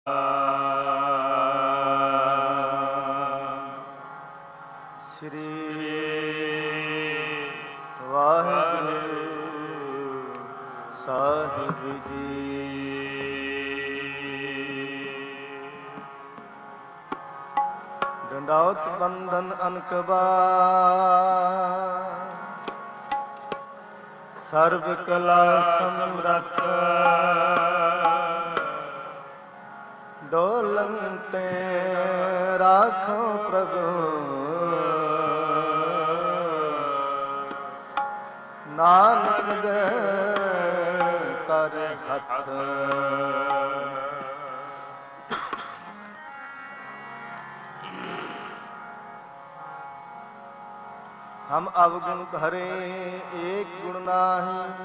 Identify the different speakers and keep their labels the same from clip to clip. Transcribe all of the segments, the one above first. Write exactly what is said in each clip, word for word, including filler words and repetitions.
Speaker 1: ਸ਼੍ਰੀ ਵਾਹਿਗੁਰੂ ਸਾਹਿਬ ਜੀ। ਡੰਡਾਉਤ ਬੰਧਨ ਅਨਕਬਾ ਸਰਬ ਕਲਾ ਸਮਰੱਥ ਡੋਲਨ ਤੇ ਰਾਖੋ ਪ੍ਰਭੂ ਨਾਨਕ ਦੇ ਕਰ ਹੱਥ। ਹਮ ਅਵਗੁਣ ਧਰੇ ਏਕ ਗੁਣ ਨਾਹੀ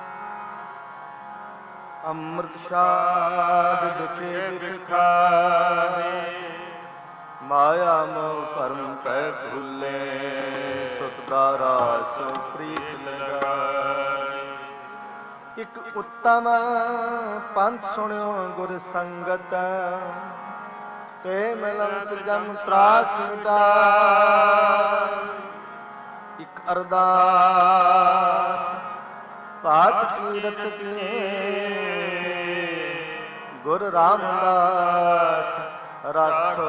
Speaker 1: ਅੰਮ੍ਰਿਤ ਸਾਧ ਦੁਖੇ ਬਿਖ ਖਾਹੀ। ਮਾਇਆ ਮੋਹ ਭਰਮ ਪੈ ਭੁੱਲੇ ਸੁਖ ਦਾਰਾ ਸੋ ਪ੍ਰੀਤ ਲਗਾਈ। ਇਕ ਉੱਤਮ ਪੰਥ ਸੁਣਿਓ ਗੁਰ ਸੰਗਤ ਤੇ ਮਿਲੰਤ ਜਮ ਤਰਾਸ ਮਿਟਾਈ। ਇਕ ਅਰਦਾਸ ਪਾਠ ਕੀਰਤ ਕੇ ਗੁਰ ਰਾਮਦਾਸ ਰਾਖੋ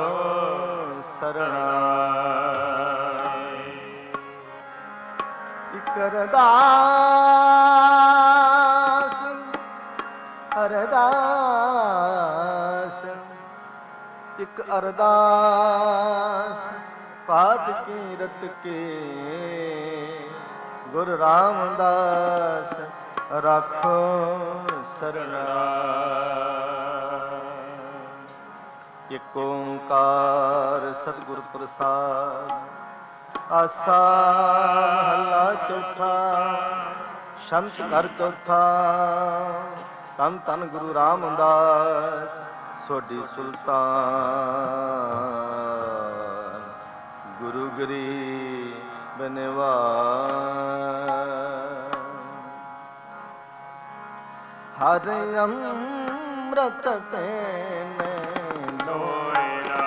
Speaker 1: ਸਰਨਾਈ। ਇਕ ਅਰਦਾਸ ਅਰਦਾਸ ਇਕ ਅਰਦਾਸ ਪਾਠ ਕੀਰਤ ਕੇ ਗੁਰ ਰਾਮਦਾਸ ਰਾਖੋ ਸਰਨਾਈ। ਇਕ ਓੰਕਾਰ ਸਤਿਗੁਰ ਪ੍ਰਸਾਦ। ਆਸਾ ਮਹੱਲਾ ਚੌਥਾ। ਸ਼ੰਤ ਘਰ ਚੌਥਾ। ਧੰਨ ਧੰਨ ਗੁਰੂ ਰਾਮਦਾਸ ਸੋਢੀ ਸੁਲਤਾਨ ਗੁਰੂ ਗਰੀਬ ਨਿਵਾਜ। ਹਰਿ ਅੰਮ੍ਰਿਤ ਪੀਨੇ ਲੋਇਣਾ।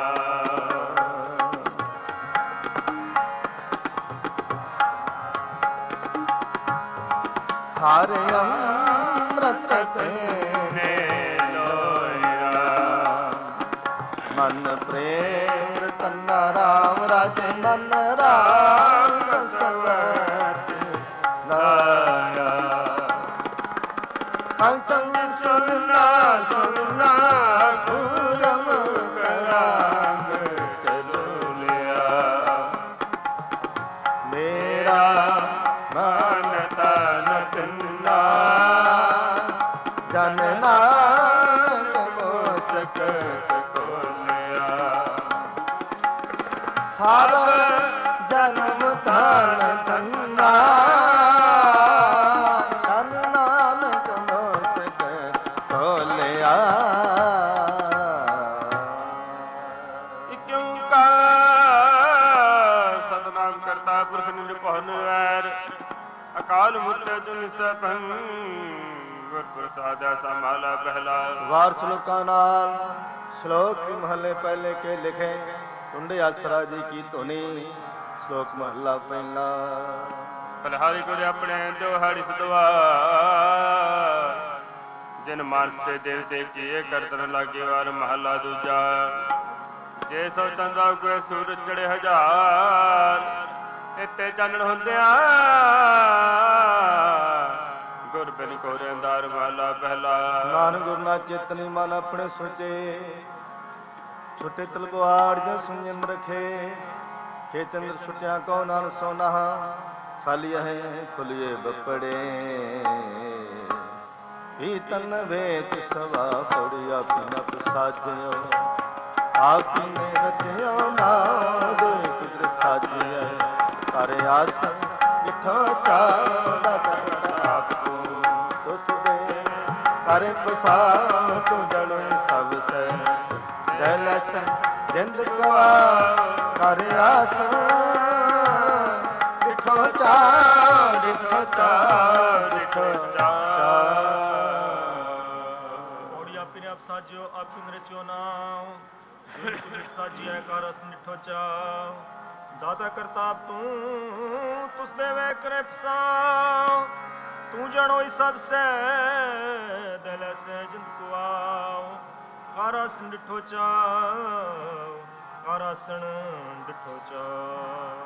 Speaker 1: ਹਰਿ ਅੰਮ੍ਰਿਤ ਪੀਨੇ ਲੋਇਣਾ। ਮਨ ਪ੍ਰੇਮ ਤੰਨਾ ਰਾਮ ਰਾਜੇ ਮਨ ਰਾਮ ਰਸਵਤ ਲਾਇਆ। ਕੰਚਨ ਸੁਨਨਾ ਸੁਨਨਾ ਗੁਰਮ ਕਰਾਂਗ ਚਲੋ ਲਿਆ। ਮੇਰਾ ਮਨ ਤਨ ਤਿੰਨਾ ਜਨ ਨਾਨਕ ਮੋਸਕ ਸਾਰਾ ਜਨਮ ਧਨ ਧੰਨਾ ਧਨ ਨਾਨਕ ਮੋਸਕ ਖੋਲਿਆ। ਇਕ ਓੰਕਾਰ ਸਤਿਨਾਮ ਕਰਤਾ ਪੁਰਖ ਨਿਰਭਉ ਨਿਰਵੈਰ ਅਕਾਲ ਮੂਰਤਿ ਅਜੂਨੀ ਸੈਭੰ ਗੁਰ ਪ੍ਰਸਾਦਿ ਐਸਾ ਮਹਲਾ ਪਹਿਲਾ। ਵਾਰ ਸ਼ਲੋਕਾਂ ਨਾਲ ਸ਼ਲੋਕ ਮਹੱਲੇ ਪਹਿਲੇ ਕੇ ਲਿਖੇ ਟੁੰਡੇ ਆਸਰਾ ਜੀ ਕੀ ਧੁਨੀ। ਸ਼ਲੋਕ ਮਹਲਾ ਪਹਿਲਾ। ਬਲਿਹਾਰੀ ਗੁਰ ਆਪਣੇ ਦਿਹਾੜੀ ਸਦਵਾਰ ਜਿਨ ਮਾਨਸ ਤੇ ਦੇਵ ਦੇਵ ਕੀਏ ਕਰਤਨ ਲਾਗੇ ਵਾਰ। ਮਹਲਾ ਦੂਜਾ। ਜੇ ਸੋ ਚੰਦਾ ਕੋਈ ਸੂਰਜ ਚੜੇ ਹਜ਼ਾਰ ਇੱਥੇ ਚਾਨਣ ਹੁੰਦਿਆਂ ਗੁਰ ਬਿਨ ਕੋਰੇ ਅੰਧਾਰ। ਮਹਲਾ ਪਹਿਲਾ। ਨਾਨਕ ਗੁਰ ਨਾ ਚੇਤਨੀ ਮਨ ਆਪਣੇ ਸੋਚੇ ਛੁੱਟੇ ਤਲਵਾਰ ਜੋ ਸੁੰਜਨ ਰਖੇ। ਖੇ ਚੰਦਰ ਛੁੱਟਿਆ ਕੋ ਨਾਨ ਸੋਨਾ ਖਾਲੀ ਹੈ ਫੁੱਲੀਏ ਬੱਪੜੇ। ਤਨ ਵੇਚ ਸਵਾ ਪੜੀ ਆਪੀ ਨ ਪ੍ਰਸਾਜਿਓ। ਆਪੀ ਨੇ ਰਚਿਓ ਨਾਦ ਕੁਦਰ ਸਾਜਿਆ। ਕਰ ਆਸ ਇਠੋ ਚਾਦਾ ਆਪਕੋ ਤੁਸ ਦੇ ਕਰ ਪ੍ਰਸਾਦ ਤੂੰ ਜਣੋ ਸਭ ਸੈ। ਦਲਸ ਜਿੰਦ ਕਵਾ ਕਰ ਆਸ ਇਠੋ ਚਾਦ ਇਠੋ ਚਾਦ ਇਠੋ ਚਾਦ।
Speaker 2: ਸਾਜਿਓ ਆਪੀ ਰਚਿਓ ਨਾਮ ਸਾਜੀਐ ਕਰ ਅਸ ਨਿਠੋ ਚਾਉ ਦਾਤਾ ਕਰਤਾ ਤੂੰ ਤੁਸ ਦੇਵੇ ਕਰੇ ਫਸਾਉ ਤੂੰ ਜਣੋਈ ਸਭ ਸੇ ਦਿਲ ਸੇ ਜਿੰਦ ਕੋ ਆਉ ਕਰ ਅਸ ਨਿਠੋ ਚਾਉ ਕਰ ਆਸਣ ਡਿਠੋ ਚਾਉ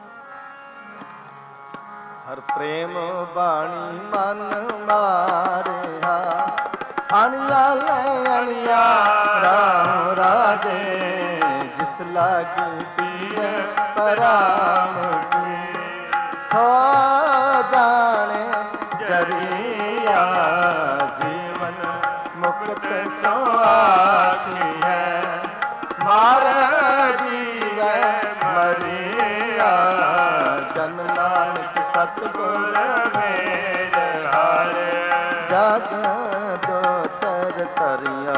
Speaker 3: ਹਰ ਪ੍ਰੇਮ ਬਾਣੀ ਮਨ ਮਾਰਿਆ ਅਣਿਆ ਲੈ ਅਣਿਆ ਰਾਮ ਰਾਜੇ ਜਿਸ ਲਾਗੀ ਪੀਰ ਪਰਾਮ ਕੀ ਸੋ ਜਾਣੇ ਜਰੀਆ ਜੀਵਨ ਮੁਕਤ ਸੋ ਆਖੀਐ ਮਾਰ ਜੀਵੈ ਮਰੀਆ ਜਨ ਨਾਨਕ ਸਤਿਗੁਰ ਮੇਰ ਹਰਿ ਜਗ ਦੋ ਤਰ ਤਰਿਆ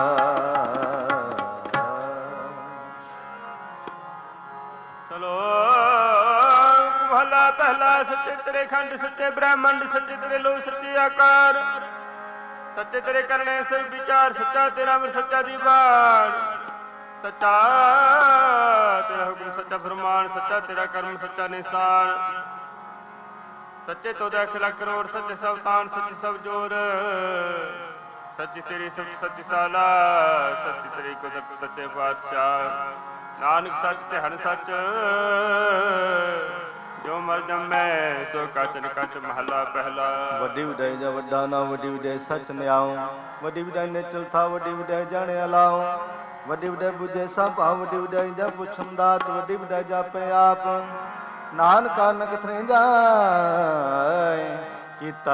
Speaker 1: ਚਲੋ ਮਹਲਾ ਪਹਿਲਾ ਸੱਚੇ ਤੇਰੇ ਖੰਡ ਸੱਚੇ ਬ੍ਰਹਮੰਡ ਸੱਚੇ ਤੇਰੇ ਲੋ ਸੱਚੇ ਆਕਾਰ ਸੱਚੇ ਤੇਰੇ ਕਰਨੇ ਸੇ ਵਿਚਾਰ ਸੱਚਾ ਤੇਰਾ ਅਮਰ ਸੱਚਾ ਦੀਵਾਨ ਸੱਚਾ ਤੇਰਾ ਹੁਕਮ ਸੱਚਾ ਫਰਮਾਨ ਸੱਚਾ ਤੇਰਾ ਕਰਮ ਸੱਚਾ ਨਿਸ਼ਾਨ ਸੱਚੇ ਤੋਂ ਦਾ ਖਿਲਾ ਕਰੋੜ ਸੱਚੇ ਸਭ ਤਾਨ ਸੱਚੇ ਸਭ ਜੋਰ ਸੱਚੀ ਤੇਰੀ ਸਭ ਸੱਚੀ ਸਾਲਾ ਸੱਚੀ ਤੇਰੀ ਕੁਦਰਤ ਸੱਚੇ ਬਾਦਸ਼ਾਹ ਨਾਨਕ ਸੱਚ ਤੇ ਹਣ ਸੱਚ ਜੋ ਮਰ ਜੰਮੈ ਸੋ ਕਚਨ ਕਚ ਮਹਲਾ ਪਹਿਲਾ
Speaker 3: ਵੱਡੀ ਵਡਾਈ ਜਾ ਵੱਡਾ ਨਾ ਵੱਡੀ ਵਡਾਈ ਸੱਚ ਨਿਆਉ ਵੱਡੀ ਵਡਾਈ ਨੇ ਚਲਥਾ ਵੱਡੀ ਵਡਾਈ ਜਾਣੇ ਅਲਾਉ ਵੱਡੀ ਵਡਾਈ ਬੁਝੇ ਸਭ ਆ ਵੱਡੀ ਵਡਾਈ ਜਾ ਪੁੱਛਨ ਦਾਤ ਵੱਡੀ ਵਡਾਈ ਜਾਪੇ ਆਪ ਨਾਨਕਾ ਨਕਥਰੇ ਜਾਏ ਕੀਤਾ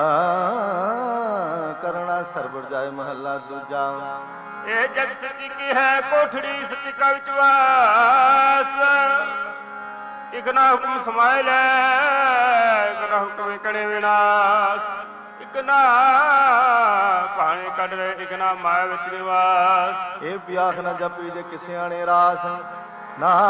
Speaker 3: ਕਰਣਾ ਸਰਬਰ ਜਾਏ ਮਹੱਲਾ ਦੂਜਾ
Speaker 1: ਇਹ ਜਗ ਸੱਚੀ ਕੀ ਹੈ ਕੋਠੜੀ ਸੱਚੀ ਕਾ ਵਿਚਵਾਸ ਇਕ ਨਾ ਹੁਕਮ ਸਮਾਇ ਲੈ ਇਕ ਨਾ ਹੁਕਮ ਕਣੇ ਵਿਨਾਸ਼ ਇਕ ਨਾ ਭਾਣੇ ਕੱਢ ਰਹੇ ਇਕ ਨਾ ਮਾਇਆ ਵਿੱਚ ਨਿਵਾਸ
Speaker 3: ਇਹ ਵਿਆਖ ਨਾ ਜਪੀ ਜੇ ਕਿਸੇ ਆਣੇ ਰਾਸ ਨਾਨ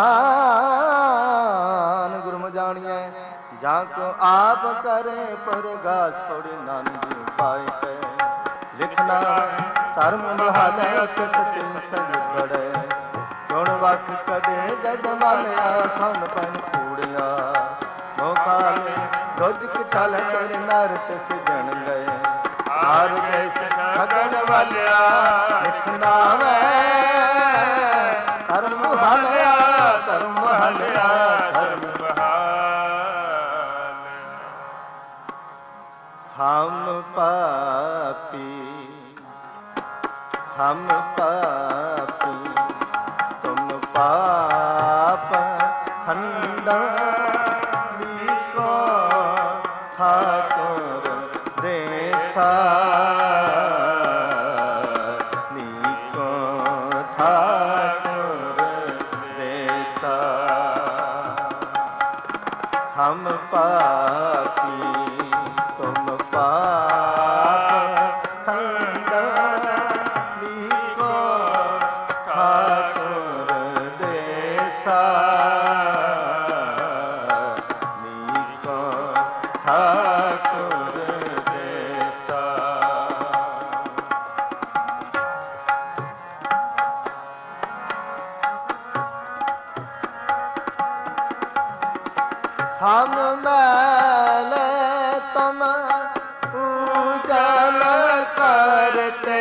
Speaker 3: ਗੁਰਮ ਜਾਣੀਐ ਜਾਂ ਕੋ ਆਪ ਕਰੇ ਪਰਗਾਸ ਪੌੜੀ ਨਾਨਕ ਜੀ ਪਾਏ ਕੈ ਲਿਖਣਾ ਧਰਮ ਬਹਾਲੇ ਕਿਸ ਤਿਨ ਸੰਗ ਬੜੇ ਗੁਣ ਵਖ ਕਦੇ ਜਦ ਮਾਲਿਆ ਖਨ ਪਨ ਕੂੜਿਆ ਮੋਕਾਲੇ ਰੋਜਕ ਚਲ ਕਰ ਨਰ ਤਿਸ ਜਣ ਗਏ ਹਾਰ ਗਏ ਸਗਣ ਵਾਲਿਆ ਲਿਖਣਾ ਵੇ ਧਰਮ ਬਹਾਲਿਆ ਧਰਮ ਬਹਾਲਿਆ ਧਰਮ ਹਮ ਪਾਪੀ ਹਮ ਪਾਪੀ ਤੁਮ ਪਾਪ ਖੰਡਾ ਲੀਕੋ ਠਾਕੁਰ ਦੇਸਾ ਲੀਕੋ ਠਾਕੁਰ ਦੇਸਾ ਹਮ ਪਾਪੀ ਤੁਮ ਪਾਪ ਖੰਡਾ ਲੀਕੋ ਠਾਕੁਰ ਦੇਸਾ ਲੀਕੋ ਠਾਕੁਰ ਦੇਸਾ ਹਮ ਮੈਲ ਤੁਮ ਉਜਲ ਕਰਤੇ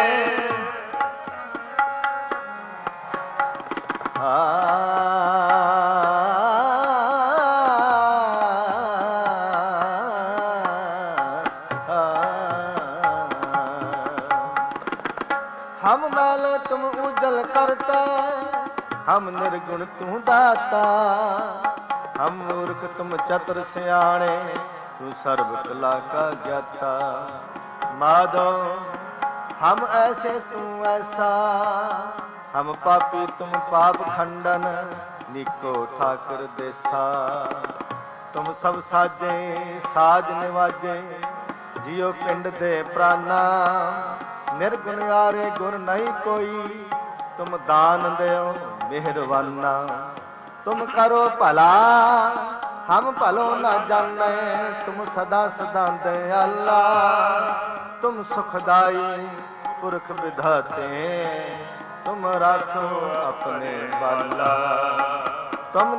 Speaker 3: ਹਮ ਮੈਲ ਤੁਮ ਉਜਲ ਕਰਤੇ ਹਮ ਨਿਰਗੁਣ ਤੂੰ ਦਾਤਾ ਹਮ ਮੂਰਖ ਤੁਮ ਚਤੁਰ ਸਿਆਣੇ ਤੂੰ ਸਰਬ ਕਲਾ ਕਾ ਗਿਆਤਾ ਮਾਧੋ ਹਮ ਐਸੇ ਤੂੰ ਐਸਾ ਹਮ ਪਾਪੀ ਤੁਮ ਪਾਪ ਖੰਡਨ ਨੀਕੋ ਠਾਕੁਰ ਦੇਸਾ ਤੁਮ ਸਭ ਸਾਜੇ ਸਾਜ ਨਿਵਾਜੇ ਜਿਉ ਪਿੰਡ ਦੇ ਪ੍ਰਾਨਾ ਨਿਰਗੁਣ ਆਰੇ ਗੁਣ ਨਹੀਂ ਕੋਈ ਤੁਮ ਦਾਨ ਦਿਓ ਮਿਹਰਵਾਨਾ ਤੁਮ ਕਰੋ ਭਲਾ ਹਮ ਭਲੋ ਨਾ ਜਾਣੈ ਤੁਮ ਸਦਾ ਸਦਾ ਦਇਆਲਾ ਤੁਮ ਸੁਖਦਾਈ ਪੁਰਖ ਵਿਧਾਤੇ तुम राखो अपने बाला। तुम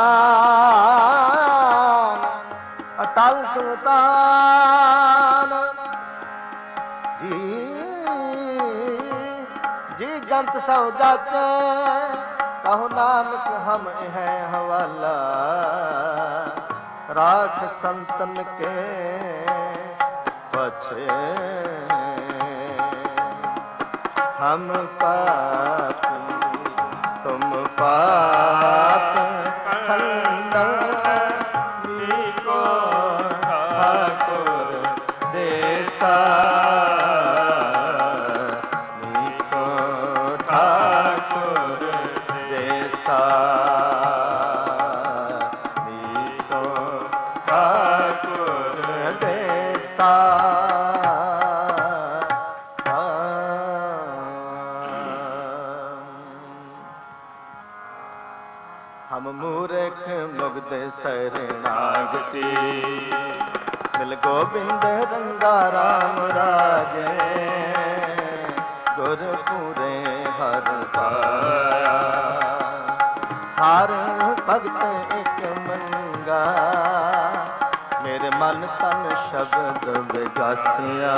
Speaker 3: निधान अटल सुल्तान जी जी जंत सब जाचे कहो नानक हम हैं हवाला। राख संतन के पछे हम पाप तुम पाप खंडन को ठाकुर देसा। को ठाकुर देसा। को ठाकुर देसा। हम मूर्ख मुग्ध शरणागति मिल गोविंद रंगा राम राजे। गुरपुरे हर पाया हर भगत एक मंगा। मेरे मन तन शब्द विगासिया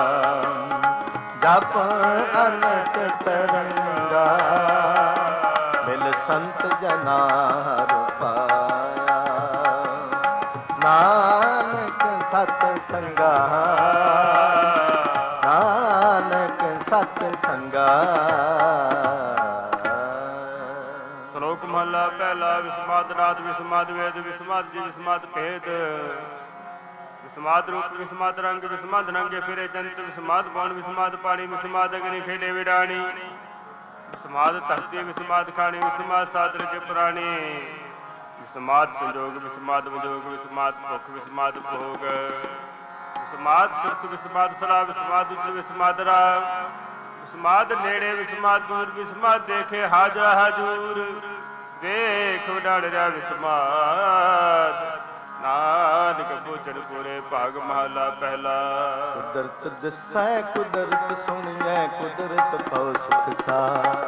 Speaker 3: जप अनट तरंगा। मिल संत जना हर पाया नानक सत संगा। नानक सत संगा।
Speaker 1: ਸ਼ਲੋਕ ਮਹਲਾ ਪਹਿਲਾ। ਵਿਸਮਾਦ ਨਾਦ ਵਿਸਮਾਦ ਵੇਦ ਵਿਸਮਾਦ ਜੀ ਵਿਸਮਾਦ ਭੇਦ। ਵਿਸਮਾਦ ਰੂਪ ਵਿਸਮਾਦ ਰੰਗ ਵਿਸਮਾਦ ਨੰਗੇ ਫਿਰੇ ਜੰਤ। ਵਿਸਮਾਦ ਪੌਣ ਵਿਸਮਾਦ ਪਾਣੀ ਵਿਸਮਾਦ ਅਗਨੀ ਖੇਡੇ ਵਿਡਾਣੀ। ਵਿਸਮਾਦ ਧਰਤੀ ਵਿਸਮਾਦ ਖਾਣੀ ਵਿਸਮਾਦ ਸਾਦਰ ਕੇ ਪੁਰਾਣੀ। ਵਿਸਮਾਦ ਸੰਜੋਗ ਵਿਸਮਾਦ ਵਿਜੋਗ ਵਿਸਮਾਦ ਭੁੱਖ ਵਿਸਮਾਦ ਭੋਗ। ਵਿਸਮਾਦ ਸੁਖ ਵਿਸਮਾਦ ਸਲਾ ਵਿਸਮਾਦ ਉਤ ਵਿਸਮਾਦ ਰਾਗ। ਵਿਸਮਾਦ ਨੇੜੇ ਵਿਸਮਾਦ ਦੂਰ ਵਿਸਮਾਦ ਦੇਖੇ ਹਾਜ਼ਰ ਹਜੂਰ। ਵੇਖ ਉਡਾੜ ਰਿਹਾ ਵਿਸਮਾਦ ਨਾਨਕ ਬੁਝਣ ਪੂਰੇ ਭਾਗ ਮਹਲਾ ਪਹਿਲਾ।
Speaker 3: ਕੁਦਰਤ ਦਿਸੈ ਕੁਦਰਤ ਸੁਣੀਐ ਕੁਦਰਤ ਭਉ ਸੁਖ ਸਾ।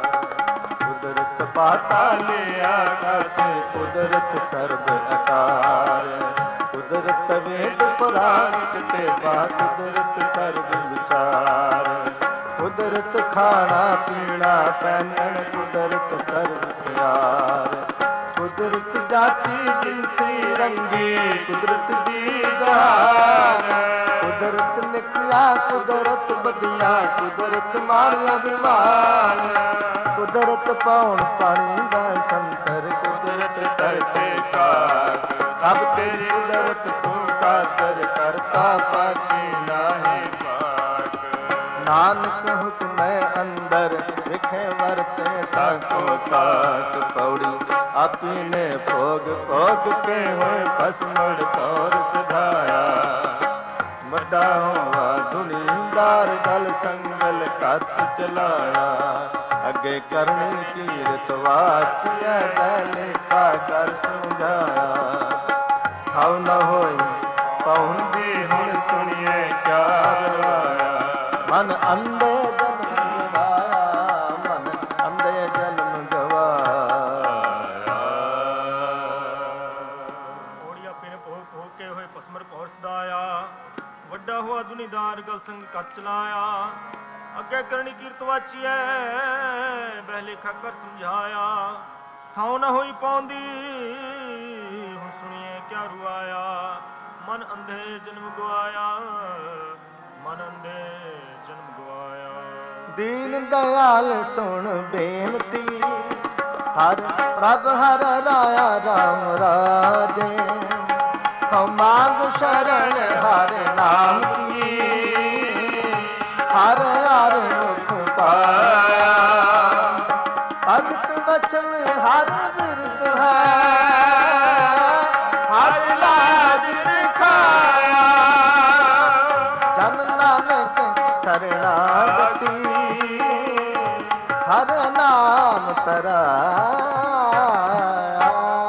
Speaker 3: ਕੁਦਰਤ ਪਾਤਾਲੇ ਆਕਾਸ ਕੁਦਰਤ ਸਰਬ ਅਕਾਰ। ਕੁਦਰਤ ਵੇਦ ਪੁਰਾਣ ਤੇ ਬਾ ਕੁਦਰਤ ਸਰਬ ਵਿਚਾਰ। ਕੁਦਰਤ ਖਾਣਾ ਪੀਣਾ ਪਹਿਨਣ ਕੁਦਰਤ ਸਰਬ ਪਿਆਰ। ਕੁਦਰਤ ਜਾਤੀ ਜਿਨਸੀ ਰੰਗੀ ਕੁਦਰਤ ਦੀ ਜਹਾਨ। ਕੁਦਰਤ ਨਿਕਲਿਆ ਕੁਦਰਤ ਬਦਿਆ ਕੁਦਰਤ ਮਾਰਿਆ ਬਿਮਾਰ। ਕੁਦਰਤ ਪਾਉਣ ਪਾਣੀ ਦਾ ਸੰਤਰ ਕੁਦਰਤ ਧਰਤੇ ਕਾਕ। ਸਭ ਤੇਰੀ ਕੁਦਰਤ ਤੂੰ ਕਾਦਰ ਕਰਤਾ ਪਾਕੀ ਨਾਹੀ ਪਾਕ। ਨਾਨਕ ਹੁਕਮੈ ਅੰਦਰ ਵਿਖੇ ਵਰਤੇ ਤਾਕੋ ਤਾਕ। ਪੌੜੀ ਆਪੀਨੇ ਭੋਗ ਭੋਗ ਕੇ ਹੋਏ ਭਸਮੜ ਤੌਰ ਸਿਧਾਇਆ। ਵੱਡਾ ਹੋਵਾ ਦੁਨੀਦਾਰ ਗਲ ਸੰਗਲ ਕੱਤ ਚਲਾਇਆ। ਅੱਗੇ ਕਰਨੀ ਕੀਰਤ ਵਾਚਿਆ ਲੇਖਾ ਕਰ ਸਮਝਾਇਆ। ਹਉ ਨ ਹੋਈ ਪਹੁੰਦੀ ਹੁਣ ਸੁਣੀਏ ਕਿਆ ਗਵਾਇਆ। ਮਨ ਅੰਧੇ ਜਨਮ ਗਵਾਇਆ ਮਨ ਅੰਧੇ ਜਨਮ ਗਵਾਇਆ।
Speaker 2: ਓੜੀਆ ਪਿਨ ਭੋਗ ਭੋਗ ਕੇ ਹੋਏ ਪਸਮਰ ਪੌਰ ਸਦਾਇਆ। ਵੱਡਾ ਹੋਆ ਦੁਨੀਦਾਰ ਗਲ ਸੰਗ ਕੱਤ ਚਲਾਇਆ। ਅੱਗੇ ਕਰਨੀ ਕੀਰਤ ਵਾਚੀਐ ਬਹਿ ਲੇਖਾ ਕਰ ਸਮਝਾਇਆ। ਥਾਉ ਨ ਹੋਈ ਪਾਉਂਦੀ ਹੁਣ ਸੁਣੀਏ ਕਿਆ ਰੁਆਇਆ। ਮਨ ਅੰਧੇ ਜਨਮ ਗਵਾਇਆ ਮਨ ਅੰਧੇ ਜਨਮ ਗਵਾਇਆ।
Speaker 3: ਦੀਨ ਦਇਆਲ ਸੁਣ ਬੇਨਤੀ ਹਰ ਪ੍ਰਭ ਹਰ ਰਾਇਆ ਰਾਮ ਰਾਜੇ। ਹਉ ਮੰਗ ਸ਼ਰਨ ਹਰ ਨਾਮ ਕੀ ਹਰ ਹਰ ਮੁਖ ਪਾਇਆ। ਭਗਤ ਬਚਨ ਹਰ ਬਿਰਦ ਹੈ ਹਰ ਲਾਜ ਰਖਾਇਆ। ਜਮ ਨਾਨਕ ਸਰਣਾਗਤੀ ਹਰ ਨਾਮ ਤਰਾਇਆ।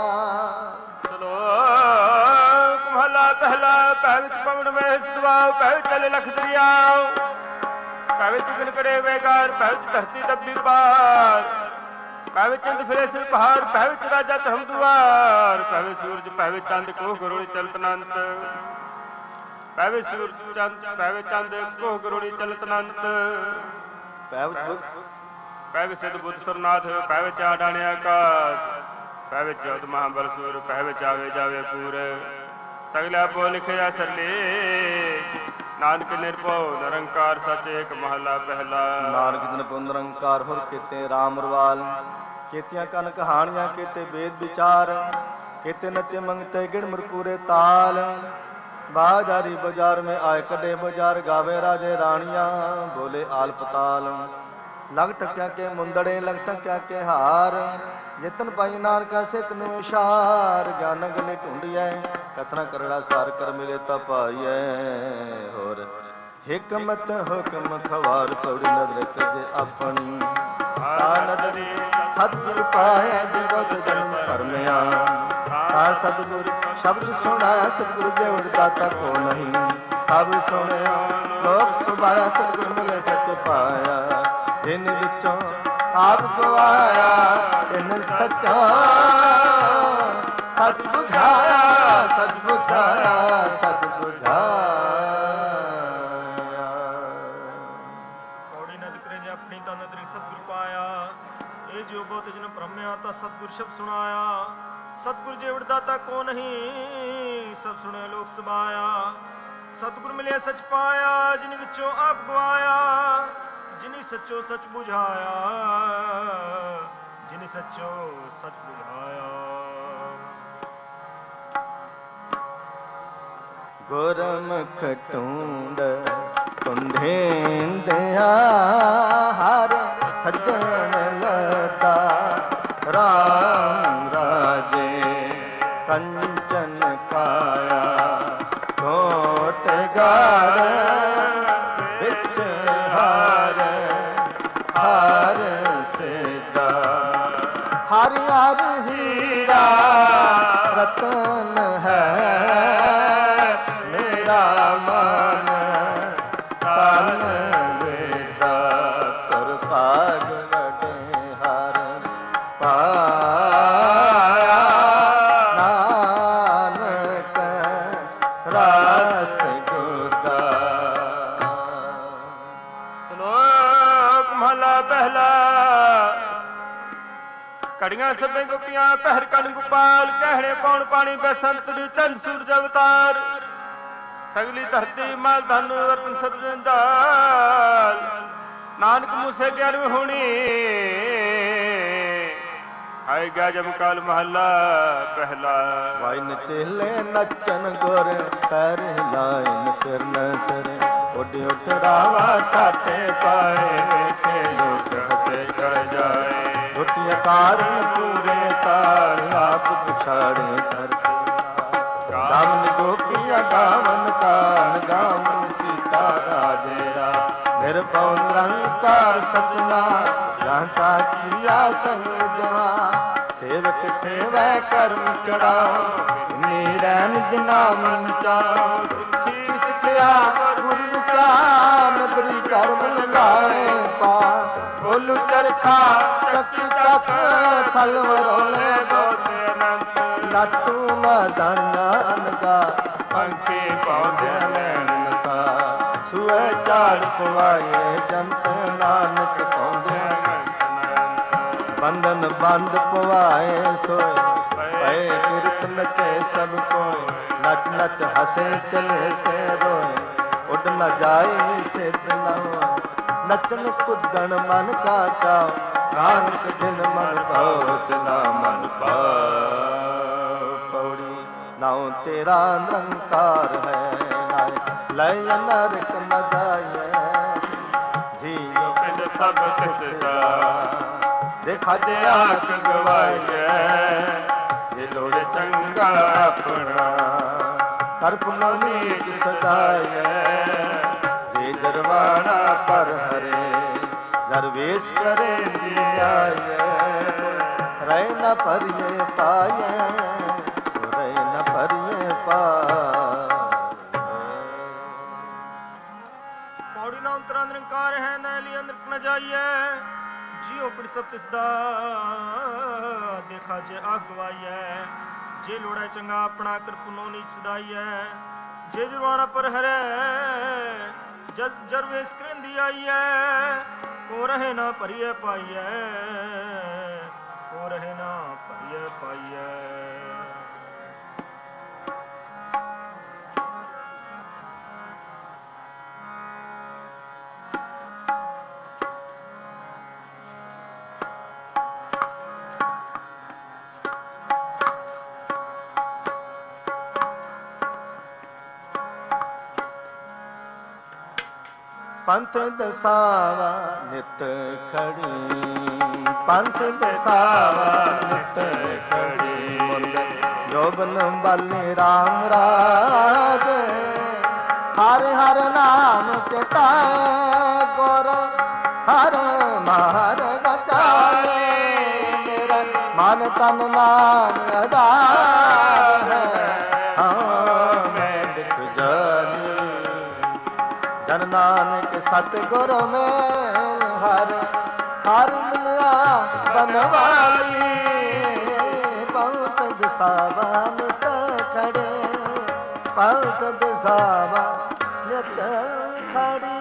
Speaker 1: ਸ਼ਲੋਕ ਮਹਲਾ ਪਹਿਲਾ। ਪੈ ਵਿੱਚ ਪਵਨ ਵੇਸ ਦਵਾਉ ਪੈ ਵਿੱਚ ਚਲੇ ਲਖ ਦਰਿਆਉ। ਪੈ ਵਿੱਚ ਦਿਨ ਕਰੇ ਵੇਗਾਰ, ਪੈ ਵਿੱਚ ਧਰਤੀ ਦੱਬੀ ਪਾਰ, ਪੈ ਵਿੱਚ ਚੰਦ ਫਿਰੇ ਸਿਰ ਪਹਾੜ, ਪੈ ਵਿੱਚ ਰਾਜਾ ਧਰਮ ਦੁਆਰ, ਪੈ ਵਿੱਚ ਸੂਰਜ, ਪੈ ਵਿੱਚ ਚੰਦ ਕੋਹ ਗਰੋੜੀ ਚਲਤ ਅਨੰਤ, ਪੈ ਵਿੱਚ ਸੂਰਜ ਚੰਦ, ਪੈ ਵਿੱਚ ਚੰਦ ਕੋਹ ਗਰੋੜੀ ਚਲਤ ਅਨੰਤ,
Speaker 3: ਪੈ ਵਿੱਚ
Speaker 1: ਪੈ ਵਿੱਚ ਸਿੱਧ ਬੁੱਧ ਸੁਰਨਾਥ, ਪੈ ਵਿੱਚ ਆ ਡਾਣਿਆ ਆਕਾਸ਼, ਪੈ ਵਿੱਚ ਜੋਤ ਮਹਾਬਲ ਸੂਰ, ਪੈ ਵਿੱਚ ਆਵੇ ਜਾਵੇ ਪੂਰ, ਸਗਲਾ ਪੋ ਲਿਖਿਆ ਸਰਲੇ, ਨਾਨਕ ਨਿਰਭਉ ਨਿਰੰਕਾਰ ਸਚ ਏਕ ਮਹਲਾ ਪਹਿਲਾ।
Speaker 3: ਨਾਨਕ ਨਿਰਭਉ ਨਿਰੰਕਾਰ ਹੁਰ ਕੀਤੇ ਰਾਮ ਰਵਾਲ, ਕੀਤੀਆਂ ਕਨ ਕਹਾਣੀਆਂ ਕੀਤੇ ਵੇਦ ਵਿਚਾਰ, ਕੀਤੇ ਨਚੇ ਮੰਗਤੇ ਗਿਣ ਮਰਪੂਰੇ ਤਾਲ, ਬਾਜ਼ਾਰੀ ਬਾਜ਼ਾਰ में आए कटे बाजार, गावे राजे रानियां बोले आल पताल, लग टक्या के मुंदड़े लग टक्या के हार, जितन पाई नानका सित नु इशार, ज्ञान गले ढूंढिए कथना करड़ा सार, कर मिले ता पाइए होर हिकमत हुक्म खवार, पौड़ी नजर कजे अपनी नदरी, सतगुर पाया दिवत जन्म परमया, सतगुर शब्द सुनाया, सतगुर देवड़ दाता को नहीं, सब सुनया लोक सुभाया, सतगुर मिले सच पाया, इन विचों आप गवाया, इन सच्चा सच बुझाया, सच बुझाया, सच बुझाया।
Speaker 2: पौड़ी नद करे अपनी ता नदरी सतगुर पाया, ये जो बहुत जन भ्रम्या ता सतगुर शब्द सुनाया, सतगुर जेवड़ दाता को नहीं, सब सुने लोक सबाया, सतगुर मिले सच पाया, जिन विचों आप गवाया, जिनी सच्चो सच बुझाया, जिनी सच्चो सच बुझाया।
Speaker 3: गुरमुख टूंड कुंढेंदया, हर सज्जन लता राम राजे, कंचन काया कोट गार, बिच हार हार सेदा, हर हर हीरा रतन है, मेरा मन तन वेदा, तुर भाग वडे हर पाया, नानक रास गुरदा।
Speaker 1: श्लोक महला पहला। कड़ियां सबे गोपियां पहर कन गोपाल, कहने पौन पानी बसंत चंद सूरज अवतार, सगली धरती माल धन रतन सतदाल, नानक मूसे ग्यारहवीं होनी, आएगा जब काल महला पहला।
Speaker 3: वाइन चेले नचन गुर पैर हिलाइन, सिर न सिर उठ उठ रावा काटे पाए, वेखे लोक हसे कर जाए, रोटियां कारण पूरे तार, आप पिछाड़े कर गावन गोपियां गावन कान, गावन सीता राजेरा, निरभउ निरंकार सजना, रांका किया संग जवा, सेवक सेवै कर्म कराओ, नीरैन जिना मन चाओ, शीश किया गुरु विचार, नदरी कर्म लगाए पा, बोलू चरखा चक्की चक थल वरोले गोते अनंत, लाटू मदाना अनगा पंखे पौधे लैन नसा, सुए चाड़ पवाए जंत नानक पौधे, बंधन बंद पवाए सोए, पए कीर्त नचे सब कोय, नच नच हसे चले से रोए, उड न जाए सिद्ध न होए, नचन कुदन मन का चाओ, नानक जिन मन भाओ तिना मन पाओ। पौड़ी नाउ तेरा निरंकार है, नाय लय नरक न जाए, जियो
Speaker 1: पिंड सब तिसदा,
Speaker 3: देखा जे आख गवाए, ये लोड़े चंगा अपना, तरप नो नीच सदाए, जे दरवाना पर हरे, दरवेश करे दियाए, रहे न परिये पाए, रहे न परिये पाए।
Speaker 2: पौड़ी नाम तेरा निरंकार है, न जाइए, जियो पिड़ सब तिसदा देखा जे अगवाइए, जे लोड़ा चंगा अपना कर पुनो नीच सदाइए, जे जुर्माना पर हरे जज जरवेस करेंदी आइए, को रहे ना परिये पाइए, को रहे ना परिये पाइए।
Speaker 3: ਪੰਥ ਦਸਾਵਾ ਨਿਤ ਖੜੀ, ਪੰਥ ਦਸਾਵਾ ਨਿਤ ਖੜੀ, ਮੁੰਦ ਜੋਬਨ ਬਾਲੇ ਰਾਮ ਰਾਜ, ਹਰ ਹਰ ਨਾਮ ਚਿਤਾਏ, ਗੁਰ ਹਰ ਮਾਰ ਗਚਾਲੇ, ਮੇਰਾ ਮਨ ਤਨ ਨਾਮ ਆਧਾਰ ਹੈ, ਹਾਂ ਮੈਂ ਦੁਖ ਜਾਨੀ ਜਨ ਨਾਨਕ ਸਤਿਗੁਰ ਮੇਲ, ਹਰ ਹਰ ਮਿਲਿਆ ਬਨਵਾਲੀ, ਪੰਥ ਦਸਾਵਾ ਨਿਤ ਖੜੇ, ਪੰਥ ਦਸਾਵਾ ਨਿਤ ਖੜੀ।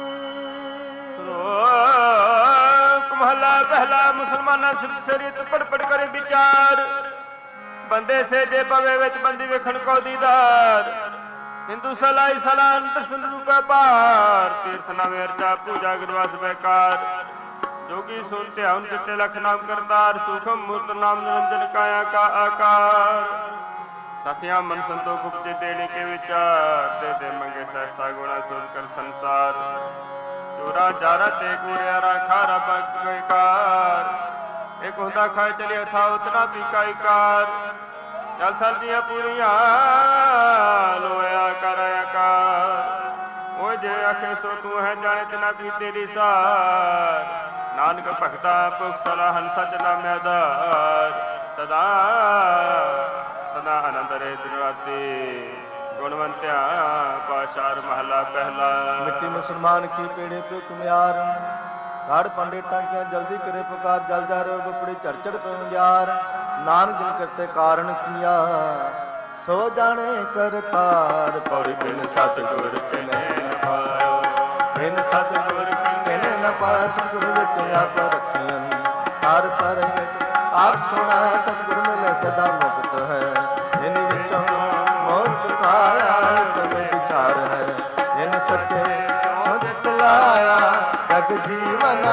Speaker 1: ਸ਼ਲੋਕ ਮਹਲਾ ਪਹਿਲਾ। ਮੁਸਲਮਾਨਾਂ ਸ਼ਰੀਅਤ ਪੜ ਪੜ ਕਰੇ ਵਿਚਾਰ, ਬੰਦੇ ਸੇ ਜੇ ਪਵੇ ਵਿੱਚ ਬੰਦੀ ਵੇਖਣ ਕੋ ਦੀਦਾਰ, ਹਿੰਦੂ ਸਲਾਈ ਸਲਾਨ ਦਰਸ਼ਨ ਰੂਪੇ ਪਾਰ, ਤੀਰਥ ਨਵੇਂ ਅਰਚਾ ਪੂਜਾ ਗੁਰਵਾਸ ਬੇਕਾਰ, ਜੋਗੀ ਸੁਨ ਧਿਆਨ ਜਿਤੇ ਲਖ ਨਾਮ ਕਰਤਾਰ, ਸੂਖਮ ਮੂਰਤ ਨਾਮ ਨਿਰੰਜਨ ਕਾਇਆ ਕਾ ਆਕਾਰ, ਸਾਥੀਆਂ ਮਨ ਸੰਤੋਖ ਉਪਜੇ ਦੇਣੇ ਕੇ ਵਿਚਾਰ, ਦੇ ਦੇ ਮੰਗੇ ਸਹਿਸਾ ਗੁਣਾ ਸੁਨ ਕਰ ਸੰਸਾਰ, ਚੋਰਾ ਜਾਰਾ ਤੇ ਕੂੜਿਆਰਾ ਖਾਰਾ ਬੰਕ ਗਇਕਾਰ, ਇੱਕ ਹੁੰਦਾ ਖਾਏ ਚਲਿਆ ਥਾ ਉਤਨਾ ਪੀਕਾ ਇਕਾਰ, ਚਲ ਥਲ ਦੀਆਂ ਪੂਰੀਆਂ ਲੋਇਆ ਕਰ ਆਕਾਰ, ਉਹ ਜੇ ਆਖੇ ਸੋ ਤੂੰ ਹੈ ਜਾਣੇ ਤਿਨਾ ਕੀ ਤੇਰੀ ਸਾਰ, ਨਾਨਕ ਭਗਤਾ ਭੁਖ ਸਲਾਹਨ ਸਜਣਾ ਮੈਦਾਰ, ਸਦਾ ਸਦਾ ਆਨੰਦ ਰੇ ਦਿਨ ਰਾਤੀ, ਗੁਣਵੰਤਿਆ ਪਾਸ਼ਾਰ ਮਹਲਾ ਪਹਿਲਾ।
Speaker 3: ਮਿੱਟੀ ਮੁਸਲਮਾਨ ਕੀ ਪੇੜੇ ਪੇ ਕੁਮਿਆਰ, ਘੜ ਪੰਡੇ ਟਾਂਕਿਆਂ ਜਲਦੀ ਕਰੇ ਪੁਕਾਰ, ਜਲ ਜਾ ਰਹੇ ਬਪੜੀ ਚਰਚੜ ਪਿਆਰ, ਨਾਨਕ ਜਿਨ ਕਰਤੇ ਕਾਰਨ ਕੀਆ, ਸੋ ਜਾਣੇ ਕਰਤਾਰ, ਪੌੜੀ ਬਿਨ ਸਤਿਗੁਰ ਕਿਨੇ ਨ ਪਾਇਓ, ਬਿਨ ਸਤਿਗੁਰ ਕਿਨੇ ਨ ਪਾਇਓ, ਸਤਿਗੁਰ ਵਿੱਚ ਆਪ ਰੱਖੀਆਂ, ਹਰ ਪਰ ਆਪ ਸੁਣਾ, ਸਤਿਗੁਰ ਮਿਲੇ ਸਦਾ ਮੁਕਤ ਹੈ, ਜਿਨ ਵਿੱਚੋਂ ਮੋਹ ਚੁਕਾਇਆ ਤਵੇ ਵਿਚਾਰ ਹੈ, ਜਿਨ ਸੱਚੇ ਸੁਧ ਲਾਇਆ ਜਗ ਜੀਵਨ,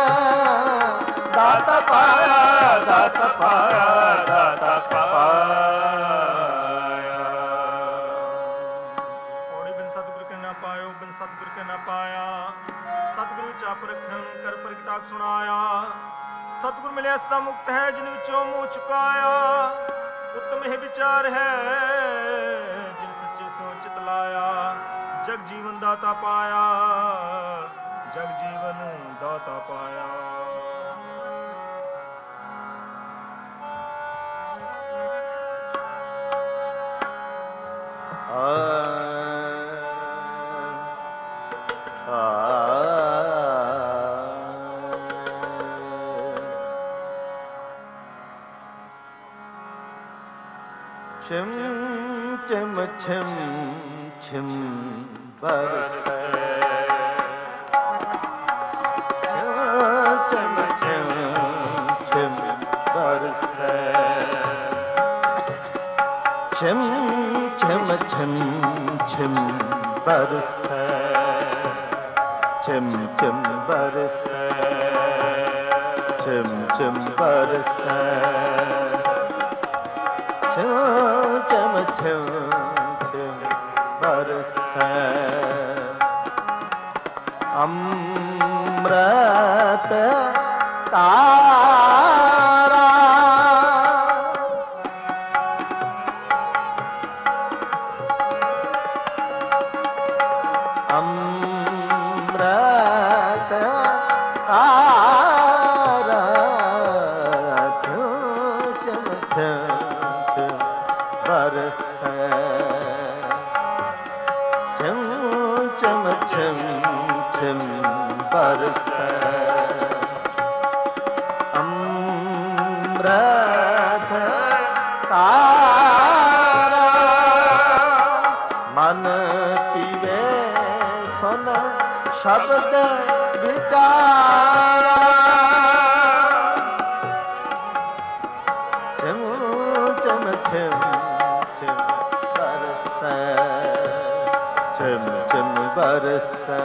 Speaker 3: ਦਾਤਾ ਪਾਇਆ ਦਾਤਾ ਪਾਇਆ ਦਾਤਾ ਪਾਇਆ।
Speaker 2: ਪੌੜੀ ਬਿਨ ਸਤਿਗੁਰ ਕੇ ਨਾ ਪਾਇਓ, ਬਿਨ ਸਤਿਗੁਰ ਕੇ ਨਾ ਪਾਇਆ, ਸਤਿਗੁਰ ਵਿੱਚ ਆਪ ਰੱਖਣ ਕਰ ਪ੍ਰਗਟਾਕ ਸੁਣਾਇਆ, ਸਤਿਗੁਰ ਮਿਲਿਆ ਸਦਾ ਮੁਕਤ ਹੈ, ਜਿਨ ਵਿੱਚੋਂ ਮੋਹ ਚੁਕਾਇਆ, ਉੱਤਮ ਇਹ ਵਿਚਾਰ ਹੈ, ਜਿਨ ਸੱਚੇ ਸੋਚ ਚਿਤ ਲਾਇਆ, ਜਗ ਜੀਵਨ ਦਾਤਾ ਪਾਇਆ, ਜਗ ਜੀਵਨ ਦਾਤਾ ਪਾਇਆ।
Speaker 3: छिम चिम छिम छिम बरसे, छिम छिम छिम बरसे, छिम छिम छिम छिम बरसे, छिम छिम बरसे, छिम छिम बरसे, छिम छिम छिम बरसे, अमृत तारा अमृत तारा, छिम छिम बरसे, छिम छिम छिम छिम बरसे। ਅੰਮ੍ਰਿਤ ਤਾਰਾ ਮਨ ਪੀਵੇ ਸੁਨ ਸ਼ਬਦ ਵਿਚਾਰਾ ਚਮ ਚਮ ਚਮ ਚਮ ਬਰਸੈ ਚਮ ਚਮ ਬਰਸੈ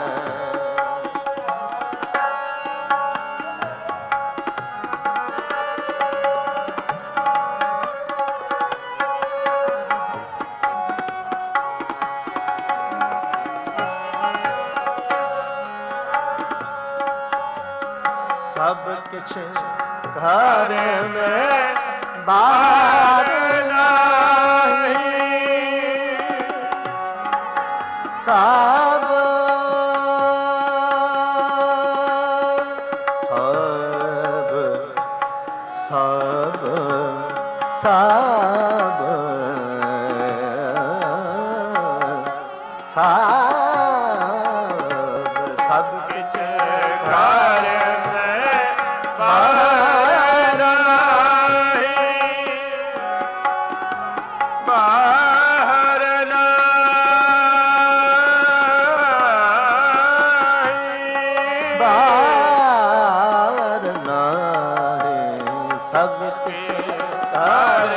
Speaker 3: ਸਭ ਕਿਛ ਘਰ ਮੈਂ ਬਾਹਰ ਨਹੀਂ ਸਭ ਸਭ ਸਭ ਸਭ ਸਭ ਸਭ ਕਿਛ ਘਰ ਬਾਹਰ ਨਹੀਂ ਬਾਹਰ ਨਹੀਂ ਬਾਹਰ ਨਹੀਂ ਸਭ ਕੁਛ ਘਰ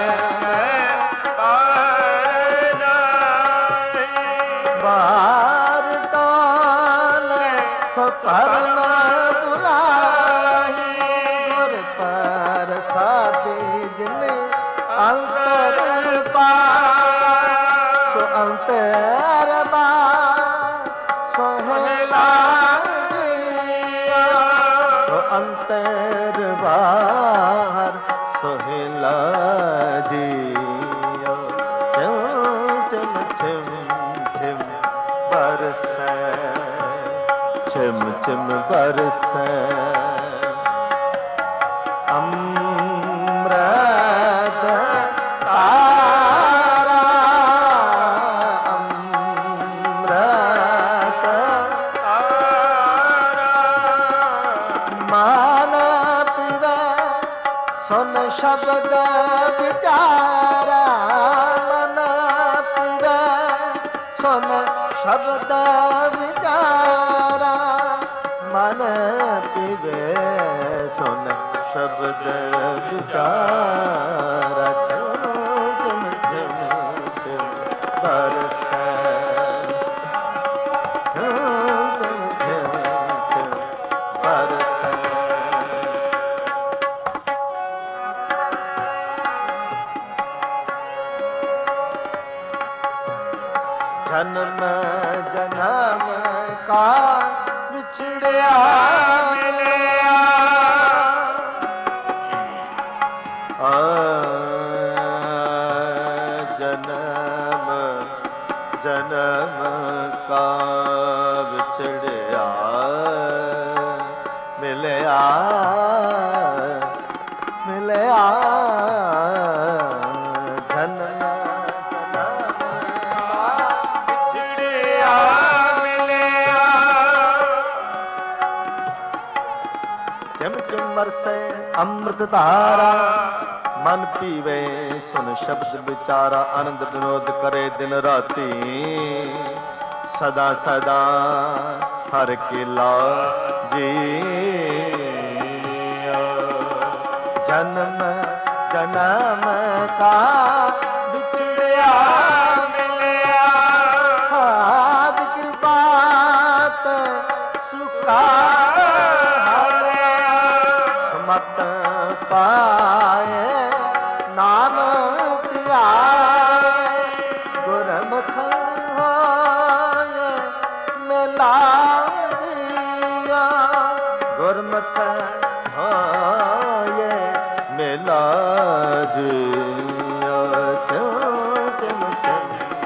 Speaker 3: ਬਾਹਰ ਨਹੀਂ ਬਾਹਰ ਟਾਲੇ ਸੋ ਭਰਮ ਅੰਤਰ ਬਾਹਰ ਸੋ ਅੰਤਰ ਬਾਹਰ ਸੋਹਿਲਾ ਜੀਆ ਸੋ ਅੰਤਰ ਬਾਹਰ ਸੋਹਿਲਾ ਜੀਆ ਚਮ ਚਮ ਚਮ ਚਮ ਬਰਸੈ ਚਮ ਚਮ ਬਰਸੈ ਅੰਮ੍ਰਿਤ ਤਾਰਾ ਅੰਮ੍ਰਿਤ ਤਾਰਾ ਮਨ ਪੀਵੇ ਸੁਨ ਸ਼ਬਦ ਵਿਚਾਰਾ ਮਨ ਪੀਵੇ ਸੁਨ ਸ਼ਬਦ ਵਿਚਾਰਾ ਮਨ ਪੀਵੇ ਸੁਨ ਸ਼ਬਦ ਵਿਚਾਰਾ ਚਮ ਚਮ ਚਮ ਬਰਸੈ ਚਮ ਚਮ ਚਮ ਬਰਸੈ ਜਨਮ ਜਨਮ ਕਾ ਵਿਛੜਿਆ ਮਿਲਿਆ ਜਨਮ ਜਨਮ ਕਾ ਵਿਛੜਿਆ ਮਿਲਿਆ ਮਿਲਿਆ ਜਨਮ ਜਨਮ ਕਾ ਵਿਛੜਿਆ ਮਿਲਿਆ ਚਮ ਚਮ ਬਰਸੈ ਅੰਮ੍ਰਿਤ ਧਾਰਾ ਮਨ ਪੀਵੇ ਸੁਨ ਸ਼ਬਦ ਵਿਚਾਰਾ ਆਨੰਦ ਵਿਨੋਦ ਕਰੇ ਦਿਨ ਰਾਤੀ ਸਦਾ ਸਦਾ ਹਰ ਕੀਲਾ ਜੀਓ ਜਨਮ ਜਨਮ ਕਾ ਵਿਛੜਿਆ ਮਿਲਿਆ ਸਾਧ ਕਿਰਪਾ ਤੇ ਸੁਖਾ ਹਰਿਆ ਸਮਤ ਪਾਏ ਨਾਨਕ ਧਿਆਏ ਗੁਰਮੁਖ ਹੋਏ ਮਿਲਾ ਜੀਆ ਗੁਰਮੁਖ ਹੋਏ ਮਿਲਾ ਜੀਆ ਚਮ ਚਮ ਚਮ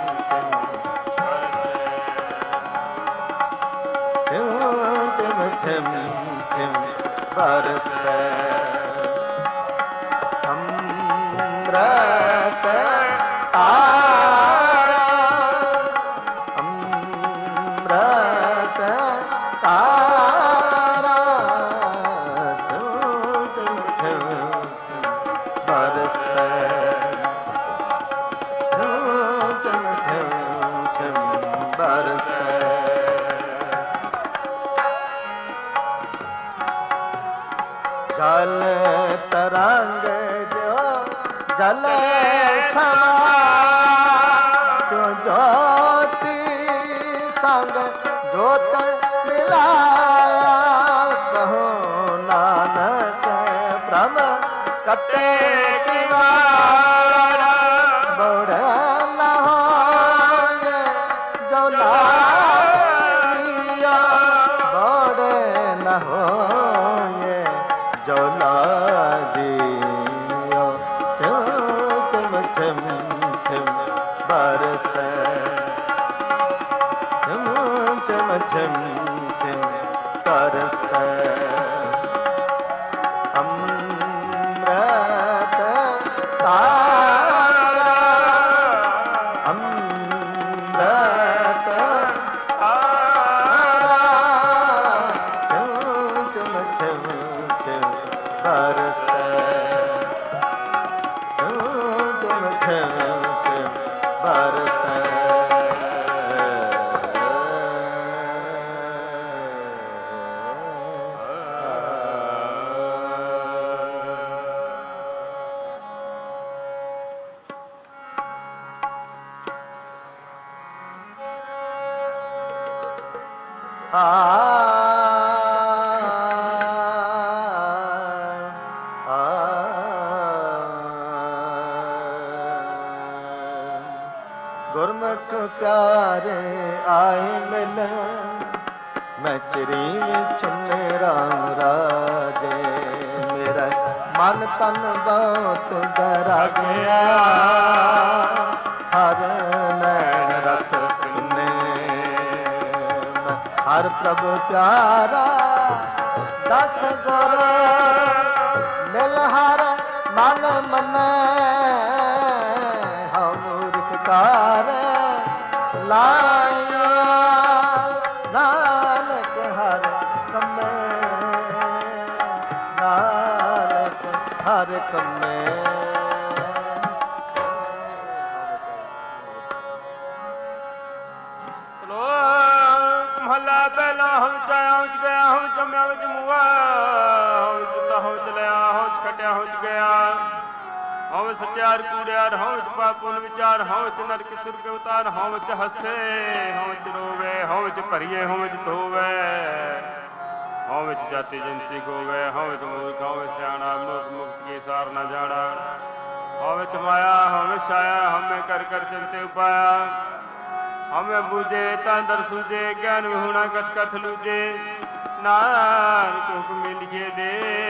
Speaker 3: ਚਮ ਚਮ ਚਮ ਬਰਸੈ बरसै झुम झुम झुम बरसै जल तरंग जो जल समा जो ज्योति संग ज्योत मिलाया कहो नानक भ्रम कटे की वार बड़ न होए जो लागिया बड़ न होए जो लागिया चम चम चम बरसै चम चम चम चम बरसै अमृत तारा अमृत तारा चम चम चम चम बरसै चम चम चम चम बरसै आ आ गुरमुख प्यारे आए मिल मैं तेरी विच राम राजे मेरा मन तन बहुत डरा गया हर नैन रस पिने हर प्रभु प्यारा दस गुर मिल हर मन मन हम मूर्ख कार लाया नानक हर कमे नानक हर कमे
Speaker 1: महला पहला हम चाया हो गया हो जमया हो जमुआ हो जुता हो चलिया हो खटिया हो गया हो सत्यार कूड़ियार हो पापुन विचार हो नरक सुर के उतार हो हसे हो रोवे हो भरिए हो धोवे हो जाति जिनसी गोवे हो मूर्ख हो सियाणा मुख मुक्त की सार न जाना हो माया हो छाया हमें कर कर जनते उपाया हमें बूझे तांदर सूझे ज्ञान विहुणा कथ कथ लूझे नानक हुक्म लिखे दे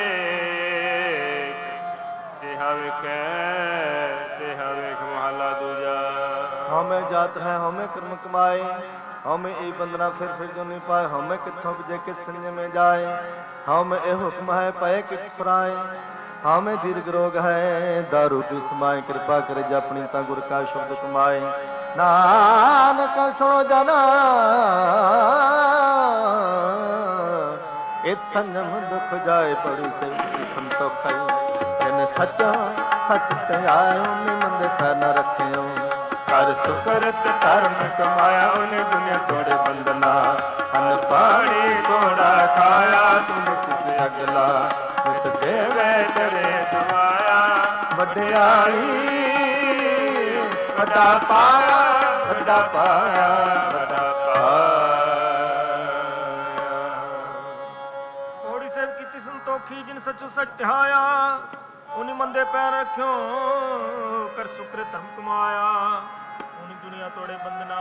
Speaker 1: तेहा विख तेहा विख महला दूजा
Speaker 3: हमें जात है हमें कर्म कमाए हमें ए बंदना फिर फिर जो नहीं पाए हमें कितों बजे किस संज में जाए हमें ए हुक्म है पाए कित फराए हमें दीर्घ रोग है दारू की समाए कृपा करे जपनी ता गुर का शब्द कमाए नानक सो जना इत संयम दुख जाए पड़ी से संतोख जिन सचा सच त्यायो मंद पैर न रखियो कर सुकरत धर्म कमाया उन्हें दुनिया तोड़े बंदना अन पानी थोड़ा खाया तुम किसे अगला मित देवे तेरे समाया वड्याई वड्डा पाया वड्डा पाया वड्डा पाया
Speaker 2: थोड़ी सेव की संतोखी जिन सचो सच त्याया उन मंदे पैर रख्यो कर सुकर धर्म कमाया उन दुनिया तोड़े बंदना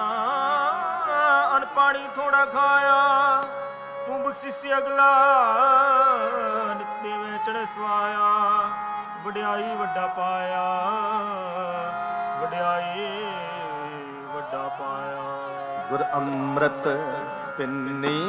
Speaker 2: अन पानी थोड़ा खाया तू बख्शी से अगला नित्य में चढ़े स्वाया वड्याई वड्डा पाया वड्याई वड्डा पाया
Speaker 3: गुर अमृत पिन्नी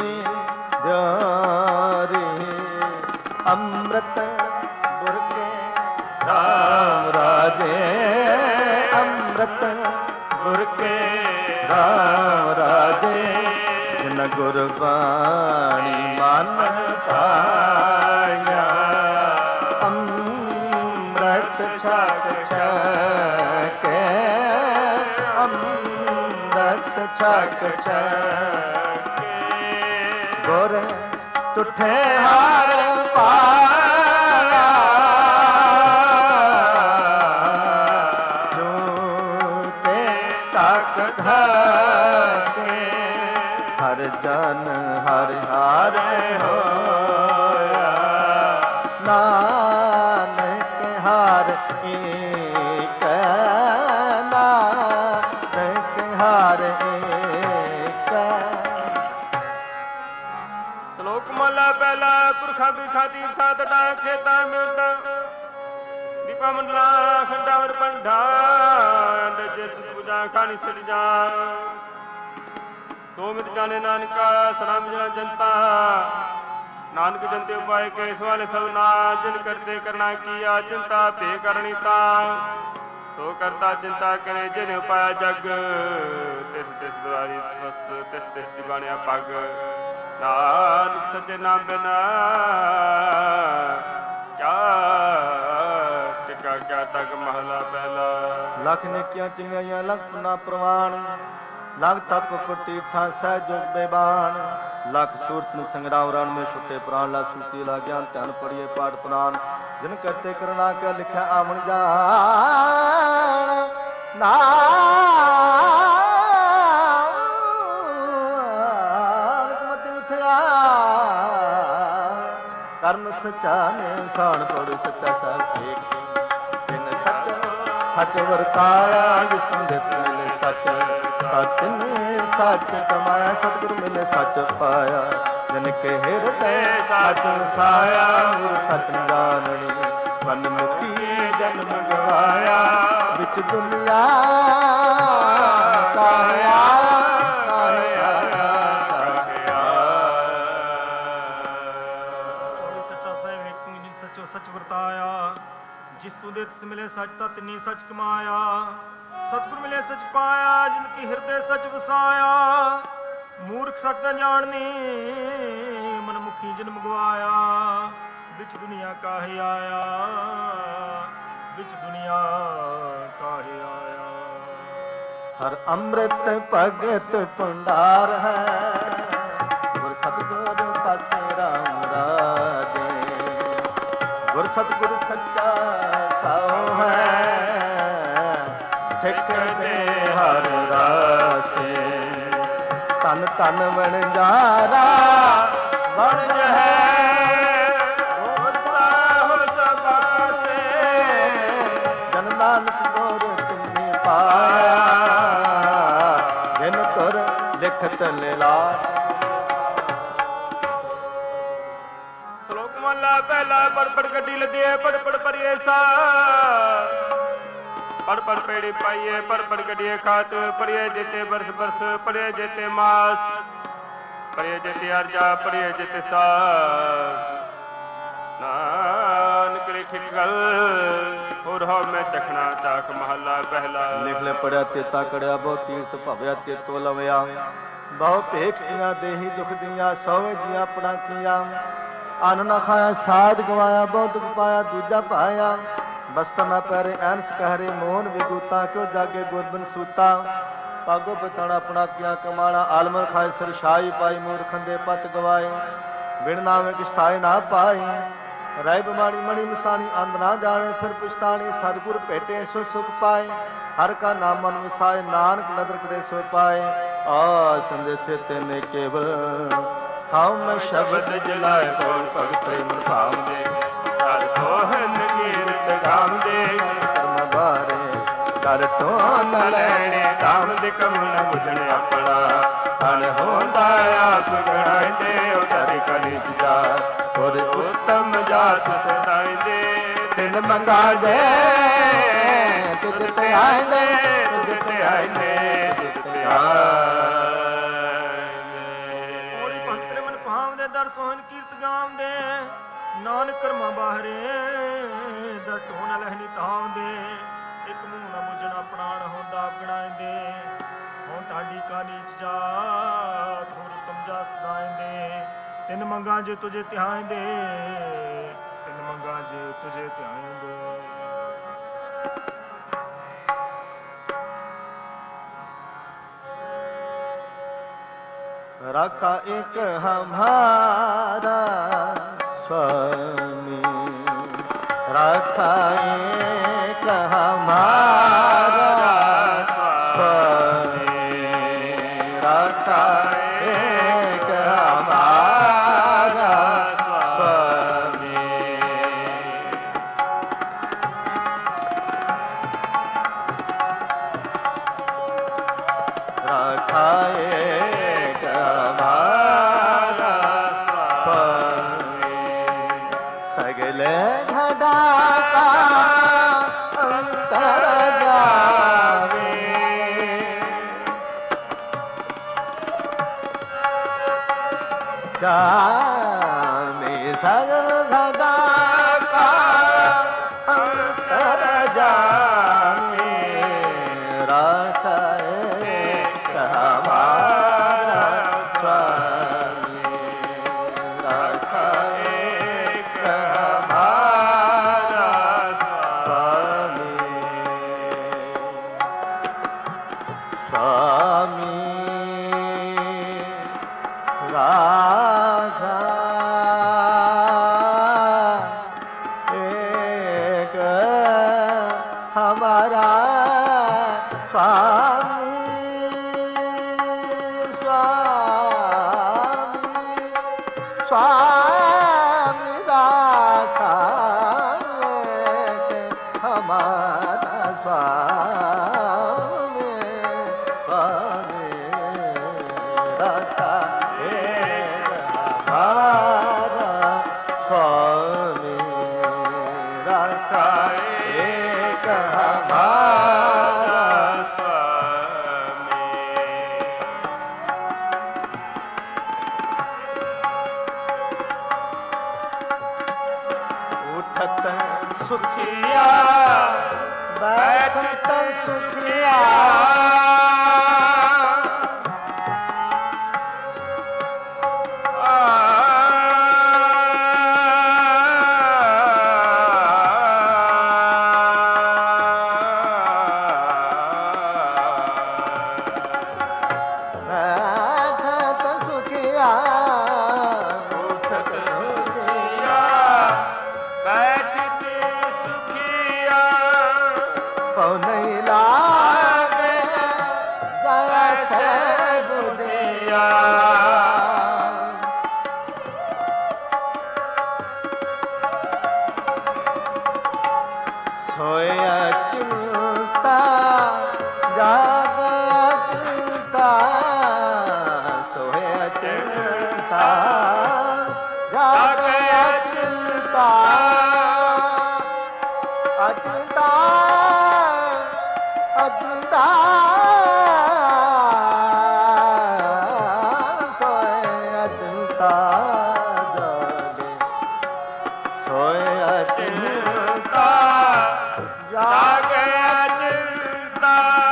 Speaker 3: जारे अमृत गुर के राम राजे अमृत गुर के राम राजे जिन गुरबाणी मन पाया अमृत छक छके अमृत छक छके गुर तुठे हार पाया झूठे तक धके हर जन हर हार होया नानक हार एक नानक हार एक।
Speaker 1: ਸ਼ਲੋਕ ਮਹਲਾ ਪਹਿਲਾ। ਪੁਰਖਾ ਬਿਰਖਾ ਤੀਰਥਾ ਤਟਾ ਖੇਤਾ ਮਿਲਦਾ ਦੀਪਾ ਮੰਡਲਾ ਖੰਡਾਵਰ ਪੰਡਾ ਅੰਡ ਜਿਤ ਪੂਜਾ ਖਾਣੀ ਸੜ ਜਾ ਸੋਮਿਤ ਜਾਣੇ ਨਾਨਕਾ ਸਲਾਮ ਜਨਾ ਜਨਤਾ ਨਾਨਕ ਜਨਤੇ ਉਪਾਏ ਕੇ ਸਵਾਲੇ ਸਭ ਨਾ ਜਿਨ ਕਰਤੇ ਕਰਨਾ ਕੀਆ ਚਿੰਤਾ ਭੇ ਕਰਨੀ ਤਾਂ ਸੋ ਕਰਤਾ ਚਿੰਤਾ ਕਰੇ ਜਿਨ ਉਪਾਇਆ ਜਗ ਤਿਸ ਤਿਸ ਦੁਆਰੀ ਵਸਤ ਤਿਸ ਤਿਸ ਦੀ ਬਾਣਿਆ ਪੱਗ ਨਾਨਕ ਸੱਚੇ ਨਾਮ ਬਿਨਾ ਕਿਆ ਟਿਕਾ ਕਿਆ ਤੱਕ ਮਹਲਾ ਪਹਿਲਾ।
Speaker 3: ਲੱਖ ਨੇਕੀਆਂ ਚੰਗਿਆਈਆਂ ਲੱਖ ਪੁਨਾ ਪ੍ਰਵਾਨ ਲੱਖ ਤਪ ਪ੍ਰਤੀਰਥਾਂ ਸਹਿ ਜੁਗ ਬੇਬਾਨ ਲੱਖ ਸੂਰਤ ਨੂੰ ਸੰਗਰਾਮ ਰਣ ਮੇਂ ਛੁੱਟੇ ਪ੍ਰਾਣ ਲਾ ਸੂਤੀ ਲਾ ਗਿਆਨ ਧਿਆਨ ਪੜੀਏ ਪਾਠ ਪੁਰਾਨ ਜਿਨ ਕਰਤੇ ਕਰਨਾ ਕਾ ਲਿਖਿਆ ਆਵਣ ਜਾਣ ਨਾਨਕ ਮਤਿ ਉਠਿਆ ਕਰਮ ਸੱਚਾ ਨੇ ਸਾਣ ਪੜ ਸੱਚਾ ਸਾਹਿਬ ਏਕ ਤਿਨ ਸੱਚ ਸੱਚ ਵਰਤਾਇਆ ਜਿਸ ਨੂੰ ਦਿੱਤ ਮਿਲੇ ਸੱਚ ਤਿਨੇ ਸੱਚ ਕਮਾਇਆ ਸਤਿਗੁਰ ਮਿਲੇ ਸੱਚ ਪਾਇਆ ਜਨ ਕੇ ਹਿਰਦੈ ਸੱਚ ਵਸਾਇਆ ਗੁਰ ਸੱਚ ਜਾਣਨੀ ਮਨ ਮੁਖੀ ਜਨਮ ਗਵਾਇਆ ਵਿੱਚ ਦੁਨੀਆ ਕਾਹੇ ਆਇਆ ਕਾਹੇ ਆਇਆ ਕਾਹੇ
Speaker 2: ਆਇਆ। ਸੱਚਾ ਸਾਹਿਬ ਏਕ ਜਿਨ ਸੱਚੋ ਸੱਚ ਵਰਤਾਇਆ ਜਿਸ ਤੂੰ ਦੇ ਤਿਸ ਮਿਲੇ ਸੱਚ ਤਾਂ ਤਿੰਨੀ ਸੱਚ ਕਮਾਇਆ ਸਤਿਗੁਰ ਮਿਲੇ ਸੱਚ ਪਾਇਆ ਜਿਨ ਕੀ ਹਿਰਦੇ ਸੱਚ ਵਸਾਇਆ ਮੂਰਖ ਸੱਚ ਨਾ ਜਾਣਨੀ ਮਨ ਮੁਖੀ ਜਨਮ ਗਵਾਇਆ ਵਿੱਚ ਦੁਨੀਆ ਕਾਹੇ ਆਇਆ ਵਿੱਚ ਦੁਨੀਆ ਕਾਹੇ ਆਇਆ।
Speaker 3: ਹਰ ਅੰਮ੍ਰਿਤ ਭਗਤ ਭੰਡਾਰ ਹੈ ਗੁਰ ਸਤਿਗੁਰ ਪਾਸੇ ਰਾਮ ਰਾਜੇ ਗੁਰ ਸਤਿਗੁਰ ਸੱਚਾ ਸਾਉ ਹੈ ਸਿੱਖ ਦੇ ਹਰ ਰਾਸੇ ਤਨ ਤਨ ਵਣਜਾਰਾ ਵਣ ਹੈ ਹੋ ਸਾਹੁ ਸਭ ਪਾਸੇ ਜਨ ਨਾਨਕ ਗੁਰ ਤੁਮੇ ਪਾਇਆ ਜਿਨ ਤੁਰ ਲਿਖਤ ਲੀਲਾ।
Speaker 1: ਸ਼ਲੋਕ ਮਹਲਾ ਪਹਿਲਾ। ਪੜ ਪੜ ਗੱਡੀ ਲੱਦੀਏ ਪੜ ਪੜ ਪਰਿਏ ਸਾ ਪੜ ਪੜ ਪੇੜੀ ਪਾਈਏ ਪੜ ਪੜ ਗੱਡੀਏ ਖਾਤ ਪੜੀਏ ਜੇਤੇ ਬਰਸ ਬਰਸ ਪੜੀਏ ਜੇਤੇ ਮਾਸ ਪੜੀਏ ਜੇਤੇ ਅਰਜਾ ਪੜੀਏ ਜੇਤੇ ਸਾਸ ਨਾਨਕ ਲਿਖਿ ਗਲ ਹੋਰ ਹੋ ਮੈਂ ਚਖਣਾ ਚਾਖ ਮਹੱਲਾ ਪਹਿਲਾ।
Speaker 3: ਲਿਖ ਲੈ ਪੜਿਆ ਤੇਤਾ ਕੜਿਆ ਬਹੁ ਤੀਰਥ ਭਵਿਆ ਤੇਤੋ ਲਵਿਆ ਬਹੁ ਭੇਖੀਆਂ ਦੇਹੀ ਦੁਖ ਦੀਆਂ ਸੋਵੇ ਜੀਆਂ ਆਪਣਾ ਕੀਆਂ ਅੰਨ ਨਾ ਖਾਇਆ ਸਾਧ ਗਵਾਇਆ ਬਹੁਤ ਦੁਖ ਪਾਇਆ ਦੂਜਾ ਪਾਇਆ ਬਸਤਰ ਨਾ ਪੈਰੇ ਐਨਸ ਕਹਿਰੇ ਮੋਹਨ ਵਿਗੂਤਾ ਕਿਉ ਜਾਗੇ ਗੁਰਬਨ ਸੂਤਾ ਪਾਗੋ ਬਤਾਣਾ ਆਪਣਾ ਕੀਆ ਕਮਾਣਾ ਆਲਮਰ ਖਾਏ ਸਿਰ ਸ਼ਾਹੀ ਪਾਈ ਮੂਰਖੰ ਦੇ ਪਤ ਗਵਾਏ ਬਿਨ ਨਾਵੇਂ ਕਿਛਤਾਏ ਨਾ ਪਾਈ ਰਾਇ ਬਿਮਾਰੀ ਮਣੀ ਮਸਾਣੀ ਅੰਧ ਨਾ ਜਾਣੇ ਫਿਰ ਪੁਛਤਾਣੀ ਸਤਿਗੁਰ ਭੇਟੇ ਸੋ ਸੁਖ ਪਾਏ ਹਰ ਕਾ ਨਾਮ ਮਨ ਵਸਾਏ ਨਾਨਕ ਨਦਰ ਕਰੇ ਸੋ ਪਾਏ ਆ ਸੰਦੇਸੇ ਤੈਨੇ ਕੇਵਲ ਖਾਉ ਮੈਂ ਸ਼ਬਦ ਜਲਾਏ ਬੋਲ ਭਗਤ ਪ੍ਰੇਮ ਭਾਵ ਦੇ ਹਰ ਸੋਹਨ ਕੀਰਤ ਗਾਮ ਦੇ ਕਰਮ ਬਾਰੇ ਕਰ ਟੋ ਨ ਲੈਣੇ ਕਾਮ ਦੇ ਕਮਣ ਬੁਝਣ ਆਪਣਾ ਹਣ ਹੁੰਦਾ ਆਪ ਗਣਾਇਂਦੇ ਉਤਰ ਕਲੀ ਜਾ ਔਰ ਉਤਮ ਜਾਤ ਸਦਾਇਂਦੇ ਤਿਨ ਮੰਗਾ ਜੇ ਤੁਧ ਤੇ ਆਇਂਦੇ ਤੁਧ ਤੇ ਆਇਂਦੇ ਤੁਧ ਤੇ ਆਇਂਦੇ
Speaker 2: ਹੋਲੀ ਭਗਤ ਮਨ ਭਾਵਦੇ ਦਰ ਸੋਹਣ ਕੀਰਤ ਗਾਵਦੇ ਨਾਨਕ ਕਰਮਾਂ ਬਾਹਰੇ ਦਰ ਢੋਣ ਲਹਿਨੀ ਤਾਵਦੇ ਇੱਕ ਮੂੰਹ ਨਾ ਬੁੱਝਣਾ ਪ੍ਰਾਣ ਹੁੰਦਾ ਗਣਾਇਂਦੇ ਹੁਣ ਤੁਹਾਡੀ ਕਾਨੀ ਚ ਜਾ ਥੋਰ ਤੁਮ ਜਾਤ ਸਦਾਇਂਦੇ ਤਿੰਨ ਮੰਗਾਂ ਜੇ ਤੁਝੇ ਧਿਆਇਂਦੇ ਤਿੰਨ ਮੰਗਾਂ ਜੇ ਤੁਝੇ ਧਿਆਇਂਦੇ
Speaker 3: रखा एक हमारा स्वामी, रखा एक हमारा स्वामी, रखा एक हमारा स्वामी। रखा एक हमारा स्वामी, सगले घड़ा का अंतर जावे, जाने सगल घड़ा का अंतर जाने। रखा एक हमारा स्वामी, रखा एक हमारा स्वामी, स्वामी राधा एक हमारा स्वामी, स्वामी स्वामी राधा एक हमारा स्वामी, स्वामी राधा एक हमारा स्वामी, राधा एक हमारा स्वामी। उठत सुखिया बैठत सुखिया, बैठत सुखिया, उठत सुखिया,
Speaker 1: बैठत सुखिया,
Speaker 3: सो नहीं लागे जैसे बुधिया, सोया चिंता जागा चिंता, सोया चिंता जागा चिंता, अचिंता अचिंता सोया चिंता जागे, सोया चिंता
Speaker 1: जागे चिंता,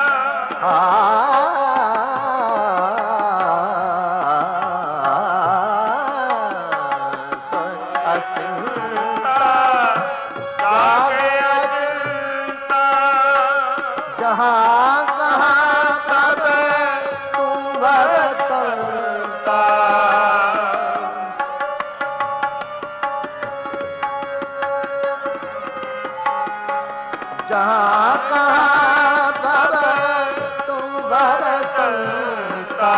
Speaker 3: जहाँ कहाँ तब तुम भरतता, जहाँ कहाँ तब तुम भरतता,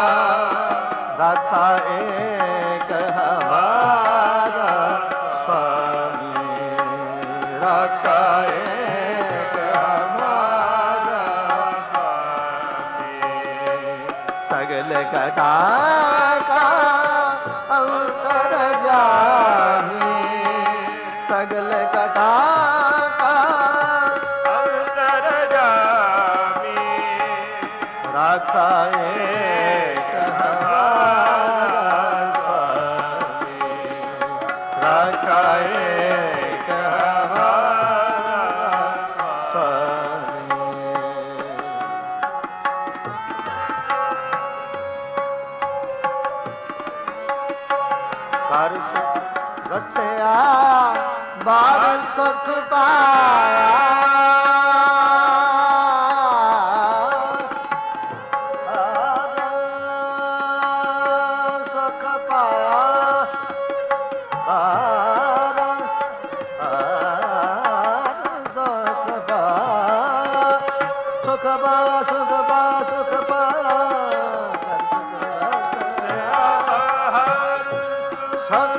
Speaker 3: रखा एक हमारा स्वामी, रखा एक हमारा स्वामी, सगल घटा का अंतर जाने, सगल घटा का
Speaker 1: अंतर जामी,
Speaker 3: रखा एक हमारा स्वामी, रखा एक हमारा स्वामी। कर सुख रसया बार सुख पाया, ਬਾ ਸੁਖ ਬਾ ਸੁਖ ਪਾਇਆ ਸੁਖ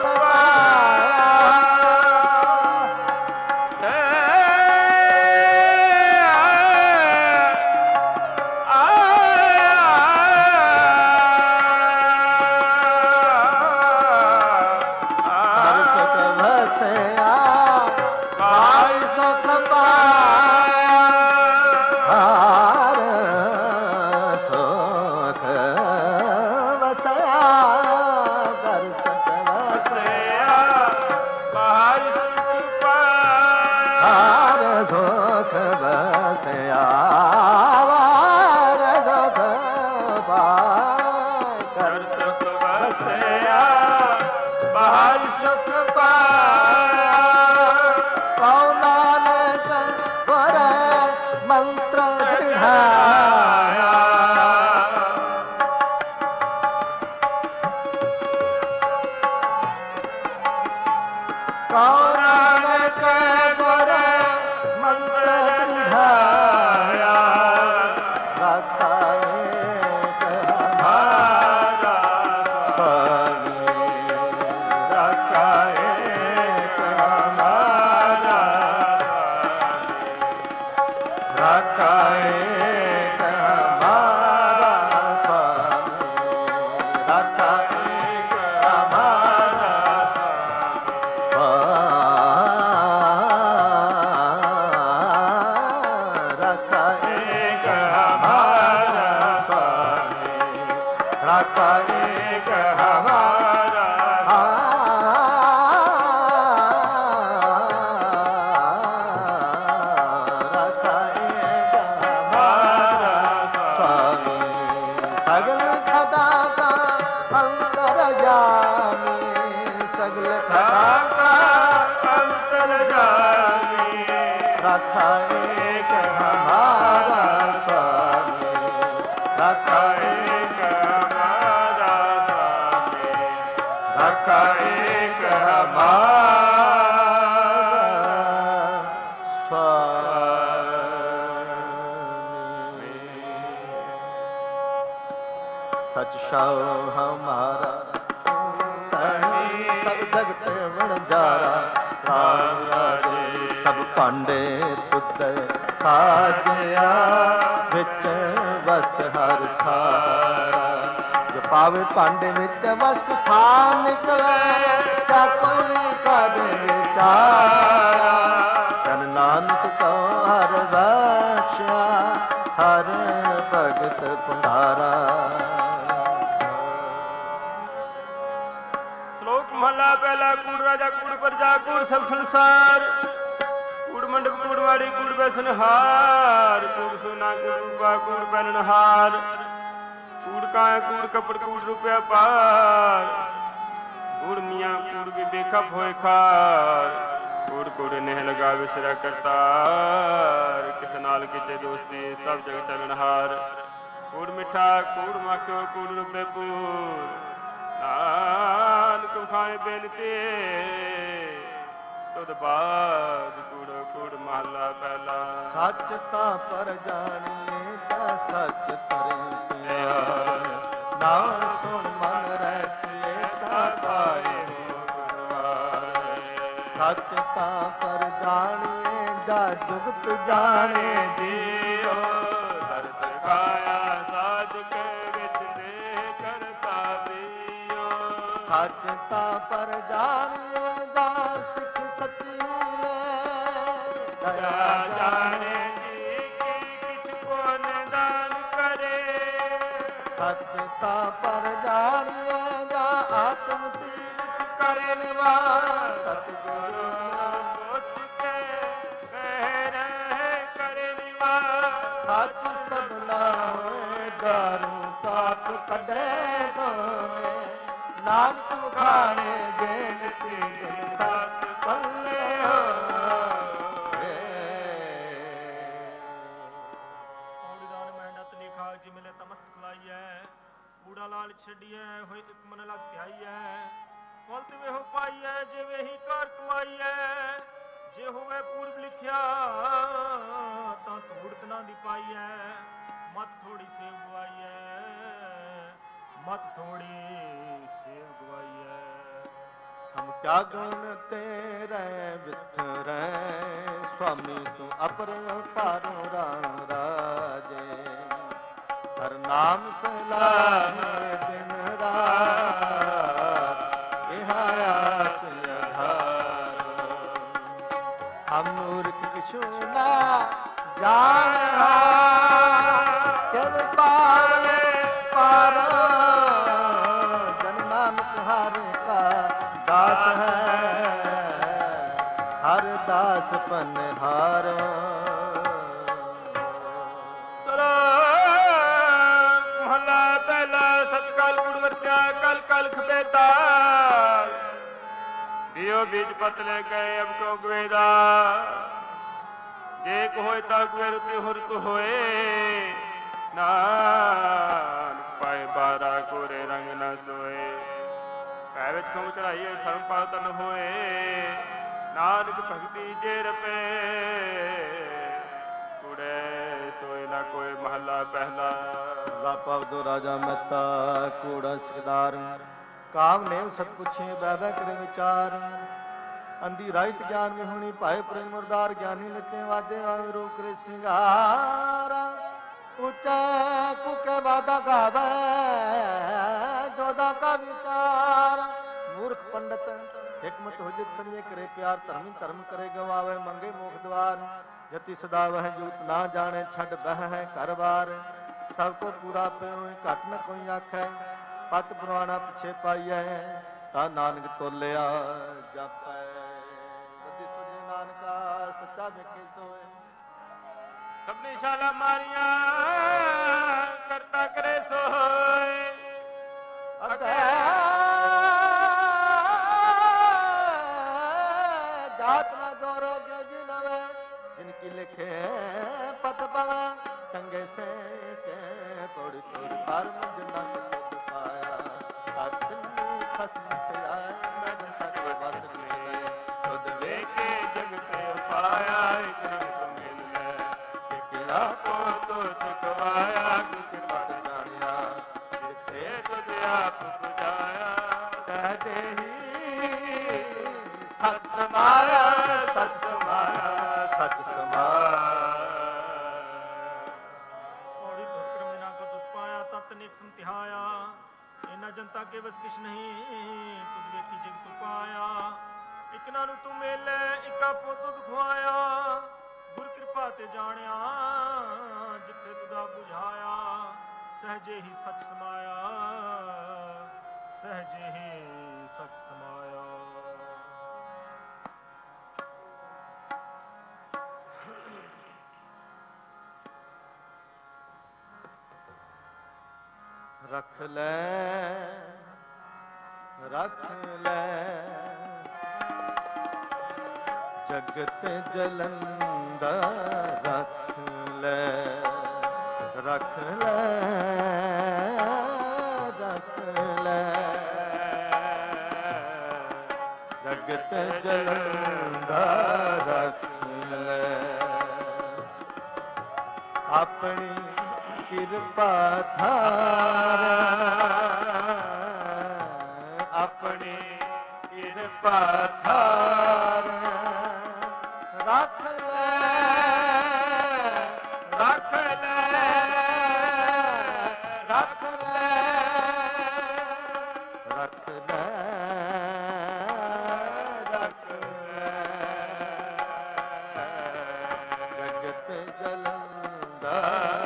Speaker 3: सच शाओ हमारा सब जगत वणजारा राम राजे सब पांडे पुत्र खाजया विच वस्त हर थारा जो पावे पांडे विच वस्त सार निकले क्या कोई कर विचारा जन नानक को हर बख्शा हर भगत पुंडारा।
Speaker 1: महला पहला कूड़ राजा कूड़ प्रजा कूड़ सब संसार कूड़ मंडप कूड़ वाड़ी कूड़ बैसनहार कूड़ सोना कूड़ रूपा कूड़ पहनहार कूड़ काया कूड़ कपड़ कूड़ रुपया पार कूड़ मियाँ कूड़ भी बेखप होए खार कूड़ कूड़ नेह लगा विसरा करतार किस नाल किते दोस्ती सब जग चलनहार कूड़ मिठा कूड़ माखो कूड़ रुपये पूर नानक खाए बेनती तुद बाद कूड़ कूड़ महला पहला
Speaker 3: सच ता पर जानिए ता सच तरे ना सुन मन रसिए ता पाए सच ता पर जानिए जा जुगत जाने
Speaker 1: जियो धरत काया साधक विच दे करता बियो
Speaker 3: सच ता पर जानिए जा सिख सची ले दया
Speaker 1: जाने जी की किछ को निदान करे
Speaker 3: सच ता पर जानिए जा आत्म तीर्थ करे निवास सतगुरु
Speaker 1: सोच के कह रहे करे निवास
Speaker 3: सच सदना होए दारू पाप कढे दोए नानक मुखाने बेनती जन सत पल्ले हो
Speaker 2: ਔੜੀਦਾਨ ਮਿਹਨਤ ਨੀ ਖਾਕ ਜੀ ਮਿਲੇ ਤਮਸਤ ਖਲਾਈਐ ਕੂੜਾ ਲਾਲ ਛੱਡੀਐ ਹੋਏ ਇੱਕ ਮਨ ਲਗ ਧਿਆਈਐ ਕੁਲਤ ਵੇਹੋ ਪਾਈਐ ਜਿਵੇਂ ਹੀ ਕਾਰ ਕਮਾਈਐ ਜੇ ਹੋਵੇ ਪੂਰਬ ਲਿਖਿਆ ਤਾਂ ਧੂੜਤ ਨਾ ਦੀ ਪਾਈਐ बात थोड़ी सेव गवाइए।
Speaker 3: हम क्या गुण तेरे बिथरे स्वामी तू अपर पारो राम राजे हर नाम सलाहे दिन रात आस आधारो हम मूर्ख किछु ना जाना किव पावे पारो जन नानक हर का दास है हर दास पनहारो
Speaker 1: ਮਹਲਾ ਪਹਿਲਾ ਸਤਕਾਲ ਗੁਣ ਵਰਤਿਆ ਕਲ ਕਲ ਖਪੇ ਤਾਲ ਦਿਓ ਬੀਜ ਪਤ ਲੈ ਗਏ ਅਬ ਕੋ ਗਵੇਦਾ ਜੇ ਕੋ ਹੋਏ ਤਾ ਗਵੇ ਰੁਤੇ ਹੁਰਤ ਹੋਏ ਨਾਨਕ ਪਾਏ ਬਾਰਾ ਕੋਰੇ ਰੰਗ ਨਾ ਸੋਏ ਪੈ ਵਿੱਚ ਕਉ ਚੜਾਈਏ ਸਰਮ ਪਾਲ ਤਨ ਹੋਏ ਨਾਨਕ ਭਗਤੀ ਜੇ ਰਪੇ ਕੁੜੇ ਸੋਏ ਨਾ ਕੋਈ ਮਹਲਾ ਪਹਿਲਾ
Speaker 3: ਲਾਪਵ ਦੋ ਰਾਜਾ ਮਹਿਤਾ ਕੂੜਾ ਸਿਕਦਾਰ ਕਾਮ ਨੇਮ ਸਤ ਪੁੱਛੇ ਬੈ ਬੈ ਕਰੇ ਵਿਚਾਰ ਅੰਧੀ ਰਾਇਤ ਗਿਆਨ ਵਿਹੁਣੀ ਭਾਏ ਪ੍ਰੇਮ ਮੁਰਦਾਰ ਗਿਆਨੀ ਨਚੇ ਵਾਜੇ ਵਾਏ ਰੂਪ ਕਰੇ ਸਿੰਗਾਰ ਉੱਚੇ ਕੁਕੇ ਵਾਦਾ ਗਾਵੇ ਜੋਦਾ ਕਾ ਵਿਚਾਰ ਮੂਰਖ ਪੰਡਤ ਹਿਕਮਤ ਹੁਜਤ ਸਮਝੇ ਕਰੇ ਪਿਆਰ ਧਰਮੀ ਧਰਮ ਕਰੇ ਗਵਾਵੇ ਮੰਗੇ ਮੋਖ ਦਵਾਰ ਜਤੀ ਸਦਾ ਵਹਿ ਜੂਤ ਨਾ ਜਾਣੇ ਛੱਡ ਬਹਿ ਹੈ ਘਰ ਬਾਰ ਸਭ ਕੋ ਪੂਰਾ ਪਿਉ ਘਟ ਨ ਕੋਈ ਆਖੈ ਪਤ ਪੁਰਾਣਾ ਪਿਛੇ ਪਾਈਐ ਤਾ ਨਾਨਕ ਤੋਲਿਆ ਜਾਪੈ ਬੱਦੀ ਸੁਜੇ ਨਾਨਕਾ ਸੱਚਾ ਵੇਖੇ ਸੋਏ
Speaker 1: ਸਭਨੇ ਸ਼ਾਲਾ ਮਾਰੀਆਂ ਕਰਤਾ ਕਰੇ ਸੋਏ
Speaker 3: ਅਗੇ ਜਾਤ ਨਾ ਜੋਰੋਗੇ ਜਿਨਵੇ ਜਿਨਕੀ ਲਿਖੇ ਪਤ ਪਵੈ ਚੰਗੇ ਸੇ ਕੇ ਪੜ ਤੁਰ ਪਰ ਜਨਾ ਕੁਤ ਪਾਇਆ ਸਤ ਨੂੰ ਖਸਮ ਤੇ ਆਇਆ ਨਨ ਤਕ ਵਸ ਲੈ ਖੁਦ ਵੇਖੇ ਜਗਤ ਪਾਇਆ ਇਕ ਰੰਗ ਮਿਲ ਲੈ ਇਕ ਆਪੋ ਤੋ ਚਕਵਾਇਆ ਗੁਰ ਪਤ ਜਾਣਿਆ ਜਿਥੇ ਤੁਧ ਆਪ ਪੁਜਾਇਆ ਸਹਜੇ ਹੀ ਸਤ ਸਮਾਇਆ ਸਤ ਸਮਾਇਆ ਸਤ ਸਮਾਇਆ
Speaker 2: ਤਨਿਕ ਸੰਤਿਹਾਇਆ ਇਹਨਾਂ ਜਨਤਾ ਕੇ ਵਸ ਕਿਛ ਨਹੀਂ ਤੁਧ ਵੇਖੀ ਜਗਤ ਪਾਇਆ ਇਕਨਾਂ ਨੂੰ ਤੂੰ ਮੇਲੇ ਇੱਕ ਆਪੋ ਤੁਧ ਖਵਾਇਆ ਗੁਰ ਕਿਰਪਾ ਤੇ ਜਾਣਿਆ ਜਿੱਥੇ ਤੁਧਾ 부ਝਾਇਆ ਸਹਜੇ ਹੀ ਸਚ ਸਮਾਇਆ ਸਹਜੇ ਹੀ ਸਚ ਸਮਾਇਆ
Speaker 3: ਰੱਖ ਲੈ ਰੱਖ ਲੈ ਜਗਤ ਜਲੰਦਾ ਰੱਖ ਲੈ ਰੱਖ ਲੈ ਰੱਖ ਲੈ ਜਗਤ ਜਲੰਦਾ ਰੱਖ ਲੈ ਆਪਣੀ ਕਿਰਪਾ ਧਾਰ ਆਪਣੀ ਕਿਰਪਾ ਧਾਰ ਰੱਖ ਲੈ ਰੱਖ ਲੈ ਰੱਖ ਲੈ ਰੱਖ ਲੈ ਰੱਖ ਲੈ ਜਗਤ ਜਲੰਦਾ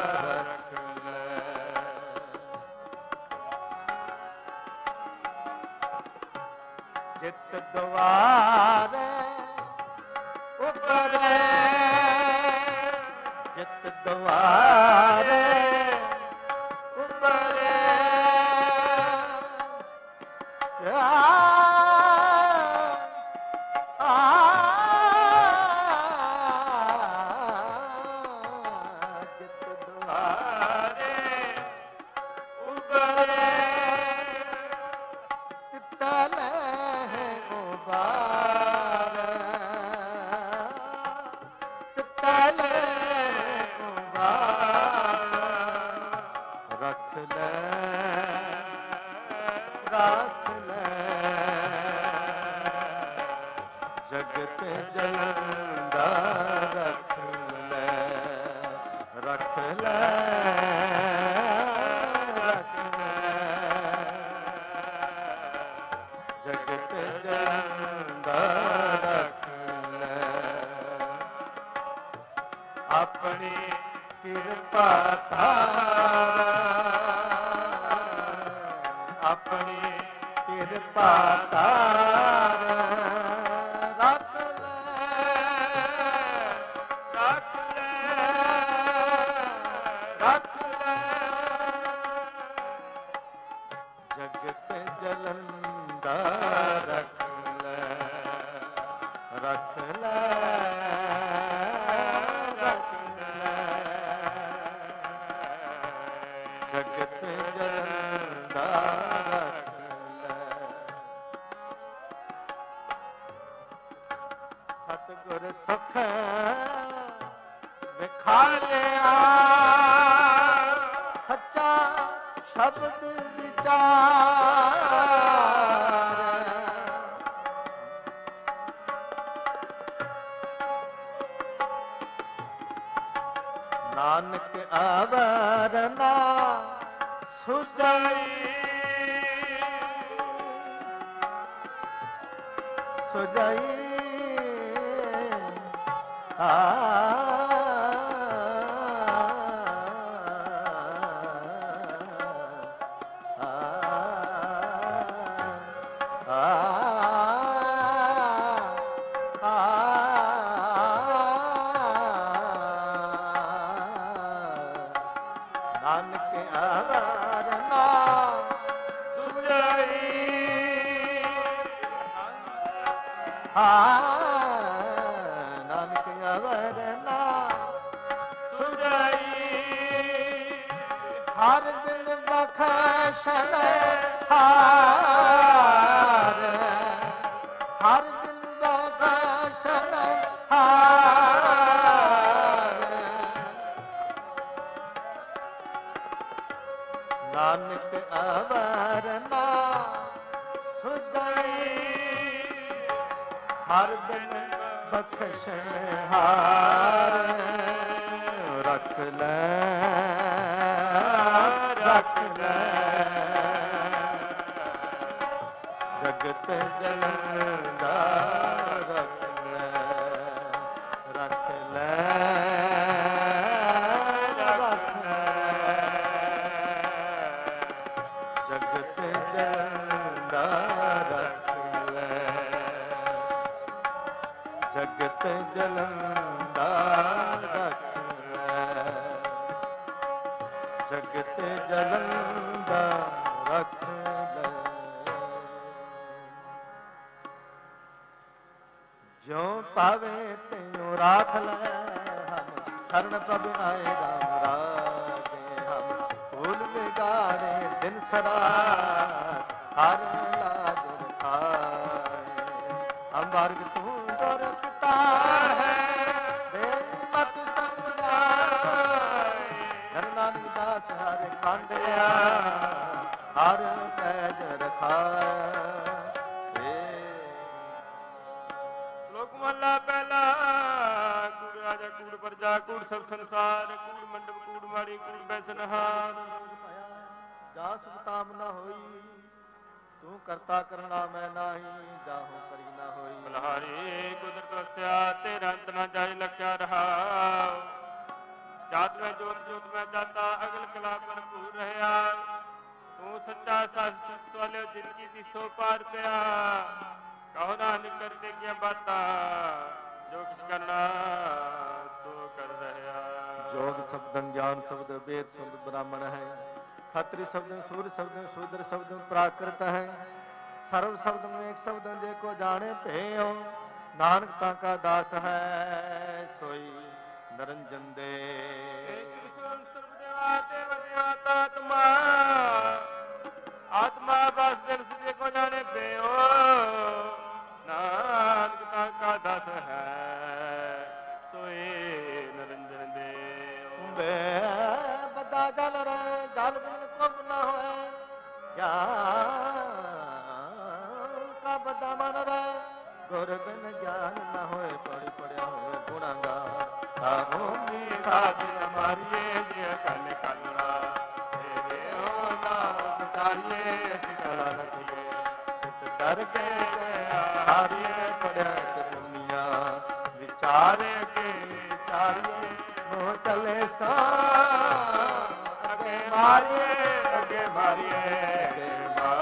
Speaker 3: ਚਿਤ ਦੁਆਰੇ ਉਪਰੇ ਚਿਤ ਦੁਆਰੇ ਉਪਰੇ ਆ ਆ ਚਿਤ ਦੁਆਰੇ ਉਪਰੇ ਚਿੱਤਾ ਲੈ ਬਾਰ ਤਲ ਬਾਰ ਰੱਖ ਲੈ ਆਪਣੀ ਕਿਰਪਾ ਧਾਰ, ਆਪਣੀ ਕਿਰਪਾ ਧਾਰ, ਰੱਖ ਲੈ ਰੱਖ ਲੈ ਰੱਖ ਲੈ, ਜਗਤ ਜਲੰਦਾ ਰੱਖ ਲੈ ਰੱਖ ਲੈ ਰੱਖ ਲੈ, ਜਗਤ ਜਲੰਦਾ ਰੱਖ ਲੈ। ਸਤਿਗੁਰ ਸੁਖ ਵਿਖਾਲਿਆ, ਸੱਚਾ ਸ਼ਬਦ ਵਿਚਾਰ, ਨਾਨਕ ਆਵਰ ਨਾ ਸੁਝਾਈ, ਸੁਝਾਈ ਆ ਨਾਨਕ ਆਵਰ ਨਾ ਸੁਝਾਈ, ਨਾਨਕ ਆਵਰ ਨਾ ਸੁਝਾਈ, ਹਰ ਦਿਨ ਬਖਸ਼ਣ ਹਾਰ, ਹਰ ਦਿਨ ਬਖਸ਼ਣ ਹਾਰ, ਨਾਨਕ ਆਵਰ ਨਾ ਸੁਝਾਈ, ਹਰ ਦਿਨ ਬਖਸ਼ਣ ਹਾਰ, ਰੱਖ ਲੈ ਰੱਖ ਲੈ, ਜਗਤ ਜਲੰਦਾ ਰੱਖ ਲੈ ਰੱਖ ਲੈ ਰੱਖ ਲੈ, ਜਗਤ ਜਲੰਦਾ ਰੱਖ ਲੈ, ਜਗਤ ਜਲੰਦਾ ਰੱਖ ਲੈ, ਜਗਤ ਜਲੰਦਾ ਰੱਖ ਲੈ। ਜਿਉ ਪਾਵੇ ਤਿਉ ਰਾਖ ਲੈ, ਹਮ ਸ਼ਰਨ ਪ੍ਰਭ ਆਏ ਰਾਮ ਰਾਜੇ, ਹਮ ਭੂਲ ਵਿਗਾੜੇ ਦਿਨ ਸਰਾਤ, ਹਰ ਲਾਜ ਰਖਾਏ, ਹਮ ਵਰਗ ਤੂੰ ਦਰ ਪਿਤਾ ਹੈ, ਦੇ ਮਤ ਸਮਝਾਏ, ਧਨ ਨਾਨਕ ਦਾਸ ਹਰ ਕਾਂਡਿਆ, ਹਰ ਪੈਜ ਰਖਾਏ।
Speaker 1: ਸ਼ਲੋਕ ਮਹਲਾ ਪਹਿਲਾ। ਕੂੜ ਰਾਜਾ ਕੂੜ ਪ੍ਰਜਾ ਕੂੜ ਸਭ ਸੰਸਾਰ, ਕੂੜ ਮੰਡਪ ਕੂੜ ਮਾੜੀ ਕੂੜ ਬੈਸਨਹਾਰ,
Speaker 3: ਜਾ ਸੁਤਾਮ ਨਾ ਹੋਈ, ਤੂੰ ਕਰਤਾ ਕਰਨਾ ਮੈਂ ਨਾਹੀ, ਜਾਹੋ ਕਰੀ ਨਾ ਹੋਈ।
Speaker 1: ਬਲਹਾਰੀ ਕੁਦਰਤ ਵਸਿਆ, ਤੇਰਾ ਅੰਤ ਨਾ ਜਾਇ ਲਖਿਆ ਰਹਾ, ਜਾਤ ਮੈਂ ਜੋਤ ਜੋਤ ਮੈਂ ਦਾਤਾ, ਅਗਲ ਕਲਾ ਭਰਪੂਰ ਰਹਿਆ, ਤੂੰ ਸੱਚਾ ਸੱਚ ਸਵਾਲਿਓ ਜਿਨ ਕੀ ਦਿਸੋ ਪਾਰ ਪਿਆ, ਕਹੋ ਨਾਨਕ ਕਰਦੇ ਕੀਆਂ ਬਾਤਾਂ, ਜੋ ਕਿਛ ਕਰਨਾ ਸੋ ਕਰ ਰਹਿਆ।
Speaker 3: ਜੋਗ ਸ਼ਬਦੰ ਗਿਆਨ ਸ਼ਬਦ ਵੇਦ ਸ਼ਬਦ ਬ੍ਰਾਹਮਣ ਹੈ, ਖਤਰੀ ਸ਼ਬਦੰ ਸੂਰ ਸ਼ਬਦੰ ਸ਼ੂਦਰ ਸ਼ਬਦੰ ਪ੍ਰਾਕ੍ਰਿਤ ਹੈ, ਸਰਵ ਸ਼ਬਦੰ ਏਕ ਸ਼ਬਦੰ ਜੇ ਕੋ ਜਾਣੇ ਭੇਉ, ਨਾਨਕ ਤਾਂ ਕਾ ਦਾਸ ਹੈ ਸੋਈ ਨਰੰਜਨ ਦੇ।
Speaker 1: ਆਤਮਾ ਆਤਮਾ ਬਸ ਦਿਨ ਜੇ ਕੋ ਜਾਣੇ ਭੇਉ, ਨਾਨਕ ਤਾਂ ਕਾ ਦਾਸ ਹੈ ਸੋਈ ਨਰੰਜਨ ਦੇ।
Speaker 3: ਵੇ ਬਦਾ ਜਲ ਰੇ ਜਲ ਬਿਨ ਕੁਬ ਨ ਹੋਏ, ਗਿਆਨ ਕਾ ਬਦਾ ਮਨ ਰੇ, ਗੁਰ ਬਿਨ ਗਿਆਨ ਨ ਹੋਏ, ਪੜਿ ਪੜਿਆ ਹੋਵੇ ਗੁਣਾਂਗਾਰ, ਤਾਹੋ ਮੀ ਸਾਧ ਮਾਰੀਏ ਜੇ ਕਲ ਕਲਰਾ, ਤੇਰੇ ਹੋ ਨਾਮ ਵਿਚਾਰੀਏ ਅਸੀਂ ਕਲਾ ਰਖੀਏ, ਸਿਤ ਡਰ ਕੇ ਹਾਰੀਏ ਪੜਿਆ ਤੇ ਦੁਨੀਆ, ਵਿਚਾਰੇ ਕੇ ਵਿਚਾਰੀਏ मोह चले सो अगे मारिए अगे मारिए अगे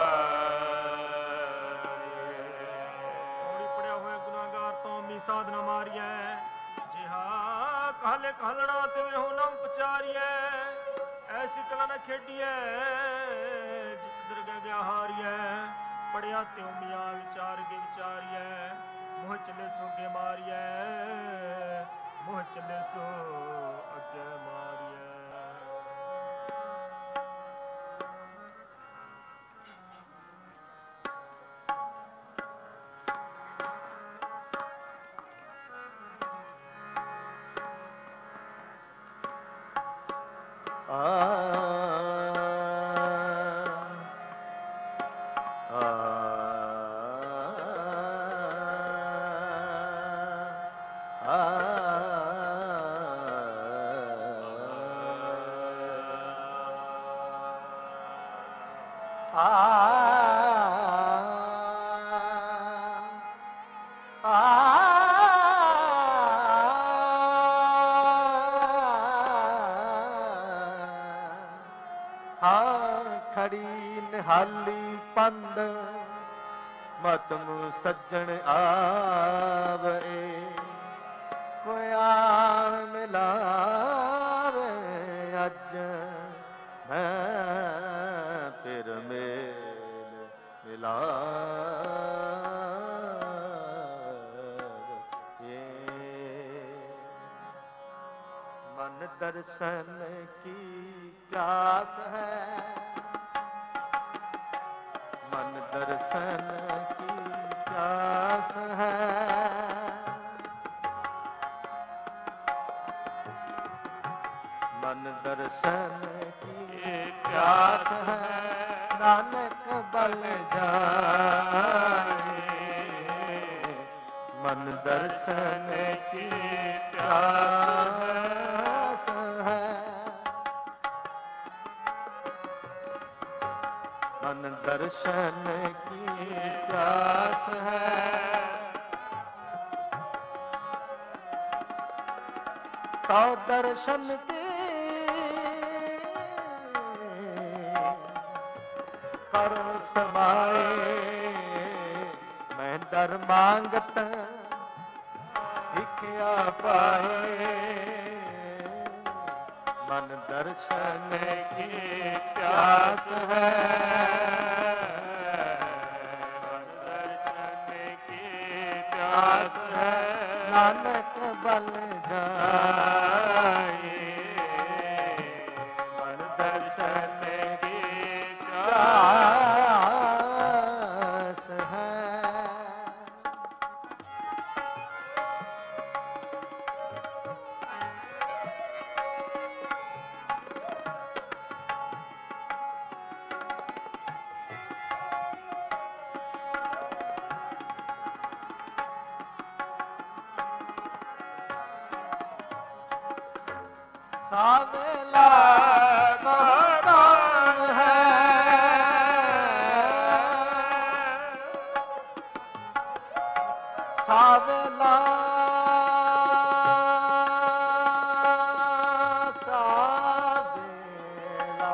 Speaker 2: ਮਾਰੀਏ ਪੜਿਆ ਹੋਇਆ ਗੁਨਾਹਗਾਰ ਤੋਂ ਮੀ ਸਾਧਨਾ ਮਾਰੀਏ ਜਿਹਾ ਕਾਲੇ ਕਾਲਣਾ ਤੇ ਹੋ ਨਾ ਉਪਚਾਰੀਏ ਐਸੀ ਕਲਾ ਨਾ ਖੇਡੀਏ ਜਿਤ ਦਰਗਹਿ ਵਿਹਾਰੀਏ ਪੜਿਆ ਤੇ ਮੀਆਂ ਵਿਚਾਰ ਕੇ ਵਿਚਾਰੀਏ ਮੋਹ ਚਲੇ ਸੋ ਅੱਗੇ ਮਾਰੀਏ ਮੋਹ ਚਲੇ ਸੋ ਅੱਗੇ ਮਾਰੀਏ
Speaker 3: ਆ ਆ ਖੜੀ ਨਿਹਾਲੀ ਪੰਦ ਮਤਮ ਸੱਜਣ ਆਵੇ ਕੋਈ ਆਣ ਮਿਲਾਵੇ ਅੱਜ ਮੈਂ ਫਿਰ ਮੇਲ ਮਿਲਾਵੇ ਮਨ ਦਰਸ਼ਨ ਕੀ प्यास है मन दर्शन की प्यास है मन दर्शन की प्यास है नानक बल जाए मन दर्शन की प्यास है मन दर्शन की प्यास है तो दर्शन की कर समाए मैं दर मांगत भिखिया पाए मन दर्शन की प्यास है मन दर्शन की प्यास है नानक बल जाए मन दर्शन की प्यास है सावेला कौन है सावेला सावेला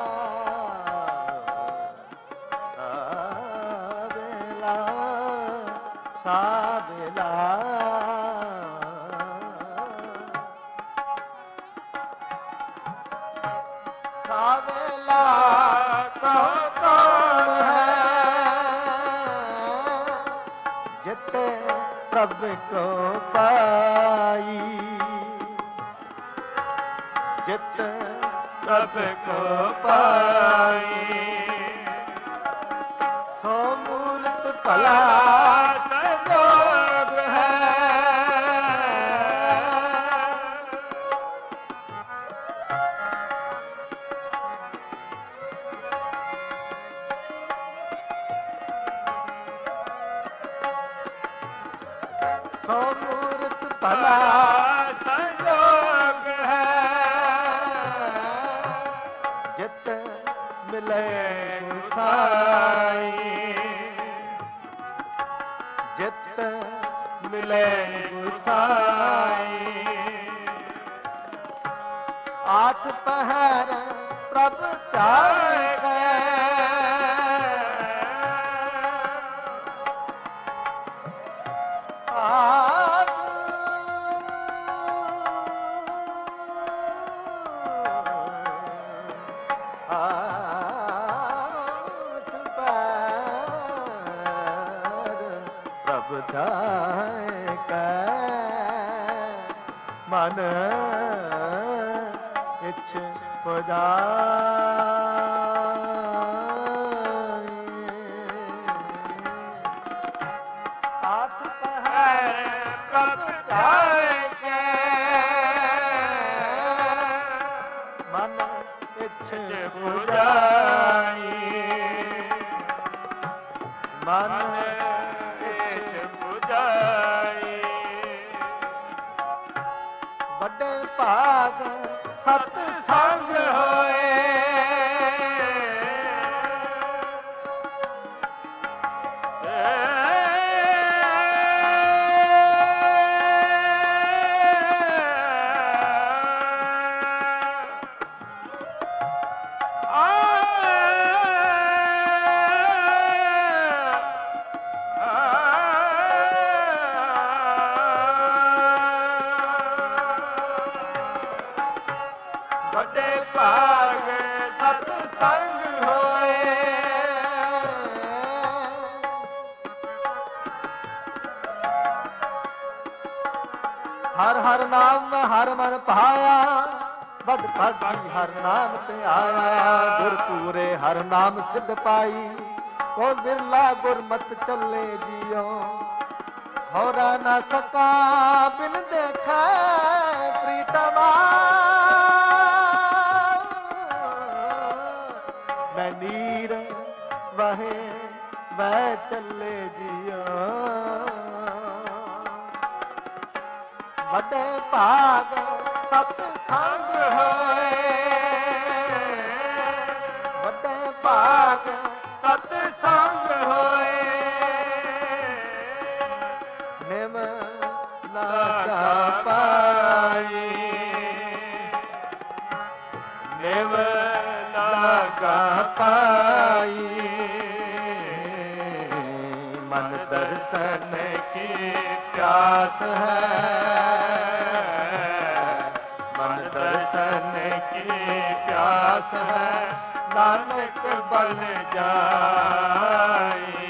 Speaker 3: सावेला सावेला सावेला कौन है जित प्रभ को पाई जित प्रभ को पाई सो मूर्त भला संजोग है सो मूर्त भला संजोग है जित मिले गुसाई जित मिले गुसाई आठ पहर प्रभ चाहे मन इच्छ पुजारी आठ पहर प्रभ चाहे मन इच्छ पुजारी मन भाग सत संग होए हर हर नाम हर मन पाया बद भागी हर नाम ते आया गुर पूरे हर नाम सिद्ध पाई को बिरला गुरमत चले जियो होरा न सका बिन देखा प्रीतमा मैं नीर वहे वह चले जियो वडे भाग सत संग होए वडे भाग सत संग होए निम लागा पाई निम लागा पाई मन दर्शन की प्यास है दर्शन की प्यास है नानक बन जाए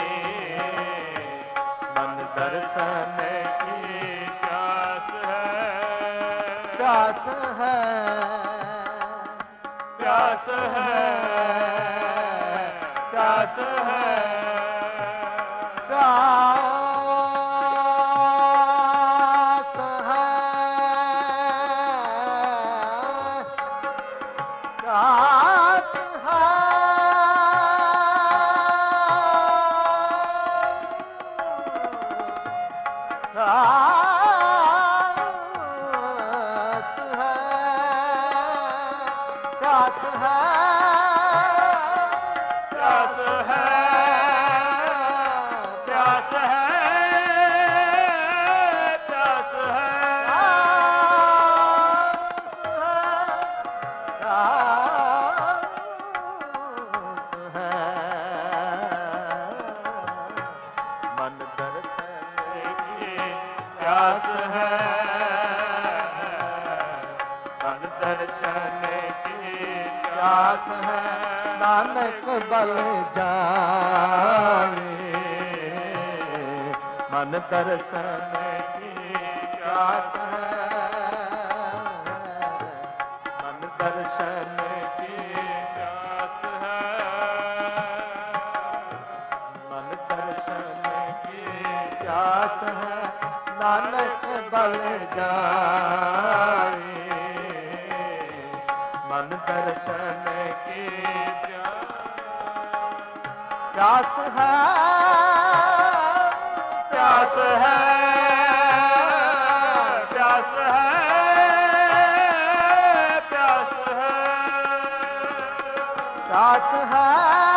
Speaker 3: मन दर्शन की प्यास है प्यास है प्यास है प्यास है प्यास नानक बल जाए मन दर्शन की प्यास है मन दर्शन की प्यास है मन दर्शन की प्यास है नानक बल जाए मन दर्शन की प्यास है प्यास है प्यास है प्यास है प्यास है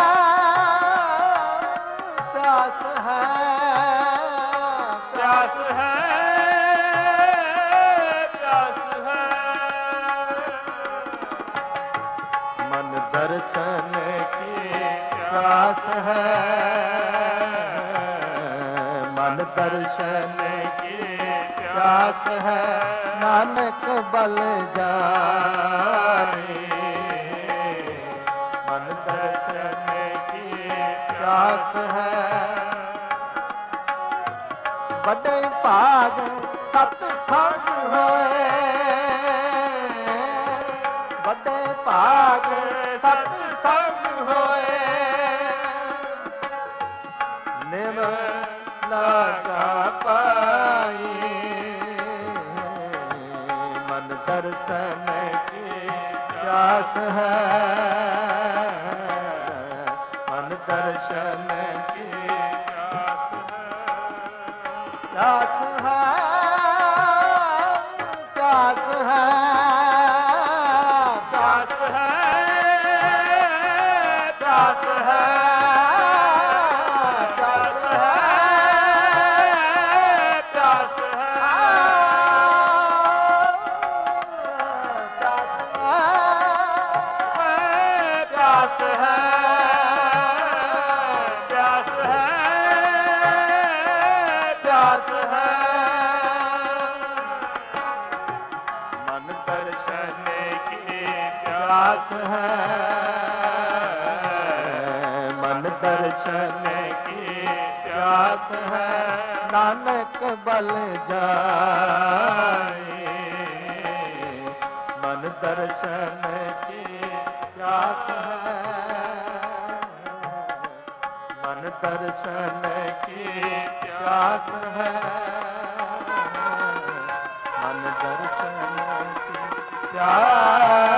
Speaker 3: प्यास है प्यास है प्यास है प्यास है नानक बल जाने। मन दर्शन की प्यास है बड़े भाग सतसंग होए। बड़े भाग सतसंग होए। निम लगा पाई मन दर्शन की प्यास है। मन दर्शन की प्यास है। प्यास है। प्यास है। प्यास है। प्यास है मन दर्शन की प्यास है। नानक बल जाए मन दर्शन की प्यास है। मन दर्शन की प्यास है। मन दर्शन की प्यास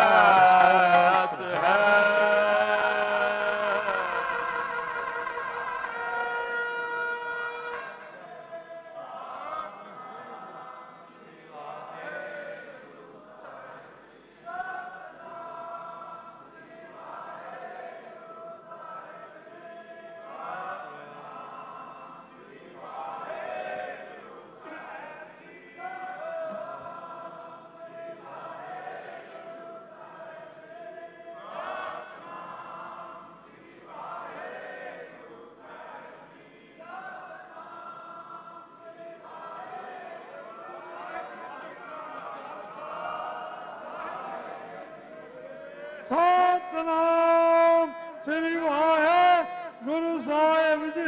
Speaker 4: ਸਤਿਨਾਮ ਸ੍ਰੀ ਵਾਹਿਗੁਰੂ ਸਾਹਿਬ ਜੀ।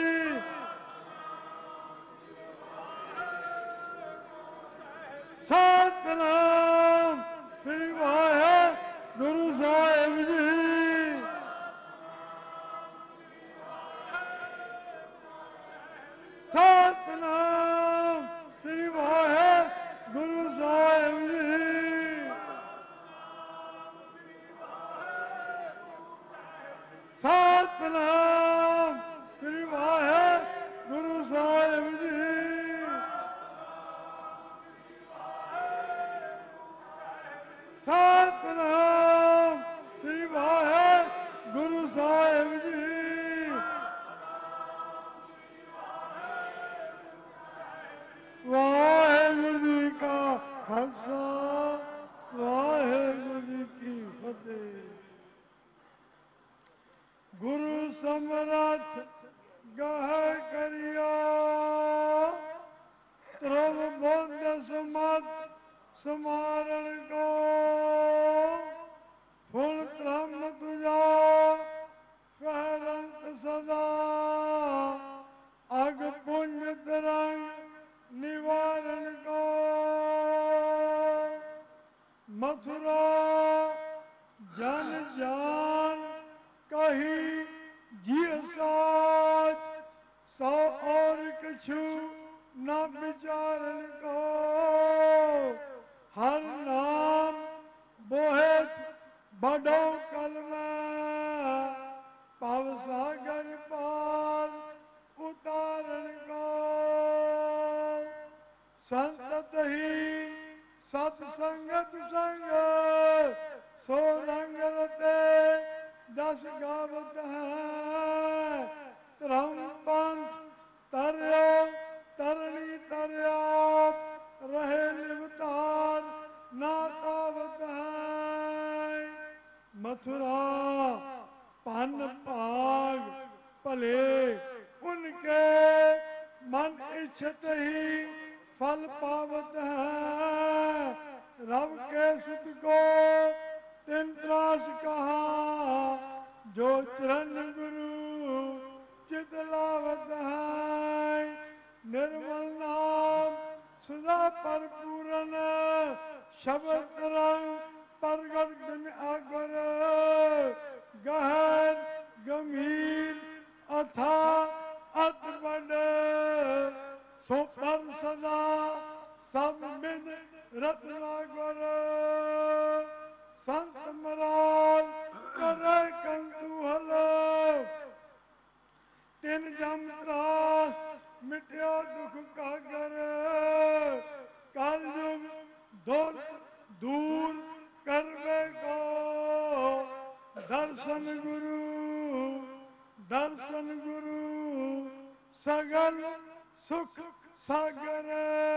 Speaker 4: ਸਤਿਨਾਮ ਸ੍ਰੀ ਵਾਹਿਗੁਰੂ ਸਾਹਿਬ ਜੀ। ਸਤਿਨਾਮ ਸ੍ਰੀ ਵਾਹਿਗੁਰੂ ਸਾਹਿਬ ਜੀ। ਸਤਿਨਾਮ ਸ੍ਰੀ ਵਾਹਿਗੁਰੂ ਸਾਹਿਬ ਜੀ। ਸਤਿਨਾਮ ਸ੍ਰੀ ਵਾਹਿਗੁਰੂ ਸਾਹਿਬ ਜੀ। ਵਾਹਿਗੁਰੂ ਜੀ ਕਾ ਖਾਲਸਾ ਵਾਹਿਗੁਰੂ ਜੀ ਕੀ ਫਤਿਹ। ਗੁਰੂ ਸਮਰੱਥ ਗਾਹ ਕਰਿਆ ਧਰਮ ਬੁੱਧ ਸਮਤ ਸਮਾਰਨ ਕੋ। ਫੁੱਲ ਧਰਮ ਤੁਝਾ ਫਹਿਰੰਤ ਸਦਾ। ਅਗ ਪੁੰਜ ਤਰੰਗ ਨਿਵਾਰਨ ਕੋ। ਮਥੁਰਾ ਜਨ ਜਾਨ कही जिय साच सौ और कछु न विचारन को। हर नाम बोहेत बड़ो कल में पव सागर पार उतारन को। संतत ही सत्संगत संग सो रंग रते दस गावत है। धर्म पंथ तरियो तरणी तरिया रहे लिवतार ना तावत है। मथुरा पन भाग भले उनके मन इच्छत ही फल पा ਸ਼ਬਦ ਰੰਗ ਪ੍ਰਗਟ ਦਿਨ ਆਗਰ ਗਹਿਰ ਗੰਭੀਰ ਅਥਾ ਅਤ ਵੱਡ ਸੋ ਪਰ ਸਦਾ ਸਭ ਬਿਨ ਰਤਨਾ ਗੁਰ ਸੰਤ ਮਰਾਲ ਕਰੇ ਕੰਤੂ ਹਲ ਤਿਨ ਜਮ ਤਰਾਸ ਮਿਟਿਓ ਦੁਖ ਕਾਗਰ ਕਲ ਯੁਗ ਦੁਰ ਦੂਰ ਕਰਵੇ ਕੋ ਦਰਸ਼ਨ ਗੁਰੂ ਦਰਸ਼ਨ ਗੁਰੂ ਸਗਲ ਸੁਖ ਸਾਗਰ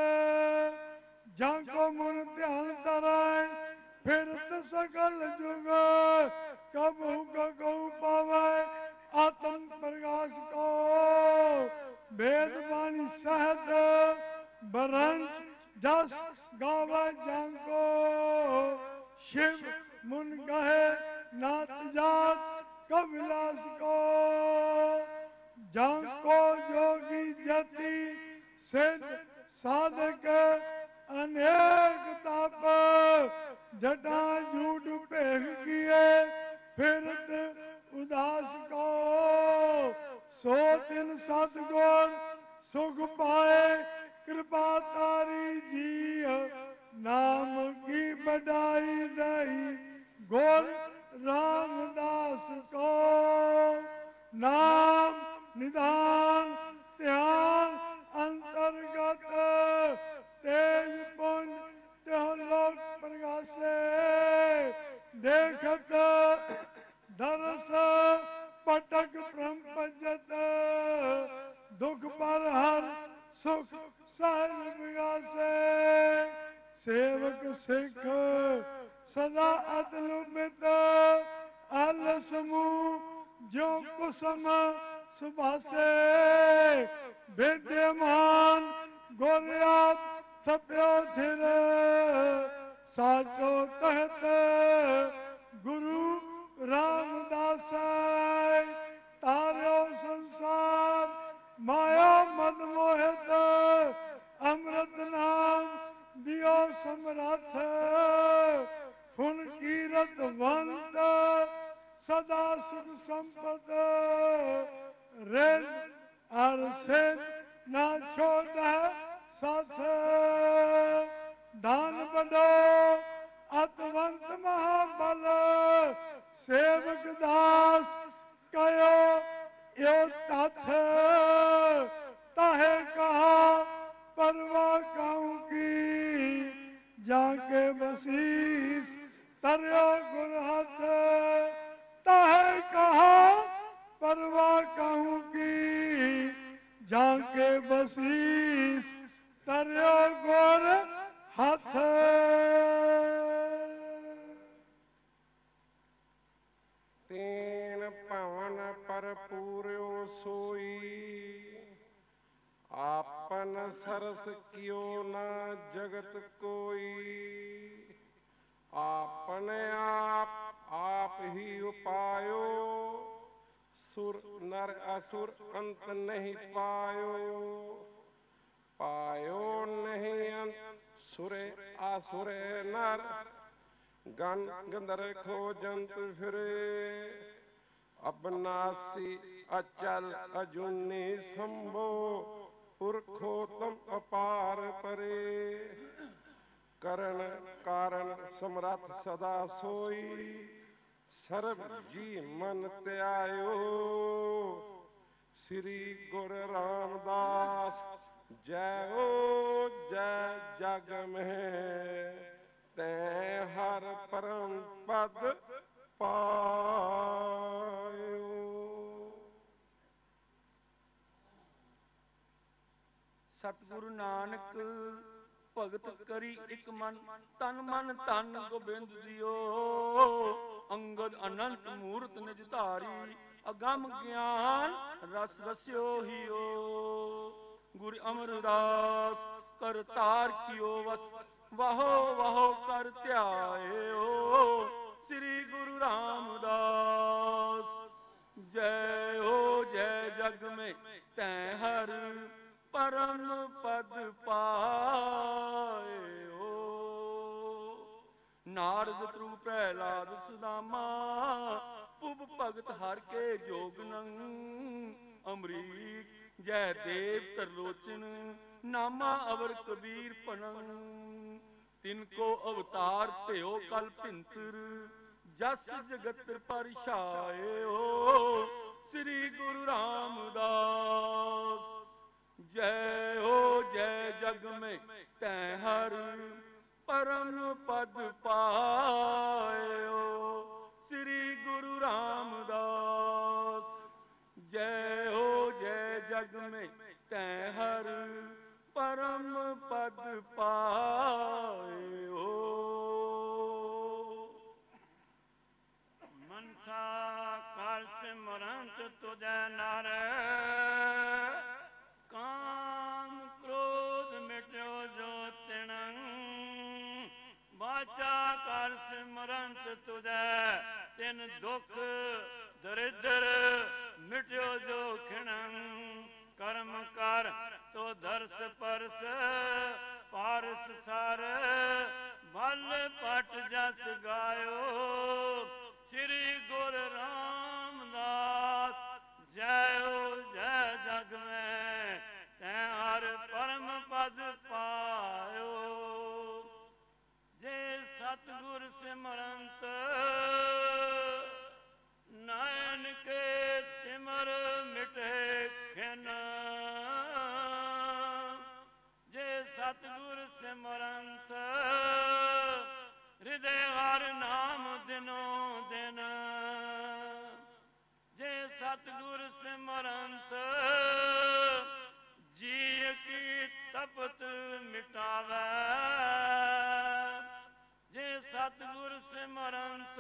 Speaker 4: ਜਾਂ ਕੋ ਮਨ ਧਿਆਨ ਤਰਾਏ ਫਿਰਤ ਸਗਲ ਜੁਗ ਕਬਹੂ ਕਉ ਪਾਵੈ ਆਤਮ ਪ੍ਰਗਾਸ ਕੋ ਵੇਦ ਬਾਣੀ ਸਹਿਤ ਬਰੰਚ ਜਸ ਗਾਵੈ ਜਾਂ ਕੋ शिव मुन कहे नाथ जात कविलास को जाको जोगी जति सिद्ध साधक अनेक ताप जटा झूठ भेग किए फिरत उदास को सो तिन सतगुर सुख पाए कृपा तारी जी नाम की बढ़ाई दई गोर रामदास को नाम निधान ध्यान अंतर्गत तेज पुंज त्यों लोक प्रकाशे देखत दरस पटक ब्रह्म पजत दुख पर हर सुख सहज विगासे सेवक सिख सदा अदल मित अल समूह जो कुसम सुभासे विद्यमान गोरियात सत्यो थिर साचो तहत गुरु रामदास तारो संसार माया मद मोहित अमृत नाम दियो समरथ फुन कीरत वंत सदा सुख संपद रेन और सेन ना छोड़ साथ दान बड़ो अतवंत महाबल सेवक दास कयो यो तथ ताहे कहा परवाह काहू की जाके बसीस तरियो गुर हाथ ताहे कहा परवाह काहू की जाके बसीस तरियो गुर हाथ
Speaker 5: तेन पवन पर पूर्यो सोई आपन सरस कियो ना जगत कोई आपने आप आप ही उपायो सुर नर असुर अंत नहीं पायो पायो नहीं अंत सुरे आसुरे नर गण गंधर खोजंत फिरे अबनासी अचल अजूनी संभो पुरखोत्तम अपार परे करण कारण समरथ सदा सोई सर्व जी मन त्यायो श्री गुरु रामदास जय ओ जय जग में ते हर परम पद पायो।
Speaker 6: सतगुरु नानक भगत करी एक मन तन मन तन गोबिंद दियो अंगद अनंत मूर्त निज धारी अगम ज्ञान रस रस्यो हियो गुरु अमरदास करतार कियो वस वाहो वाहो कर ध्यायो श्री गुरु रामदास जय हो जय जग में तै हर परम पद पाए हो। ਨਾਰਦ ਤਰੂ ਪ੍ਰਹਿਲਾਦ ਸੁਦਾਮਾ ਪੁਬ ਭਗਤ ਹਰ ਕੇ ਜੋਗਨੰ ਅਮਰੀਕ ਜੈ ਦੇਵ ਤਰਲੋਚਨ ਨਾਮਾ ਅਵਰ ਕਬੀਰ ਪਨੰ ਤਿਨ ਕੋ ਅਵਤਾਰ ਭਿਓ ਕਲ ਭਿੰਤਰ ਜਸ ਜਗਤ ਪਰ ਛਾਇਓ ਸ੍ਰੀ ਗੁਰੂ ਰਾਮਦਾਸ ਜੈ ਹੋ ਜੈ ਜਗ ਮੈਂ ਤੈ ਹਰ ਪਰਮ ਪਦ ਪਾਇਓ ਸ੍ਰੀ ਗੁਰੂ ਰਾਮਦਾਸ ਜੈ ਹੋ ਜੈ ਜਗ ਮੈਂ ਤੈ ਹਰ ਪਰਮ ਪਦ ਪਾਇਓ।
Speaker 1: ਮਨਸਾ ਕਰ ਸਿਮਰੰਤ ਤੁਝੈ ਨਰ ਕਾਮ ਕ੍ਰੋਧ ਮਿਟਿਓ ਜੋ ਤਿਣੰ ਵਾਚਾ ਕਰ ਸਿਮਰੰਤ ਤੁਝੈ ਤਿਨ ਦੁਖ ਦਰਿਦਰ ਮਿਟਿਓ ਜੋ ਖਿਣੰ ਕਰਮ ਕਰ ਤੋ ਦਰਸ ਪਰਸ ਪਾਰਸ ਸਰ ਭਲ ਪਟ ਜਸ ਗਾਇਓ ਸ੍ਰੀ ਗੁਰੂ ਰਾਮਦਾਸ ਜੈ ਹੋ ਜੈ ਜਗ ਮੈਂ ਤੈ ਹਰ ਪਰਮ ਪਦ ਪਾਇਓ ਜੇ ਸਤਿਗੁਰ ਸਿਮਰੰਤ ਨਾਨਕ ਕੇ ਸਿਮਰ ਮਿਟੇ ਖਿਨ ਜੇ ਸਤਿਗੁਰ ਸਿਮਰੰਤ ਹਿਰਦੇ ਹਰ ਨਾਮ ਦਿਨੋ ਦਿਨ ਜੇ ਸਤਿਗੁਰ ਸਿਮਰੰਤ ਜੀ ਕੀ ਤਪਤ ਮਿਟਾਵੈ ਜੇ ਸਤਿਗੁਰ ਸਿਮਰੰਤ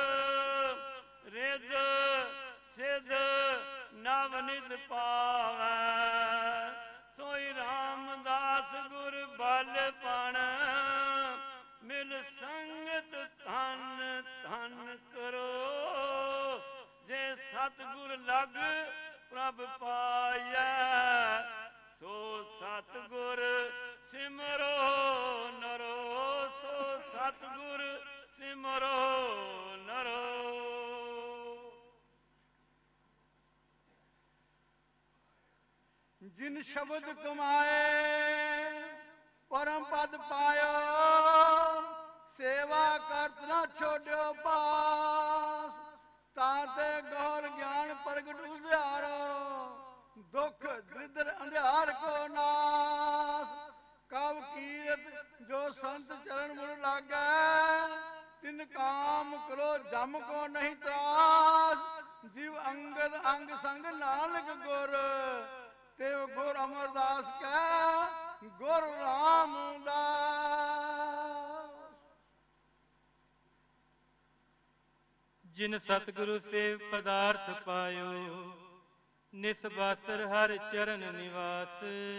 Speaker 1: ਰਿਦ ਸਿਧ ਨਵ ਨਿਧ ਪਾਵੈ ਸੋਈ ਰਾਮਦਾਸ ਗੁਰ ਬਲ ਪਣ ਮਿਲ ਸੰਗਤ ਧਨ ਧਨ ਕਰੋ ਜੇ ਸਤਿਗੁਰ ਲਗ ਪ੍ਰਭ ਪਾਈਐ ਸੋ ਸਤਿਗੁਰ ਸਿਮਰੋ ਨਰੋ ਸੋ ਸਤਿਗੁਰ ਸਿਮਰੋ ਨਰੋ।
Speaker 4: ਜਿਨ ਸ਼ਬਦ ਕਮਾਏ ਪਰਮ ਪਦ ਪਾਇਓ ਸੇਵਾ ਕਰਤ ਨਾ ਛੋੜਿਓ ਪਾਸ ਤਾਂ ਤੇ ਗੌਰ ਗਿਆਨ ਪ੍ਰਗਟ ਉਧਿਆਰੋ ਦੁੱਖ ਦ੍ਰਿਦਰ ਅੰਧਿਆਰ ਕੋ ਨਾਸ ਕਵ ਕੀਰਤ ਜੋ ਸੰਤ ਚਰਨ ਮੁਰ ਲਾਗੈ ਤਿਨ ਕਾਮ ਕਰੋ ਜਮ ਕੋ ਨਹੀਂ ਤਰਾਸ ਜਿਵ ਅੰਗਦ ਅੰਗ ਸੰਗ ਨਾਨਕ ਗੁਰ ਤਿਵ ਗੁਰ ਅਮਰਦਾਸ ਕੈ ਗੁਰ ਰਾਮਦਾਸ।
Speaker 7: ਜਿਨ ਸਤਿਗੁਰੂ ਸੇਵ ਪਦਾਰਥ ਪਾਇਓ ਨਿਸਬਾਸਰ ਹਰ ਚਰਨ ਨਿਵਾਸ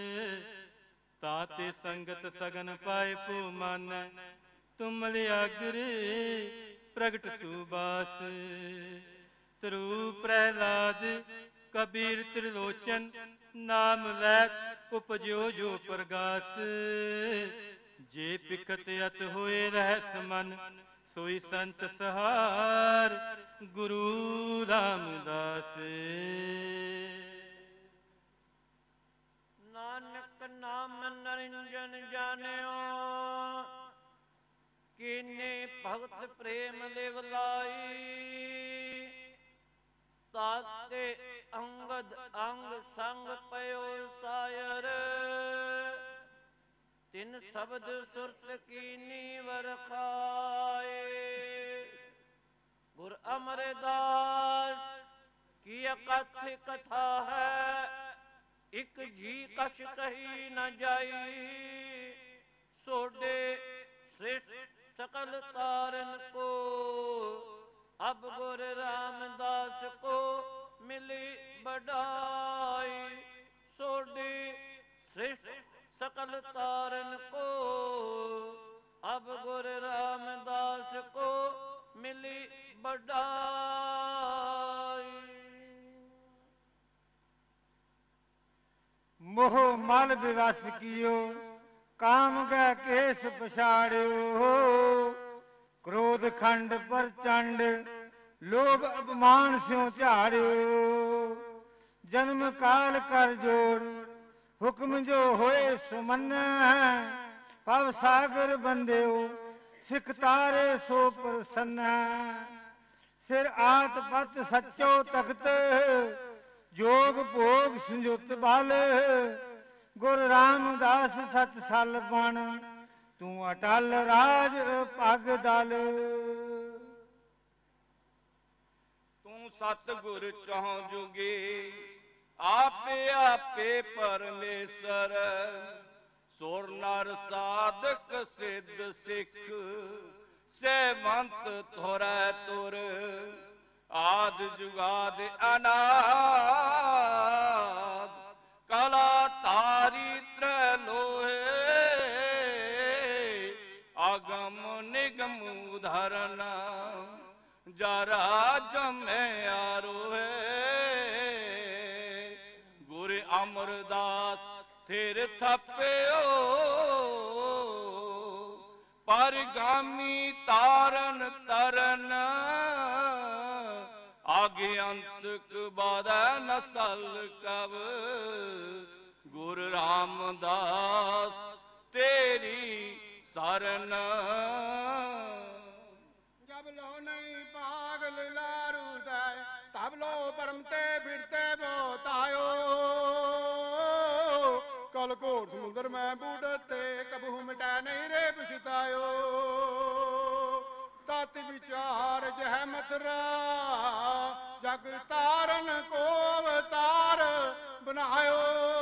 Speaker 7: ਤਾਤੇ ਸੰਗਤ ਸਗਨ ਪਾਏ ਭੂ ਮਨ ਤੁਮ ਲਿਆਗਰ ਪ੍ਰਗਟ ਸੁਬਾਸ ਤਰੂ ਪ੍ਰਹਿਲਾਦ ਕਬੀਰ ਤ੍ਰਿਲੋਚਨ ਨਾਮ ਲੈ ਉਪਜਿਓ ਜੋ ਪ੍ਰਗਾਸ ਜੇ ਪਿਕਤ ਅਤ ਹੋਏ ਰਹਿਸ ਮਨ ਸੋਈ ਸੰਤ ਸਹਾਰ ਗੁਰੂ ਰਾਮਦਾਸ।
Speaker 8: ਨਾਨਕ ਨਾਮ ਨਰਿੰਜਨ ਜਾਣਿਓ ਕੀਨੇ ਭਗਤ ਪ੍ਰੇਮ ਲਿਵ ਲਾਈ ਤਾਤੇ ਅੰਗਦ ਅੰਗ ਸੰਗ ਪਇਓ ਸਾਇਰ ਤਿਨ ਸ਼ਬਦ ਸੁਰਤ ਕੀਨੀ ਵਰਖਾਏ ਗੁਰ ਅਮਰਦਾਸ ਕੀ ਅਕਥ ਕਥਾ ਹੈ ਇਕ ਜੀ ਕਛ ਕਹੀ ਨ ਜਾਈ ਸੋਡੇ ਸ੍ਰਿਸ਼ਟ ਸਕਲ ਤਾਰਨ ਕੋ ਅਬ ਗੁਰ ਰਾਮਦਾਸ ਕੋ ਮਿਲੀ ਬੜਾਈ ਸੋਡੀ ਸ੍ਰਿਸ਼ਟ ਸਕਲ ਤਾਰਨ ਕੋ ਅਬ ਗੁਰ ਰਾਮਦਾਸ ਕੋ ਮਿਲੀ ਬੜਾਈ।
Speaker 9: मोह मल विवश कियो काम गए केस पछाड़ियो क्रोध खंड पर चंड लोभ अपमान स्यों झाड़ियो जन्म काल कर जोड़ हुक्म जो होए सुमन पव सागर बंदेओ सिख तारे सो प्रसन्न सिर आत पत सच्चो तख्त जोग भोग संयुक्त बल गुरु रामदास सत सल बन तू अटल राज पग दल
Speaker 6: तू सतगुर चौं जुगे आपे आपे परमेश्वर सुर नर साधक सिद्ध सिख सेवंत थोरै तुर आद जुगाद अनाद कला तारी त्रलोहे आगम निगम उदाहरण जरा जमे आरोहे गुरु अमरदास थिर थप्पियो परगामी तारन तरन आगे अंत बाद नसल कब गुरु रामदास तेरी सरन
Speaker 4: जब लो नहीं पागल लारू दाय तब लो परमते फिरते बोतायो कल घोर समुद्र में बूढ़ते कबहू मिटा नहीं रे पछतायो तत् विचार जह मथुरा जग तारन को अवतार बनायो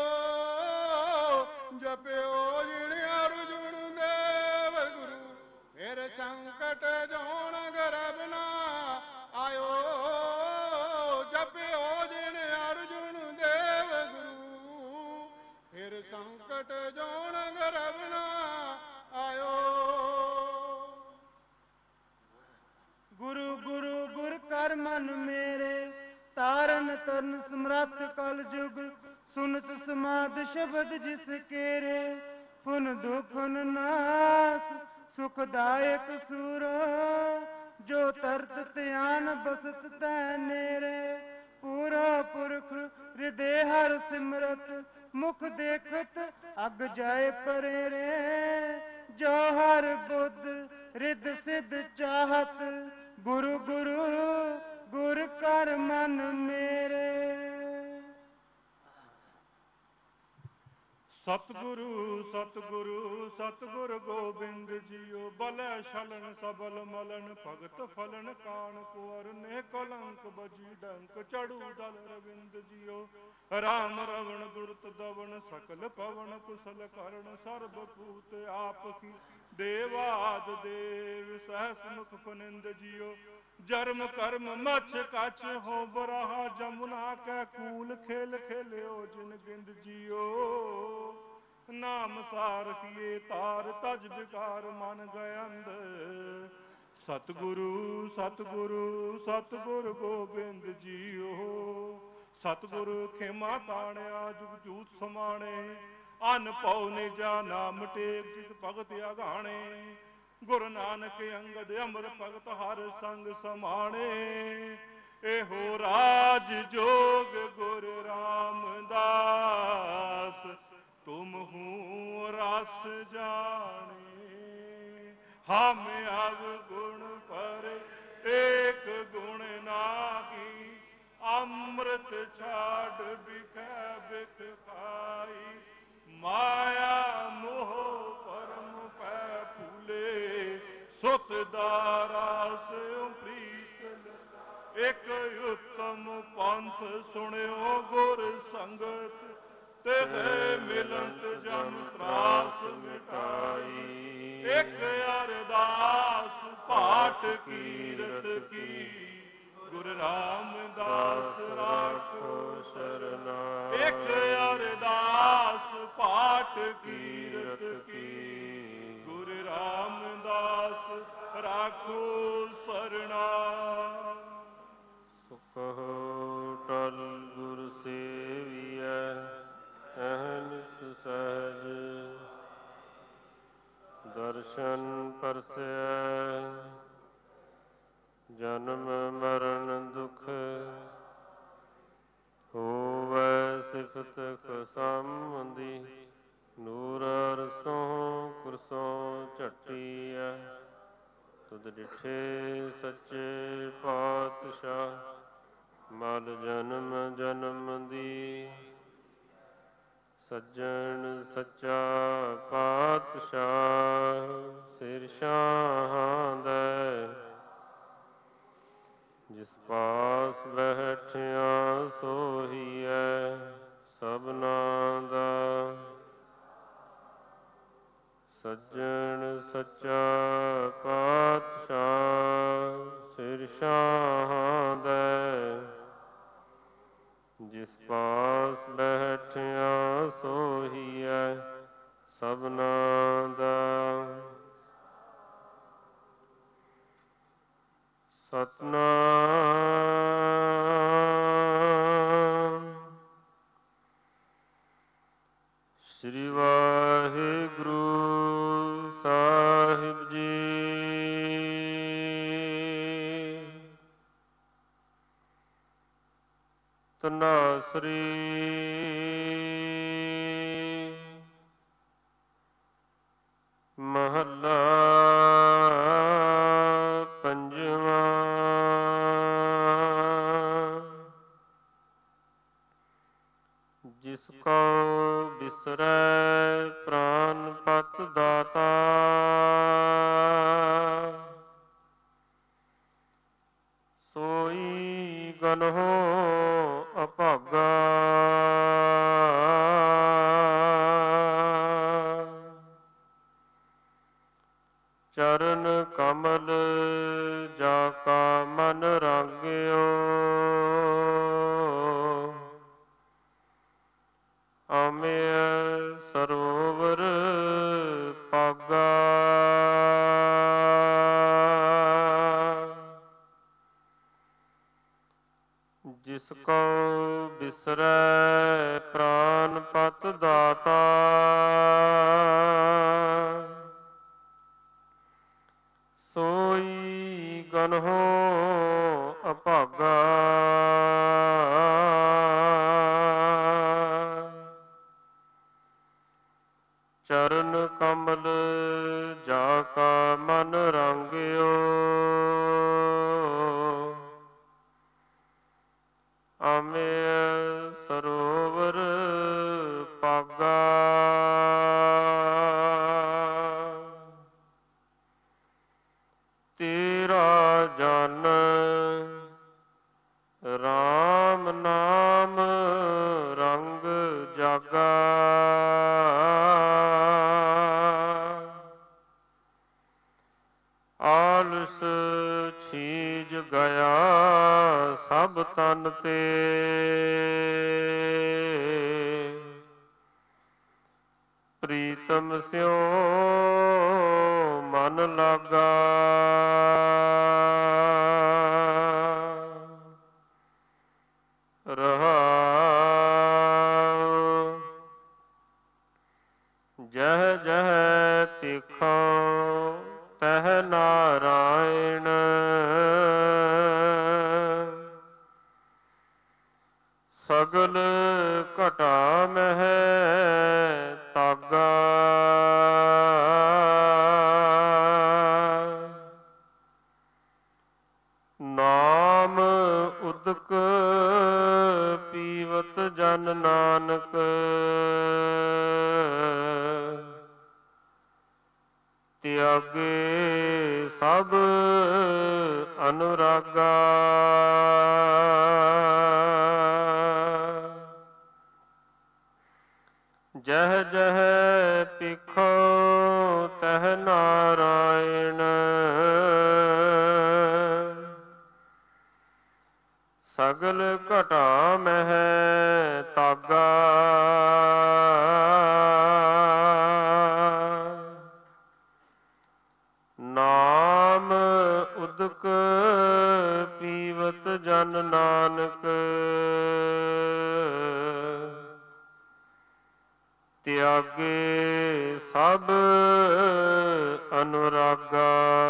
Speaker 4: जप्यो जिन अर्जुन देव गुरु फिर संकट जोन गर्भ ना आयो जप्यो जिन अर्जुन देव गुरु फिर संकट जोन गर्भ ना आयो
Speaker 7: गुरु गुरु गुर कर मन मेरे तारन तरन समरथ कल जुग सुनत समाद शब्द जिस केरे पुन दुखन नाश सुखदायक सुर जो तरत त्यान बसत तै नेरे पूरा पुरख हृदय हर सिमरत मुख देखत अग जाए परे रे जो हर बुद्ध रिद सिद्ध चाहत गुरु गुरु गुर कर मन मेरे
Speaker 5: सतगुरु सतगुरु सतगुरु गोबिंद जियो बलै छलन सबल मलन भगत फलन कान कुंवर ने कलंक बजी डंक चढ़ू दल रविंद जियो राम रवण दुरत दवन सकल पवन कुशल करण सर्व पूत आप की देवाद देव सहस मुख फनिंद जियो जर्म कर्म मछ कछ हो बराहा जमुना कै कूल खेल खेलियो जिन गिंद जियो नाम सार किए तार तज विकार मन गयंद सतगुरु सतगुरु सतगुरु गोबिंद जियो सतगुरु खेमा ताणिया जुग जूत समाणे अन पौ निजा नाम टेक जित भगत अगाणे गुरु नानक अंगद अमर भगत हर संग समाणे एहो राज जोग गुरु रामदास तुम हूँ रस जाने हम अब गुण पर एक गुण नागी अमृत छाड़ बिख बिख खाई माया मोह परम पै फूले सुत दारा से प्रीत एक उत्तम पंथ सुनियो गुर संगत तेरे मिलंत जन त्रास मिटाई एक अरदास पाठ कीरत की गुरु रामदास राखो शरणा एक अरदास पाठ कीरत की गुरु रामदास राखो शरणा
Speaker 1: सुख टल गुरु सेविय अहनिस सहज दर्शन परसय ਜਨਮ ਮਰਨ ਦੁਖ ਹੋਵੈ ਸਿਫਤ ਖਸਮੰਦੀ। ਨੂਰ ਅਰਸੋਂ ਕੁਰਸੋਂ ਝਟੀਐ ਤੁਧ ਡਿਠੇ ਸੱਚੇ ਪਾਤਸ਼ਾਹ। ਮਲ ਜਨਮ ਜਨਮ ਦੀ ਸੱਜਣ ਸੱਚਾ ਪਾਤਸ਼ਾਹ। ਸਿਰ ਸ਼ਾਹਾਂ ਦੈ ਜਿਸ ਪਾਸ ਬੈਠਿਆ ਸੋਹੀਐ ਸਭਨਾ ਦਾ। ਸੱਜਣ ਸੱਚਾ ਪਾਤਸ਼ਾਹ ਸਿਰ ਸ਼ਾਹਾਂ ਦੈ ਜਿਸ ਪਾਸ ਬੈਠਿਆ ਸੋਹੀਐ ਸਭਨਾ ਦਾ। ਸਤਨਾਮ ਸ੍ਰੀ ਵਾਹਿਗੁਰੂ ਸਾਹਿਬ ਜੀ। ਧਨਾਸਰੀ ਮਹੱਲਾ ਪੰਜਵਾਂ। ਜਿਸ ਕੋ ਬਿਸਰੈ ਪ੍ਰਾਨ ਪਤ ਦਾਤਾ। ਸੋਈ ਗਨਹੁ ਅਭਾਗਾ। ਚਰਨ ਕਮਲ ਜਾ ਕਾ ਮਨ ਰਾਂਗਿਓ। ਆਮਿਆ ਸਰੋਵਰ ਪਾਗਾ। ਜਿਸ ਕੋ ਬਿਸਰੈ ਪ੍ਰਾਨ ਪਤ ਦਾਤਾ। ਸੋਈ ਗਨਹੁ ਅਭਾਗਾ। ਚਰਨ ਕਮਲ ਜਾ ਕਾ ਮਨ ਰਾਂਗਿਓ। ਆਮਿਆ ਸਰੋਵਰ ਪਾਗਾ। ਤੇਰਾ ਜਨ ਰਾਮ ਨਾਮ ਰੰਗ ਜਾਗਾ। ਆਲਸ ਛੀਜ ਗਿਆ ਸਭ ਤਨ ਤੇ। ਪ੍ਰੀਤਮ ਸਿਉ ਮਨ ਲਾਗਾ। ਰਹਾਉ ਜਹ ਜਹ ਤਿਖਉ ਤਹ ਨਾਰਾਇਣ। ਸਗਲ ਘਟਾ ਮਹਿ ਤਾਗਾ। ਨਾਮ ਉਦਕ ਪੀਵਤ ਜਨ ਨਾਨਕ। ਤਿਆਗੇ ਸਭ ਅਨੁਰਾਗਾ। ਜਹ ਜਹ ਪਿਖੋ ਤਹ ਨਾਰਾਇਣ। ਸਗਲ ਘਟਾ ਮਹਿ ਤਾਗਾ। ਨਾਮ ਉਦਕ ਪੀਵਤ ਜਨ ਨਾਨਕ। ਤਿਆਗੇ ਸਭ ਅਨੁਰਾਗਾ। ਭਾਗਾ।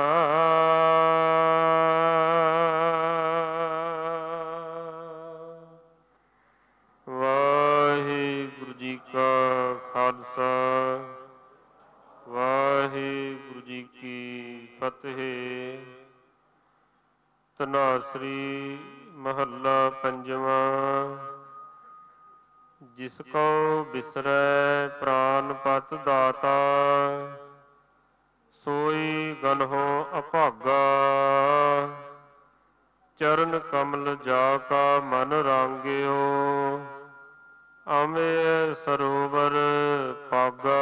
Speaker 1: ਵਾਹਿਗੁਰੂ ਜੀ ਕਾ ਖਾਲਸਾ, ਵਾਹਿਗੁਰੂ ਜੀ ਕੀ ਫਤਿਹ। ਧਨਾਸਰੀ ਮਹੱਲਾ ਪੰਜਵਾਂ। ਜਿਸ ਕੋ ਬਿਸਰੈ ਪ੍ਰਾਨ ਪਤ ਦਾਤਾ, ਸੋਈ ਗਨਹੁ ਅਭਾਗਾ। ਚਰਨ ਕਮਲ ਜਾ ਕਾ ਮਨ ਰਾਂਗਿਓ, ਅਮੇ ਸਰੋਵਰ ਪਾਗਾ।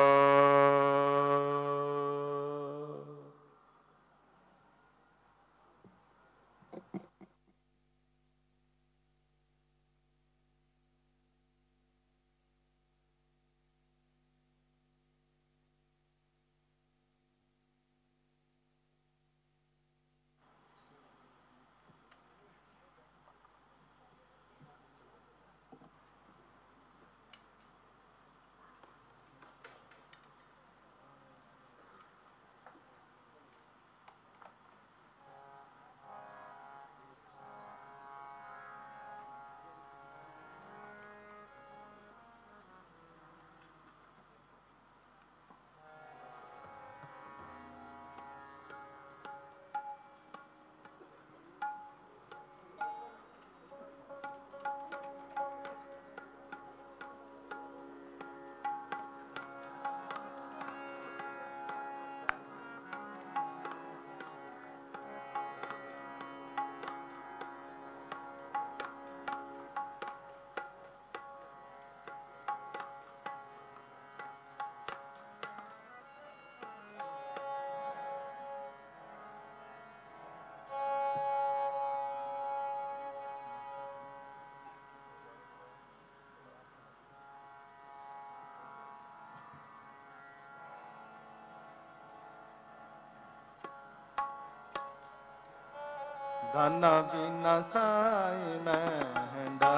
Speaker 3: ਧਨ ਬਿਨਾ ਸਾਈ ਮਹਿੰਡਾ,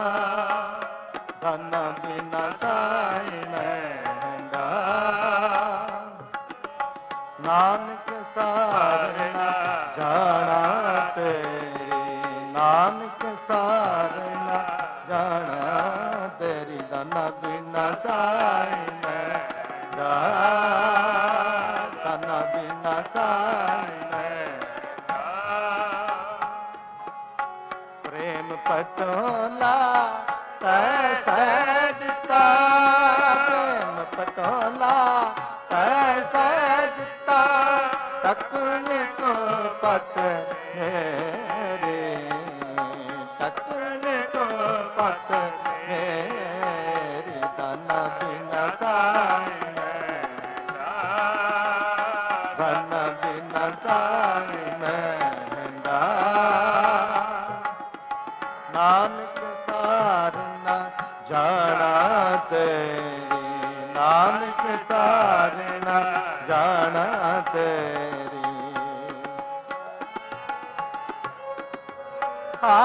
Speaker 3: ਧਨ ਬਿਨਾ ਸਾਈ ਮਹਿੰਡਾ। ਨਾਨਕ ਸਾਰਨਾ ਜਾਣਾ ਤੇਰੀ, ਨਾਨਕ ਸਾਰਨਾ ਜਾਣਾ ਤੇਰੀ। ਧਨ ਬਿਨਾ ਸਾਈ ਮਹਿੰਡਾ, ਧਨ ਬਿਨਾ ਸਾਈ ਪਟੋਲਾ ਤੈ ਸਹਿਜਤਾ, ਪ੍ਰੇਮ ਪਟੋਲਾ ਤੈ ਸਹਿਜਤਾ। ਤਕਨ ਕੋ ਪਤ ਮੇਰੀ, ਤਕਨ ਕੋ ਪਤ ਮੇਰੀ। ਧਨ ਬਿਨਾ ਸਾਈ ਮਹਿੰਡਾ, ਧਨ ਬਿਨਾ ਸਾਈ ਮਹਿੰਡਾ। ਨਾਨਕ ਸਾਰਨਾ ਜਾਣਾ ਤੇਰੀ, ਨਾਨਕ ਸਾਰਨਾ ਜਾਣਾ ਤੇਰੀ। ਆ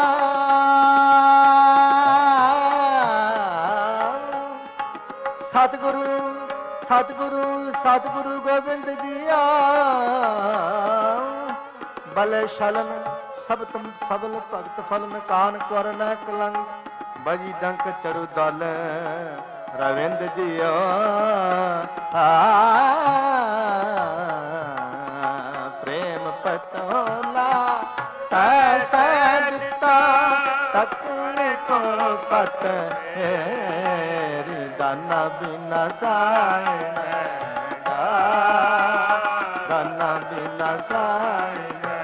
Speaker 3: ਸਤਿਗੁਰੂ ਸਤਿਗੁਰੂ ਸਤਿਗੁਰੂ ਗੋਬਿੰਦ ਜੀਆ। ਬਲੇ ਸ਼ਲਨ ਸਭ ਤੁਮ ਫਬਲ ਭਗਤ ਫਲ ਮਕਾਨ ਕਰ ਨ ਕਲੰਕ। ਬਜੀ ਡੰਕ ਚੜੂ ਦਲ ਰਵਿੰਦ ਜੀਓ। ਪ੍ਰੇਮ ਪਟੋਲਾ ਤੈ ਸਹਿਜਤਾ, ਤਕਨ ਕੋ ਪਤ ਮੇਰੀ। ਧਨ ਬਿਨਾ ਸਾਈ ਮਹਿੰਡਾ, ਧਨ ਬਿਨਾ ਸਾਈ।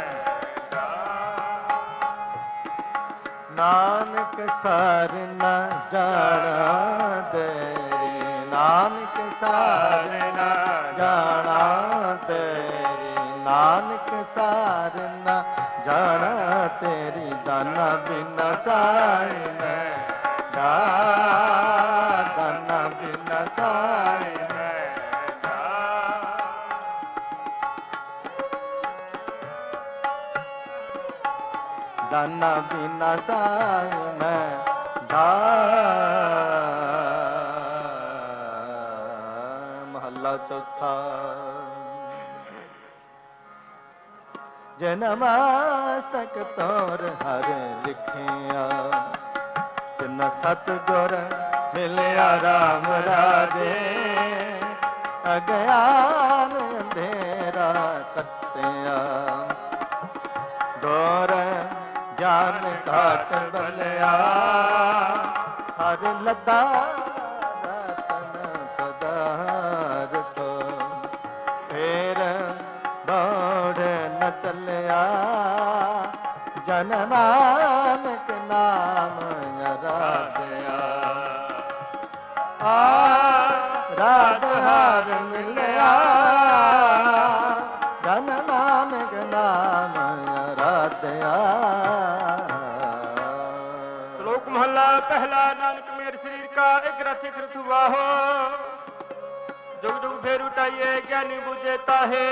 Speaker 3: ਨਾਨਕ ਸਾਰਨਾ ਜਾਣਾ ਤੇਰੀ, ਨਾਨਕ ਸਾਰਨਾ ਜਾਣਾ ਤੇਰੀ। ਨਾਨਕ ਸਾਰਨਾ ਜਾਣਾ ਤੇਰੀ। ਧਨ ਬਿਨਾ ਸਾਈ ਮਹਿੰਡਾ, ਧਨ ਬਿਨਾ ਸਾਈ ਮਹਿੰਡਾ। ਧਨ ਬਿਨਾ ਸਾਈ ਮਹਿੰਡਾ। ਮਹੱਲਾ ਚੌਥਾ। ਜਨਮ ਮਸਤਕ ਤੋਰ ਹਰ ਲਿਖਿਆ। ਤਿਨ ਸਤਿਗੁਰ ਮਿਲਿਆ ਰਾਮ ਰਾਜੇ, ਅਗਿਆਨ ਅੰਧੇਰਾ ਕੱਟਿਆ। ਦੌਰ ਗਿਆਨ ਘਾਟ ਬਲਿਆ, ਹਰ ਲੱਦਾ ਰਤਨ ਪਦਾਰਥ। ਫੇਰ ਦੌੜ ਨ ਚੱਲਿਆ, ਜਨ ਨਾਨਕ ਨਾਮ ਅਰਾਧਿਆ। ਆ ਰਾਧ ਹਰ ਮਿਲਿਆ, ਜਨ ਨਾਨਕ ਨਾਮ ਅਰਾਧਿਆ।
Speaker 1: ਸ਼ਲੋਕ ਮਹੱਲਾ ਪਹਿਲਾ। ਨਾਨਕ ਮੇਰ ਸਰੀਰ ਕਾ ਇੱਕ ਰਥ ਇੱਕ ਰਥ ਵਾਹੋ, ਜੁਗ ਜੁਗ ਫੇਰ ਉਟਾਈਏ ਗਿਆਨੀ ਬੁਝੇ ਤਾਹੇ।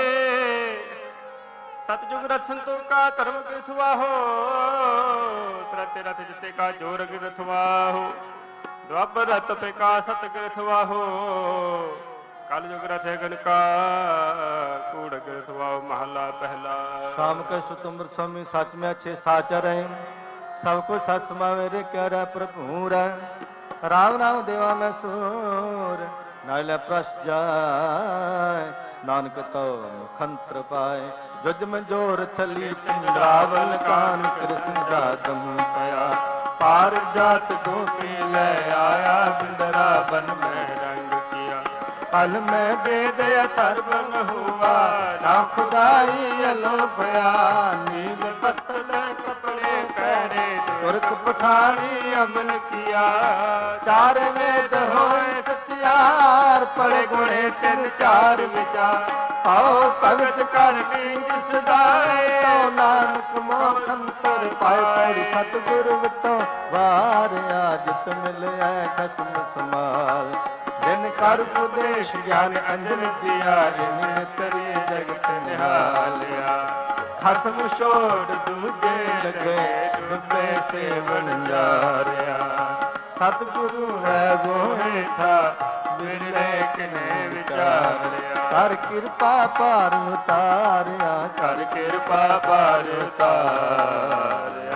Speaker 1: ਸਤਜੁਗ ਰਥ ਸੰਤੋਖਾ ਧਰਮ ਕਿਰਥ ਵਾਹੋ, ਤਰਤੇ ਰਥ ਜਿਤੇ ਕਾ ਜੋਰਗ ਰਥ ਵਾਹੋ। ਦੁਆਬਰ ਰਥ ਪੇ ਕਾ ਸਤ ਕਿਰਥ ਵਾਹੋ, ਕਲ ਜੁਗ ਰਥ ਗਨ ਕਾ ਕੂੜ ਕਿਰਥ ਵਾਹੋ। ਮਹੱਲਾ ਪਹਿਲਾ।
Speaker 3: ਸ਼ਾਮ ਕੇ ਸੁਤੰਬਰ स्वामी सच में अच्छे साचर है, सब कुछ सच समावे रे कर प्रभुर। राम नाम देवा में सूर, नाले प्रश जाय। नानक तो मुखंत्र पाए, जुज में जोर छली चंद्रावल। कान कृष्ण जादम पया, पार जात गोपी ले आया। बिंदरा बन में रंग किया, पल में वेद अथर्वन हुआ। ना खुदाई अलोभया, नील वस्त्र कपड़े पहरे। तुर्क पठानी अमल किया, चार वेद होए सत्यार। पढ़े गुणे तिन चार विचार, आओ भगत कर बीज सदाए। तो नानक मोखंतर पाए, पौड़ी सतगुरु विटो वार। आज तुम मिले खसम समाल, जिन कर उपदेश ज्ञान अंजन दिया। जिन तरी जगत निहालिया, खसम छोड़ दूजे लगे। डुबे से बन जा रहा, सतगुरु है वो था। बिरले किने विचारिया, कर किरपा पार उतारिया। कर किरपा पार उतारिया।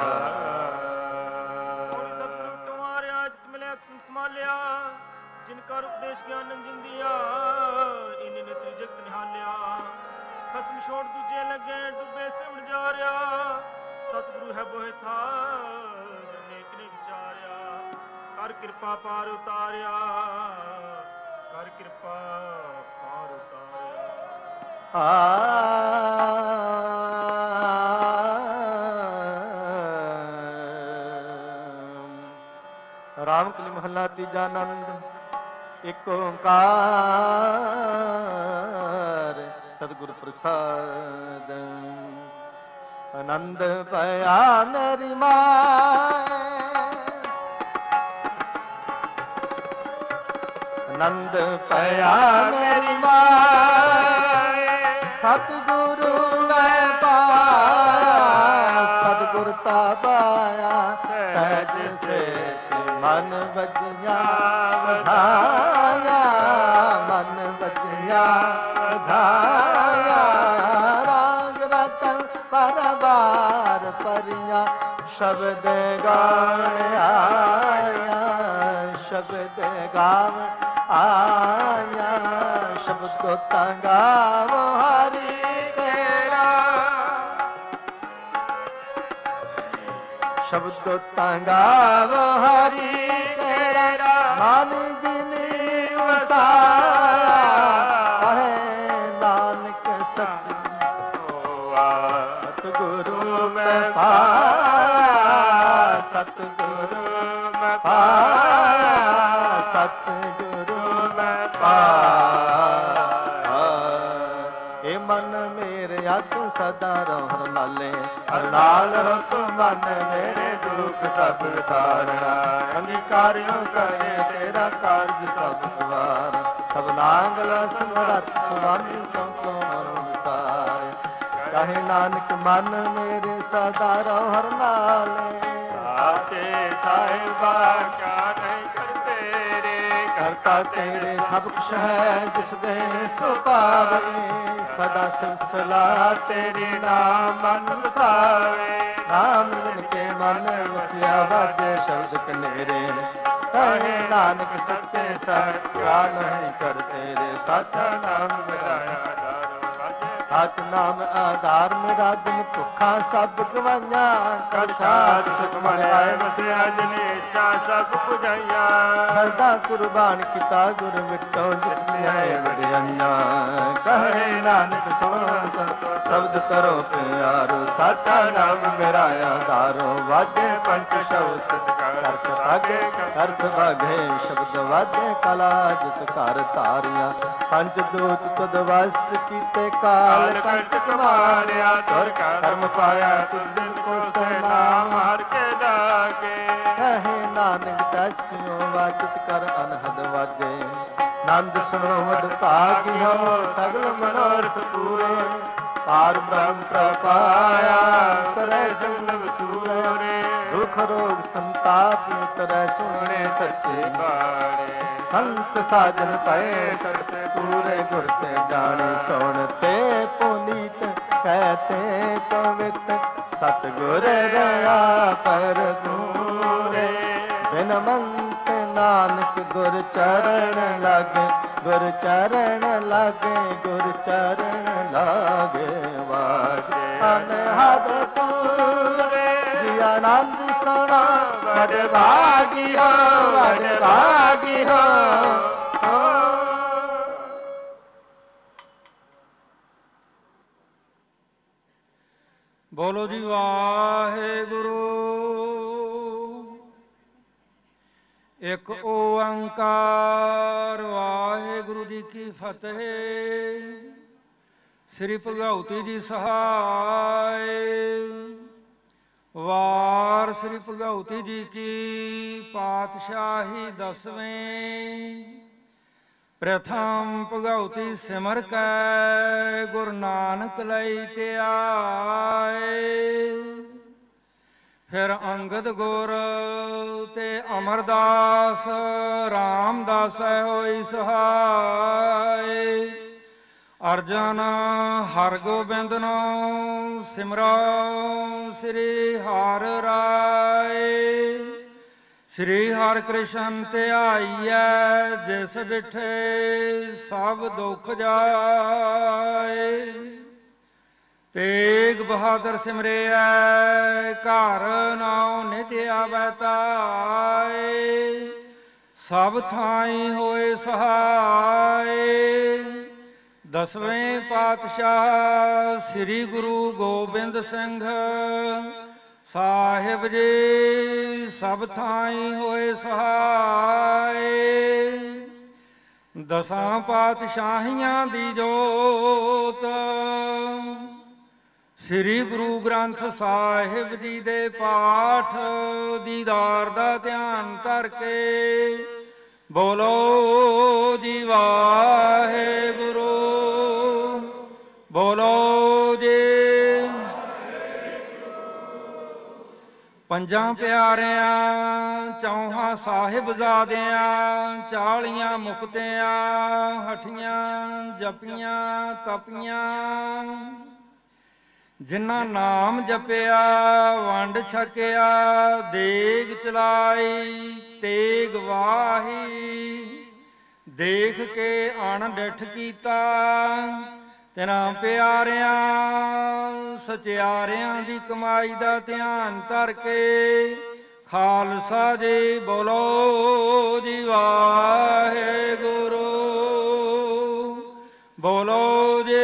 Speaker 2: जिनका उपदेश ज्ञान अंजन दिया, इन्हें नेत्र जगत निहालिया। खसम छोड़ दूजे लगे, डुबे से उड़ जा रहा। सतगुरु है बोहे था, अनेक ने विचारिया। कर कृपा पार उतारिया, कर कृपा पार उतारिया।
Speaker 3: आ राम कली महला तीजा आनंद। एक ओंकार सतगुर प्रसाद। आनंद पया मेरी माए, आनंद पया मेरी माए। सतगुरु मैं पाया, सतगुर ता पाया। सहज से मन बजिया वधाया, मन बजिया वधाया। राग रतन परवार परिया, शब्द गान आया। शब्द गाव आया, शब्द गाव हरि तेरा। शब्द गाव हरि तेरा। मन जिनी वसाया, कहे नानक सच सतगुरु में पाया। सतगुरु में पाया, सतगुरु में पाया। ए मन मेरे तू सदा रहो नाले, हर नाल रखो मन मेरे। दुख सब विसारना, अंगीकारियों करे तेरा कार्य सब सवार। सब नांगला समरथ स्वामी सबको मरो विसार। कहे नानक मन मेरे सदा रहो हर नाले।
Speaker 1: साचे साहिबा क्या नहीं करते रे, कर
Speaker 3: ਦਾਤਾ ਤੇਰੇ ਸਭ ਕੁਛ ਹੈ ਜਿਸ ਦੇ ਸੋ ਪਾਵੇ ਸਦਾ ਸਿਫਤ ਸਲਾਹ ਤੇਰੀ ਨਾਮ ਮਨ ਵਸਾਵੇ ਨਾਮ ਮਿਲਨ ਕੇ ਮਨ ਵਸਿਆ ਵਾਜੇ ਸ਼ਬਦ ਕਨੇਰੇ ਕਹੇ ਨਾਨਕ ਸੱਚੇ ਸਤਿ ਨਹੀਂ ਕਰ ਤੇਰੇ ਸਾਚਾ ਨਾਮ ਮਿਲਾਇਆ ਸਚ ਨਾਮ ਆਧਾਰ ਮੇਰਾ ਦਿਨ ਭੁੱਖਾ ਸਭ ਗਵਾਈਆਂ ਕਰ ਸਾਧ ਸੁਖ ਮਨ ਆਏ ਵਸਿਆ ਜਨੇ ਇੱਛਾ ਸਭ ਪੁਜਾਈਆਂ ਸਰਦਾ ਕੁਰਬਾਨ ਕੀਤਾ ਗੁਰ ਮਿਟੋ ਜਿਸ ਲਿਆਏ ਵਡਿਆਈਆਂ ਕਹੇ ਨਾਨਕ ਸੁਣੋ ਸ਼ਬਦ ਕਰੋ ਪਿਆਰੋ ਸਾਚਾ ਨਾਮ ਮੇਰਾ ਆਧਾਰੋ ਵਾਜੇ ਪੰਚ ਸ਼ਬਦ ਕਰ ਸਭਾਗੇ ਕਰ ਸਭਾਗੇ ਸ਼ਬਦ ਵਾਜੇ ਕਲਾ ਜਿਤ ਘਰ ਧਾਰੀਆਂ ਪੰਜ ਦੂਤ ਤੁਧ ਵਸ ਕੀਤੇ ਕਾਲ ਕੰਟਕ ਮਾਰਿਆ ਤੁਰ ਕਰਮ ਪਾਇਆ ਤੁਧ ਕੋ ਸਨਾਮ ਹਰ ਕੇ ਲਾਗੇ ਕਹੇ ਨਾਨਕ ਤਸ ਕਿਉ ਵਾਚਿਤ ਕਰ ਅਨਹਦ ਵਾਜੇ ਨੰਦ ਸੁਣੋ ਵਡ ਭਾਗਿਓ ਸਗਲ ਮਨੋਰਥ ਪੂਰੇ ਪਾਰ ਬ੍ਰਹਮ ਪ੍ਰਪਾਇਆ ਕਰੈ ਸੰਗ ਵਸੂਰੇ ਦੁਖ ਰੋਗ ਸੰਤਾਪ ਤਰੈ ਸੁਣੇ ਸੱਚੇ ਬਾਰੇ ਸੰਤ ਸਾਜਨ ਪਏ ਸਰਸੇ ਪੂਰੇ ਗੁਰ ਤੇ ਜਾਣੇ ਸੁਣ ਤੇ ਪੁਨੀਤ ਕਹਤੇ ਪਵਿੱਤ ਸਤਿਗੁਰ ਰਹਾ ਪਰ ਦੂਰੇ ਬਿਨ ਮੰਤ ਨਾਨਕ ਗੁਰ ਚਰਨ ਲਾਗੇ ਗੁਰ ਚਰਨ ਲਾਗੇ ਗੁਰ ਚਰਨ ਲਾਗੇ ਵਾਜੇ ਅਨਹਦ ਪੂਰੇ ਜੀ ਆਨੰਦ ਸੁਣਾ ਵਡ ਭਾਗਿਓ ਵਡ ਭਾਗਿਓ
Speaker 7: ਬੋਲੋ ਜੀ ਵਾਹਿਗੁਰੂ ਇੱਕ ਓੰਕਾਰ ਵਾਹਿਗੁਰੂ ਜੀ ਕੀ ਫਤਿਹ। ਸ੍ਰੀ ਭਗਉਤੀ ਜੀ ਸਹਾਇ ਵਾਰ ਸ੍ਰੀ ਭਗਉਤੀ ਜੀ ਕੀ ਪਾਤਸ਼ਾਹੀ ਦਸਵੇਂ ਪ੍ਰਥਮ ਭਗਉਤੀ ਸਿਮਰ ਕੈ ਗੁਰੂ ਨਾਨਕ ਲਈ ਧਿਆਏ ਫਿਰ ਅੰਗਦ ਗੁਰ ਤੇ ਅਮਰਦਾਸ ਰਾਮਦਾਸ ਹੋਈ ਸਹਾਇ ਅਰਜਨ ਹਰਗੋਬਿੰਦ ਨੂੰ ਸਿਮਰੋ ਸ੍ਰੀ ਹਰਿ ਰਾਏ ਸ੍ਰੀ ਹਰਿ ਕ੍ਰਿਸ਼ਨ ਧਿਆਈਐ ਜਿਸ ਡਿਠੇ ਸਭ ਦੁਖ ਜਾਏ ਤੇਗ ਬਹਾਦਰ ਸਿਮਰਿਐ ਘਰ ਨਾਉ ਨਿਤ ਆਵੈ ਤਾਏ ਸਭ ਥਾਈ ਹੋਏ ਸਹਾਏ ਦਸਵੇਂ ਪਾਤਸ਼ਾਹ ਸ੍ਰੀ ਗੁਰੂ ਗੋਬਿੰਦ ਸਿੰਘ ਸਾਹਿਬ ਜੀ ਸਭ ਥਾਈ ਹੋਏ ਸਹਾਏ ਦਸਾਂ ਪਾਤਸ਼ਾਹੀਆਂ ਦੀ ਜੋਤ ਸ੍ਰੀ ਗੁਰੂ ਗ੍ਰੰਥ ਸਾਹਿਬ ਜੀ ਦੇ ਪਾਠ ਦੀਦਾਰ ਦਾ ਧਿਆਨ ਧਰ ਕੇ ਬੋਲੋ ਜੀ ਵਾਹਿਗੁਰੂ ਬੋਲੋ ਜੀ ਪੰਜਾਂ ਪਿਆਰਿਆਂ ਚੌਹਾਂ ਸਾਹਿਬਜ਼ਾਦਿਆਂ ਚਾਲੀਆਂ ਮੁਕਤਿਆਂ ਹਠੀਆਂ ਜਪੀਆਂ ਤਪੀਆਂ ਜਿਨ੍ਹਾਂ ਨਾਮ ਜਪਿਆ ਵੰਡ ਛਕਿਆ ਦੇਗ ਚਲਾਈ ਤੇਗ ਵਾਹੀ ਦੇਖ ਕੇ ਅਣ ਡਿਠ ਕੀਤਾ ਤਿਨਾਂ ਪਿਆਰਿਆਂ ਸਚਿਆਰਿਆਂ ਦੀ ਕਮਾਈ ਦਾ ਧਿਆਨ ਧਰ ਕੇ ਖਾਲਸਾ ਜੀ ਬੋਲੋ ਜੀ ਵਾਹਿਗੁਰੂ ਬੋਲੋ ਜੀ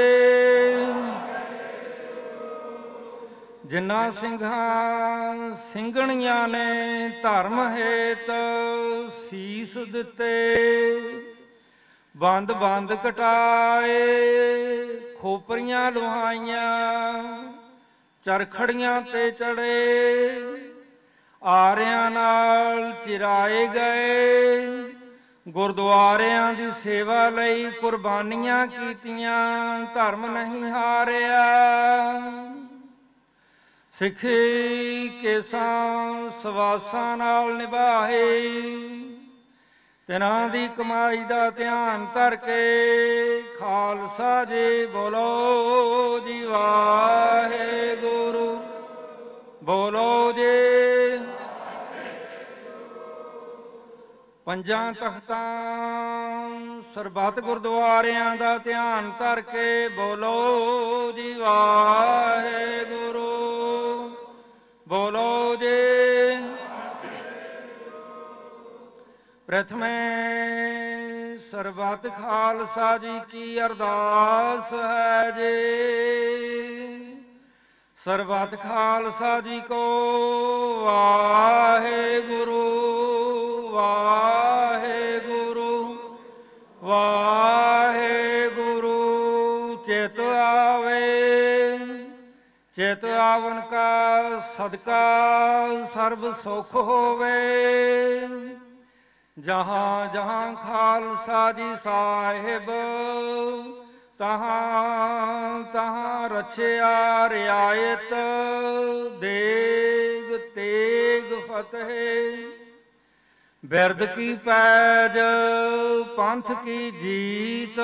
Speaker 7: ਜਿਨ੍ਹਾਂ ਸਿੰਘਾਂ ਸਿੰਘਣੀਆਂ ਨੇ ਧਰਮ ਹੇਤ ਸੀਸ ਦਿੱਤੇ ਬੰਦ ਬੰਦ ਕਟਾਏ ਖੋਪਰੀਆਂ ਲੁਹਾਈਆਂ ਚਰਖੜੀਆਂ ਤੇ ਚੜੇ ਆਰਿਆਂ ਨਾਲ ਚਿਰਾਏ ਗਏ ਗੁਰਦੁਆਰਿਆਂ ਦੀ ਸੇਵਾ ਲਈ ਕੁਰਬਾਨੀਆਂ ਕੀਤੀਆਂ ਧਰਮ ਨਹੀਂ ਹਾਰਿਆ ਸਿੱਖੀ ਕੇਸਾਂ ਸਵਾਸਾਂ ਨਾਲ ਨਿਭਾਏ ਤਿਨਾਂ ਦੀ ਕਮਾਈ ਦਾ ਧਿਆਨ ਧਰ ਕੇ ਖਾਲਸਾ ਜੀ ਬੋਲੋ ਜੀ ਵਾਹਿਗੁਰੂ, ਬੋਲੋ ਜੀ। ਪੰਜਾਂ ਤਖਤਾਂ ਸਰਬੱਤ ਗੁਰਦੁਆਰਿਆਂ ਦਾ ਧਿਆਨ ਧਰ ਕੇ ਬੋਲੋ ਜੀ ਵਾਹਿਗੁਰੂ, ਬੋਲੋ ਜੀ। ਪ੍ਰਥਮੇ ਸਰਬੱਤ ਖਾਲਸਾ ਜੀ ਕੀ ਅਰਦਾਸ ਹੈ ਜੀ। ਸਰਬੱਤ ਖਾਲਸਾ ਜੀ ਕੋ ਵਾਹਿਗੁਰੂ, ਵਾਹਿਗੁਰੂ, ਵਾਹਿਗੁਰੂ। ਚਿਤ ਆਵੇ, ਚਿਤ ਆਵਨ ਕਾ ਸਦਕਾ ਸਰਬ ਸੁਖ ਹੋਵੇ। ਜਹਾਂ ਜਹਾਂ ਖਾਲਸਾ ਜੀ ਸਾਹਿਬ, ਤਹਾਂ ਤਹਾਂ ਰਚਿਆ ਰਿਆਇਤ। ਦੇਗ ਤੇਗ ਫਤਿਹ, ਬਿਰਦ ਕੀ ਪੈਜ, ਪੰਥ ਕੀ ਜੀਤ।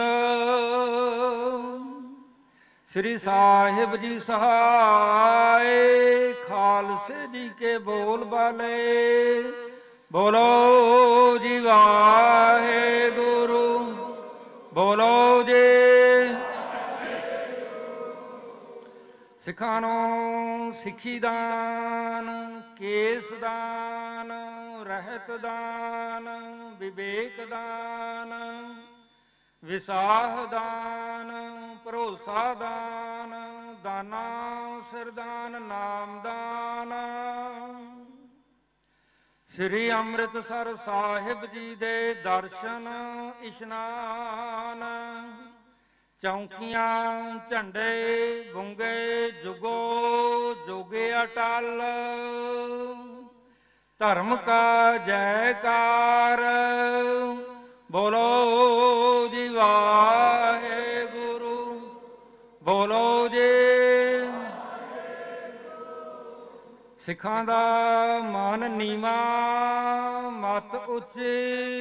Speaker 7: ਸ੍ਰੀ ਸਾਹਿਬ ਜੀ ਸਹਾਏ, ਖਾਲਸੇ ਜੀ ਕੇ ਬੋਲ ਬਾਲੇ। ਬੋਲੋ ਜੀ ਵਾਹਿਗੁਰੂ, ਬੋਲੋ ਜੀ। ਸਿੱਖਾਂ ਨੂੰ ਸਿੱਖੀ ਦਾਨ, ਕੇਸ ਦਾਨ, ਰਹਿਤ ਦਾਨ, ਵਿਵੇਕ ਦਾਨ, ਵਿਸਾਹ ਦਾਨ, ਭਰੋਸਾ ਦਾਨ, ਦਾਨਾ ਸਿਰਦਾਨ, ਨਾਮ ਦਾਨ। ਸ੍ਰੀ ਅੰਮ੍ਰਿਤਸਰ ਸਾਹਿਬ ਜੀ ਦੇ ਦਰਸ਼ਨ ਇਸ਼ਨਾਨ। ਚੌਂਕੀਆਂ ਝੰਡੇ ਗੁੰਗੇ ਜੁਗੋ ਜੁਗੇ ਅਟਲ। ਧਰਮ ਕਾ ਜੈਕਾਰ, ਬੋਲੋ ਜੀ ਵਾਹਿਗੁਰੂ, ਬੋਲੋ ਜੀ। ਸਿੱਖਾਂ ਦਾ ਮਨ ਨੀਵਾਂ, ਮਤ ਉੱਚੀ।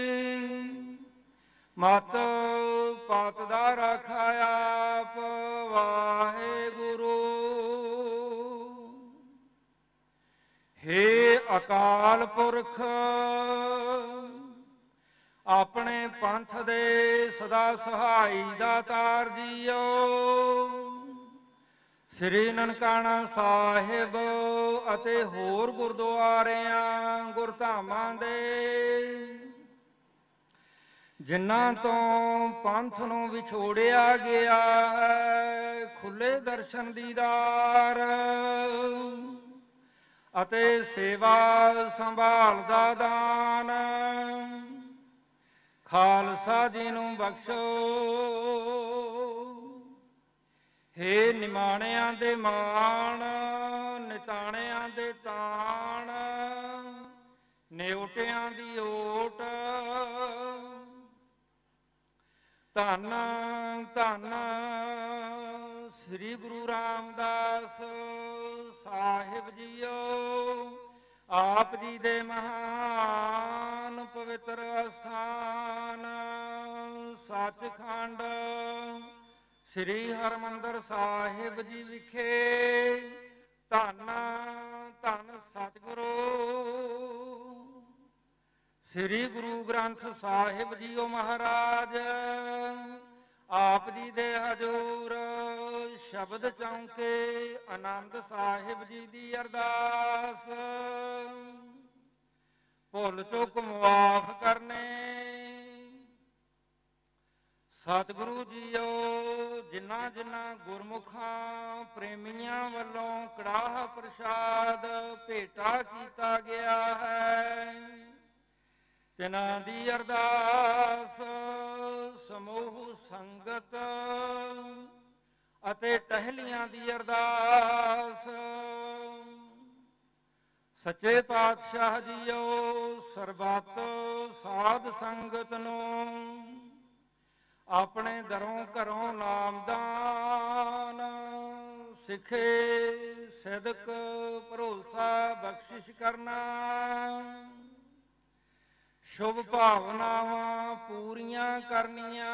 Speaker 7: ਮਤ ਪਾਤ ਦਾ ਰਾਖਾ ਆਪ ਵਾਹਿਗੁਰੂ। ਹੇ ਅਕਾਲ ਪੁਰਖ, ਆਪਣੇ ਪੰਥ ਦੇ ਸਦਾ ਸਹਾਈ ਦਾਤਾਰ ਜੀਓ। ਸ੍ਰੀ ਨਨਕਾਣਾ ਸਾਹਿਬ ਅਤੇ ਹੋਰ ਗੁਰਦੁਆਰਿਆਂ ਗੁਰਧਾਮਾਂ ਦੇ ਜਿਨ੍ਹਾਂ ਤੋਂ ਪੰਥ ਨੂੰ ਵਿਛੋੜਿਆ ਗਿਆ ਹੈ, ਖੁੱਲੇ ਦਰਸ਼ਨ ਦੀਦਾਰ ਅਤੇ ਸੇਵਾ ਸੰਭਾਲ ਦਾ ਦਾਨ ਖਾਲਸਾ ਜੀ ਨੂੰ ਬਖਸ਼ੋ। ਹੇ ਨਿਮਾਣਿਆਂ ਦੇ ਮਾਣ, ਨਿਤਾਣਿਆਂ ਦੇ ਤਾਣ, ਨਿਉਟਿਆਂ ਦੀ ਓਟ। ਧੰਨ ਧੰਨ ਸ੍ਰੀ ਗੁਰੂ ਰਾਮਦਾਸ ਸਾਹਿਬ ਜੀਓ। ਆਪ ਜੀ ਦੇ ਮਹਾਨ ਪਵਿੱਤਰ ਅਸਥਾਨ ਸੱਚਖੰਡ ਸ੍ਰੀ ਹਰਿਮੰਦਰ ਸਾਹਿਬ ਜੀ ਵਿਖੇ ਧੰਨ ਧੰਨ ਸਤਿਗੁਰੂ ਸ੍ਰੀ ਗੁਰੂ ਗ੍ਰੰਥ ਸਾਹਿਬ ਜੀਓ ਮਹਾਰਾਜ ਆਪ ਜੀ ਦੇ ਹਜ਼ੂਰ ਸ਼ਬਦ ਚੌਂਕੇ ਆਨੰਦ ਸਾਹਿਬ ਜੀ ਦੀ ਅਰਦਾਸ। ਭੁੱਲ ਚੁੱਕ ਮੁਆਫ ਕਰਨੇ। ਸਤਿਗੁਰੂ ਜੀਓ ਜਿਨ੍ਹਾਂ ਜਿਨ੍ਹਾਂ ਗੁਰਮੁਖਾਂ ਪ੍ਰੇਮੀਆਂ ਵੱਲੋਂ ਕੜਾਹ ਪ੍ਰਸ਼ਾਦ ਭੇਟਾ ਕੀਤਾ ਗਿਆ ਹੈ, ਤਿਨਾਂ ਦੀ ਅਰਦਾਸ ਸਮੂਹ ਸੰਗਤ ਅਤੇ ਟਹਿਲੀਆਂ ਦੀ ਅਰਦਾਸ। ਸੱਚੇ ਪਾਤਸ਼ਾਹ ਜੀਓ ਸਰਬੱਤ ਸਾਧ ਸੰਗਤ ਨੂੰ ਆਪਣੇ ਦਰੋਂ ਘਰੋਂ ਨਾਮਦਾਨ ਸਿੱਖੇ ਸਿਦਕ ਭਰੋਸਾ ਬਖਸ਼ਿਸ਼ ਕਰਨਾ। ਸ਼ੁਭ ਭਾਵਨਾਵਾਂ ਪੂਰੀਆਂ ਕਰਨੀਆਂ।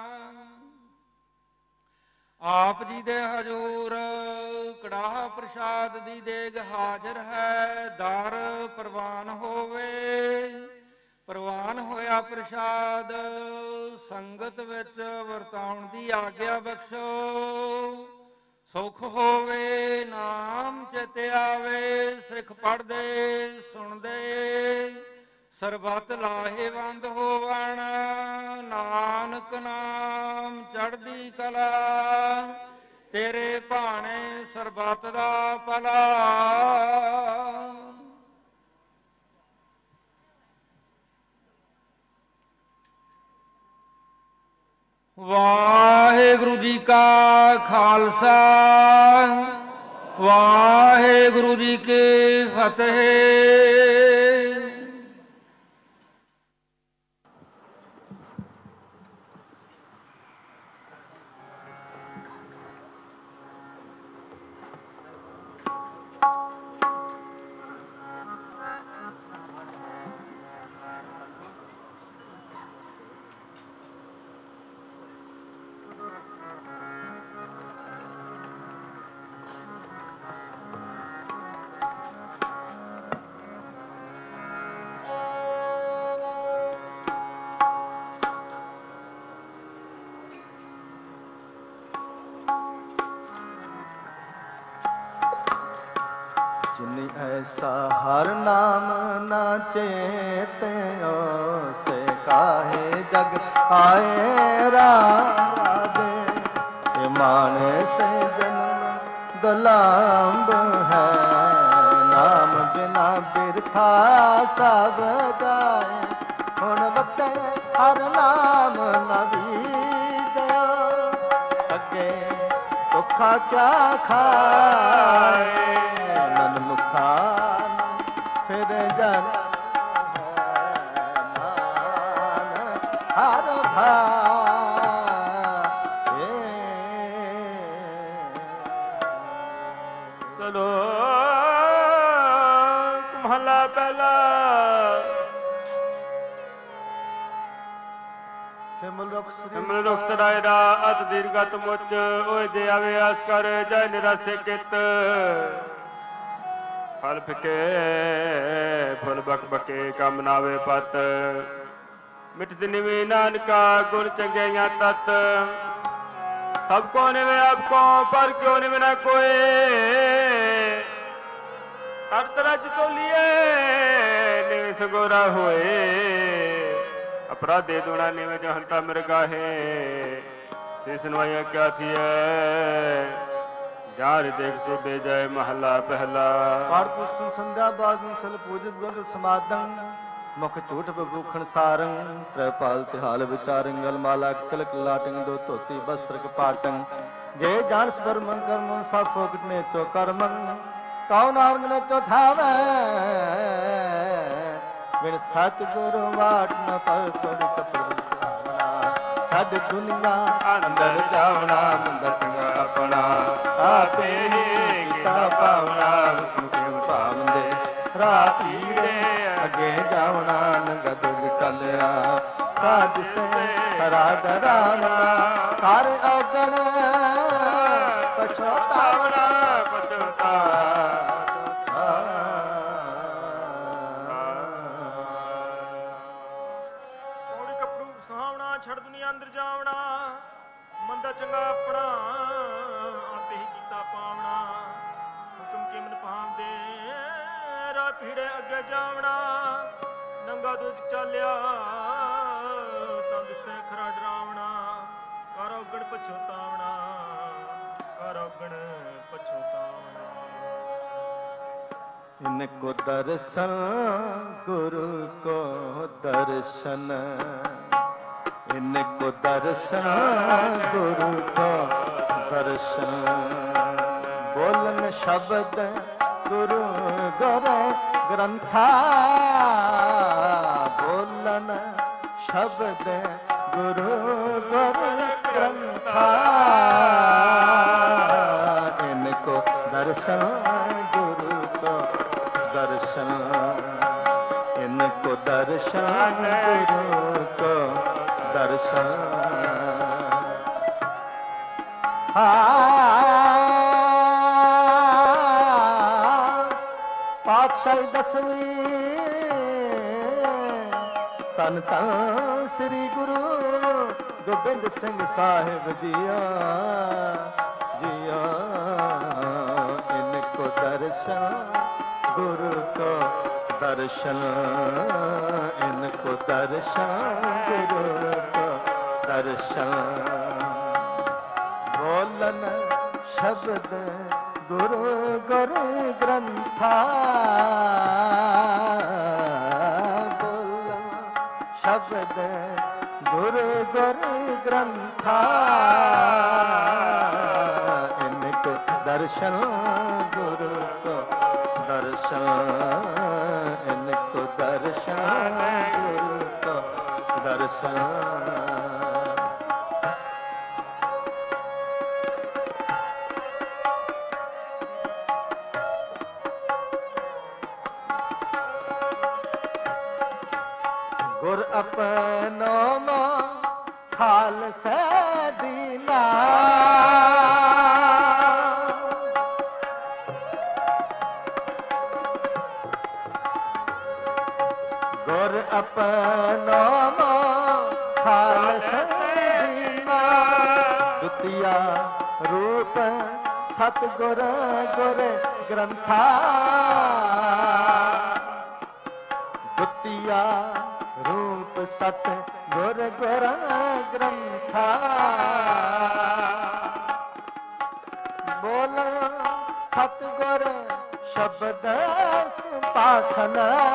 Speaker 7: ਆਪ ਜੀ ਦੇ ਹਜ਼ੂਰ ਕੜਾਹ ਪ੍ਰਸ਼ਾਦ ਦੀ ਦੇਗ ਹਾਜ਼ਰ ਹੈ। ਦਰ ਪ੍ਰਵਾਨ ਹੋਵੇ। ਪ੍ਰਵਾਨ ਹੋਇਆ ਪ੍ਰਸ਼ਾਦ ਸੰਗਤ ਵਿੱਚ ਵਰਤਾਉਣ ਦੀ ਆਗਿਆ ਬਖਸ਼ੋ। ਸੁਖ ਹੋਵੇ ਨਾਮ ਚਿਤ ਆਵੇ। ਸਿੱਖ ਪੜ੍ਹਦੇ ਸੁਣਦੇ ਸਰਬਤ ਲਾਹੇਵੰਦ ਹੋਵਣ। ਨਾਨਕ ਨਾਮ ਚੜ੍ਹਦੀ ਕਲਾ ਤੇਰੇ ਭਾਣੇ ਸਰਬਤ ਦਾ ਭਲਾ। ਵਾਹਿਗੁਰੂ ਜੀ ਕਾ ਖਾਲਸਾ ਵਾਹਿਗੁਰੂ ਜੀ ਕੀ ਫਤਿਹ।
Speaker 3: जिन ऐसा हर नाम न चेत्यो से काहे जग आए राधे। माने से जन्म दुलाम्ब है नाम बिना बिरथा सब जाए। हुण बते हर नाम नबीदो अगे दुखा क्या खाए। फिर जन हर भाए।
Speaker 1: चलो महला पहला सिमल रुख सरायरा अत दीर्घत मुच ओए जे आवे आस कर जय निरासे कित। फल फिके फुल बक बके कम नावे पत। मिट निवे नानका गुण चंगिया तत। सबको निवे आपको पर क्यों निवे ना कोई। हर तरह तोलिए निवे सगोरा होए। अपराधे दुना निवे जहंता मृगाहे। शीस नवाइया क्या थी है जार देख सोबे जय महला पहला।
Speaker 3: पाठ पुस्तक संध्या बादन सल पूजत गल समादन। मुख झूठ बभूखण सारंग। त्रैपाल तिहाल विचारंग। गलमाला तिलक लाटंग। दो धोती वस्त्र कपाटंग। जे जान स्वर्मन कर्म सा फोकट ने चो कर्मन। कौन नारंग ने चो थावे बिन सतगुरु वाट न पर पड़ कपड़। छड़ दुनिया अंदर जावना मंदर चंगा अपना। आपे गीता पावना हुक्म पावंदे। राती रे अगे जावना नगद विटलिया। काज से हरा डरावना हर अगण पछतावना पछता।
Speaker 2: ਛੜ ਦੁਨੀਆ ਅੰਦਰ ਜਾਵਣਾ ਮੰਦਾ ਚੰਗਾ ਆਪਣਾ ਆਪੇ ਹੀ ਕੀਤਾ ਪਾਵਣਾ। ਹੁਕਮ ਕਿਮਨ ਪਾਉਂਦੇ ਰਾਹ ਭੀੜੇ ਅੱਗੇ ਜਾਵਣਾ। ਨੰਗਾ ਦੁੱਧ ਚਾਲਿਆ ਤਾਂ ਦਿਸੇ ਖਰਾ ਡਰਾਵਣਾ। ਕਰ ਔਗਣ ਪਛੋਤਾਵਣਾ ਕਰ ਔਗਣ ਪਛੋਤਾਵਣਾ।
Speaker 3: इनको दर्शन गुरु को दर्शन। इनको दर्शन गुरु को दर्शन। बोलन शब्द गुरु गोरे ग्रंथा। बोलन शब्द गुरु गोरे ग्रंथा। इनको दर्शन गुरु को दर्शन। इन इनको दर्शन गुरु को दर्शन। पातशाही दसवीं तन तन श्री गुरु गोबिंद सिंह साहिब जिया जिया। इनको दर्शन गुरु को दर्शन, इनको दर्शन गुरु को दर्शन। बोलन शब्द गुरु गुरु ग्रंथा, बोलन शब्द गुरु गुरु ग्रंथा। इनको दर्शन गुरु को दर्शन, इनको दर्शन गुरु को दर्शन। गुर अपनो मां खालसा दीना, गुर अपनो मां खालसा दीना। द्वितीया रूप सतगुर गुर ग्रंथा, द्वितीया रूप सत गुर गुर ग्रंथा। बोल सतगुर शब्द पाखन,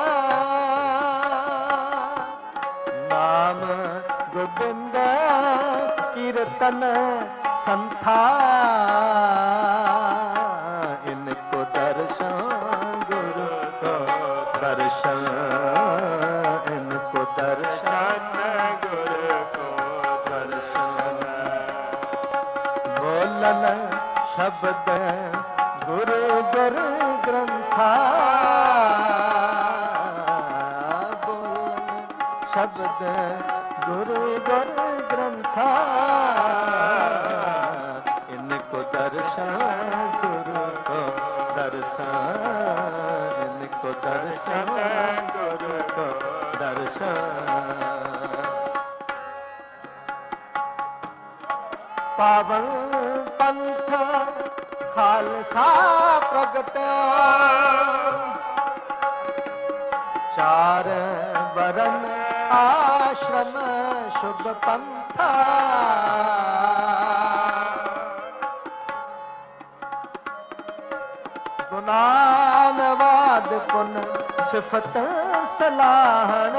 Speaker 3: नाम गोबिंद कीर्तन संथा। इनको दर्शन गुरु को दर्शन, इनको दर्शन गुरु को दर्शन। बोलन शब्द गुरु गुरु ग्रंथा, बोलन शब्द गुरु गुरु ग्रंथा। इनको दर्शन गुरु को दर्शन, इनको दर्शन गुरु को दर्शन। पावन पंथ खालसा प्रगट्या, चार वरन आश्रम शुभ पंथा। गुनानवाद पुन सिफत सलाहन,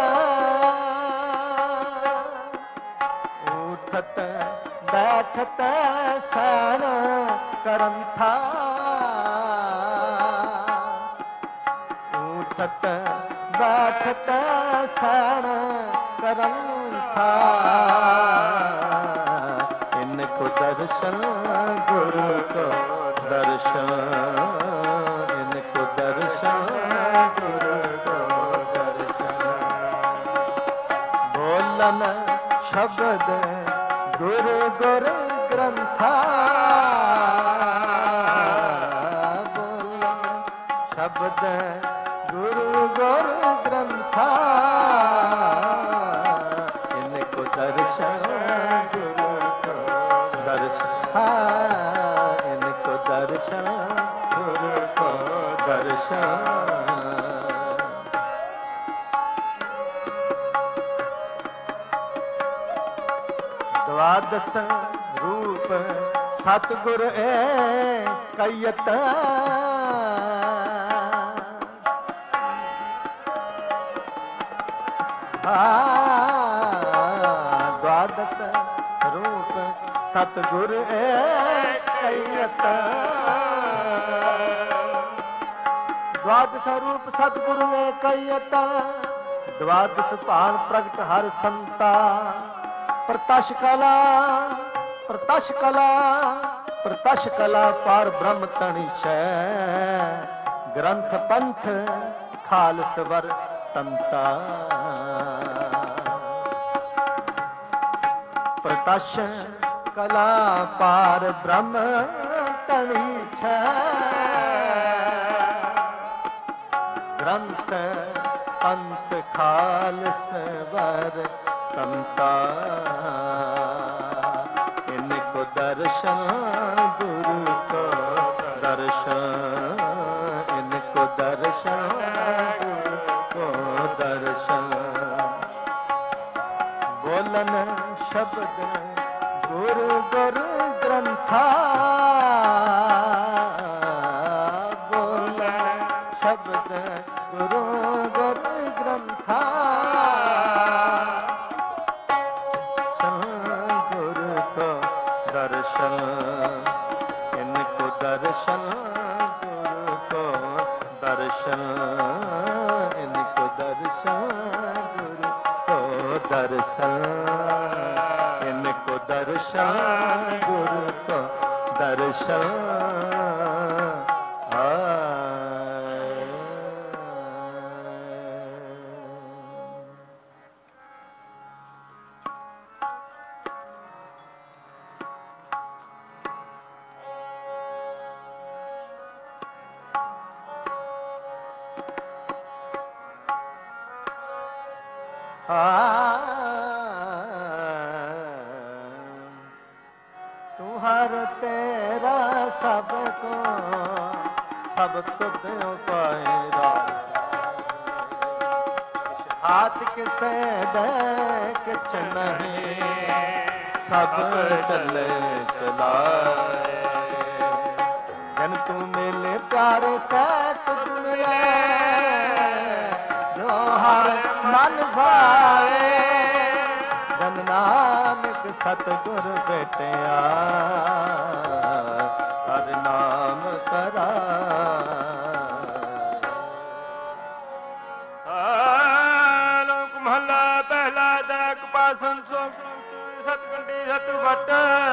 Speaker 3: उठत बैठत सैन करन था। उठत बैठत सैन करन था। इनको दर्शन गुरु को दर्शन, इनको दर्शन गुरु को दर्शन। बोलन शब्द गुरु गुरु ग्रंथा, बोलन शब्द गुरु गुरु ग्रंथा। इनको दर्शन गुरु को दर्शन, इनको दर्शन गुरु को दर्शन। द्वादश रूप सतगुर एकयत, द्वादश रूप सतगुर एकयत। द्वादश रूप सतगुरु एकयत, द्वादश भान प्रगट हर संता। प्रतश कला प्रतश कला प्रतश कला पार ब्रह्म तणि छे। ग्रंथ पंथ खालसवर ਤੰਤਾ ਪ੍ਰਕਾਸ਼ ਕਲਾ ਪਾਰ ਬ੍ਰਹਮ ਤਣੀ ਛੈ ਗ੍ਰੰਥ ਪੰਥ ਖਾਲਸ ਵਰ ਤੰਤਾ ਇਨ ਕੋ ਦਰਸ਼ਨ ਗੁਰੂ ਕੋ ਦਰਸ਼ਨ ਇਨ ਕੋ ਦਰਸ਼ਨ ਗੁਰੂ ਕੋ ਦਰਸ਼ਨ ਬੋਲਨ ਸ਼ਬਦ ਗੁਰੂ ਗੁਰ ਗ੍ਰੰਥਾ ਬੋਲਨ ਸ਼ਬਦ ਗੁਰੂ ਗੁਰ ਗ੍ਰੰਥਾ ਗੁਰੂ ਕੋ ਦਰਸ਼ਨ ਇਨ ਕੋ ਦਰਸ਼ਨ ਗੁਰੂ ਕੋ ਦਰਸ਼ਨ ਇਨ ਕੋ ਦਰਸ਼ਨ ਗੁਰੂ ਕੋ ਦਰਸ਼ਨ ਇਨ ਕੋ ਦਰਸ਼ਨ ਗੁਰੂ ਕੋ ਦਰਸ਼ਨ ਤੂੰ ਹਰ ਤੇਰਾ ਸਭ ਕੋ ਸਭ ਤੁਧ ਉਪਾਇਰਾ ਹਾਥ ਕਿਸੇ ਦੇ ਕਿਛ ਨਹੀਂ ਸਭ ਚੱਲੇ ਚਲਾਏ ਜਨ ਤੂੰ ਮਿਲੇ ਪਿਆਰੇ ਸਹਿਤ ਦੁਨੀਆ ਜੋ ਹਰ ਮਨ ਭਾਏ ਜਨ ਨਾਨਕ ਸਤਿਗੁਰ ਭੇਟਿਆ ਹਰਿ ਨਾਮ ਕਰਾ
Speaker 1: ਲੋਕ ਮਹੱਲਾ ਪਹਿਲਾ ਦੈਕ ਪਾਸਨ ਸੋ ਸਤਗੰਡੀ ਸਤ ਵਟ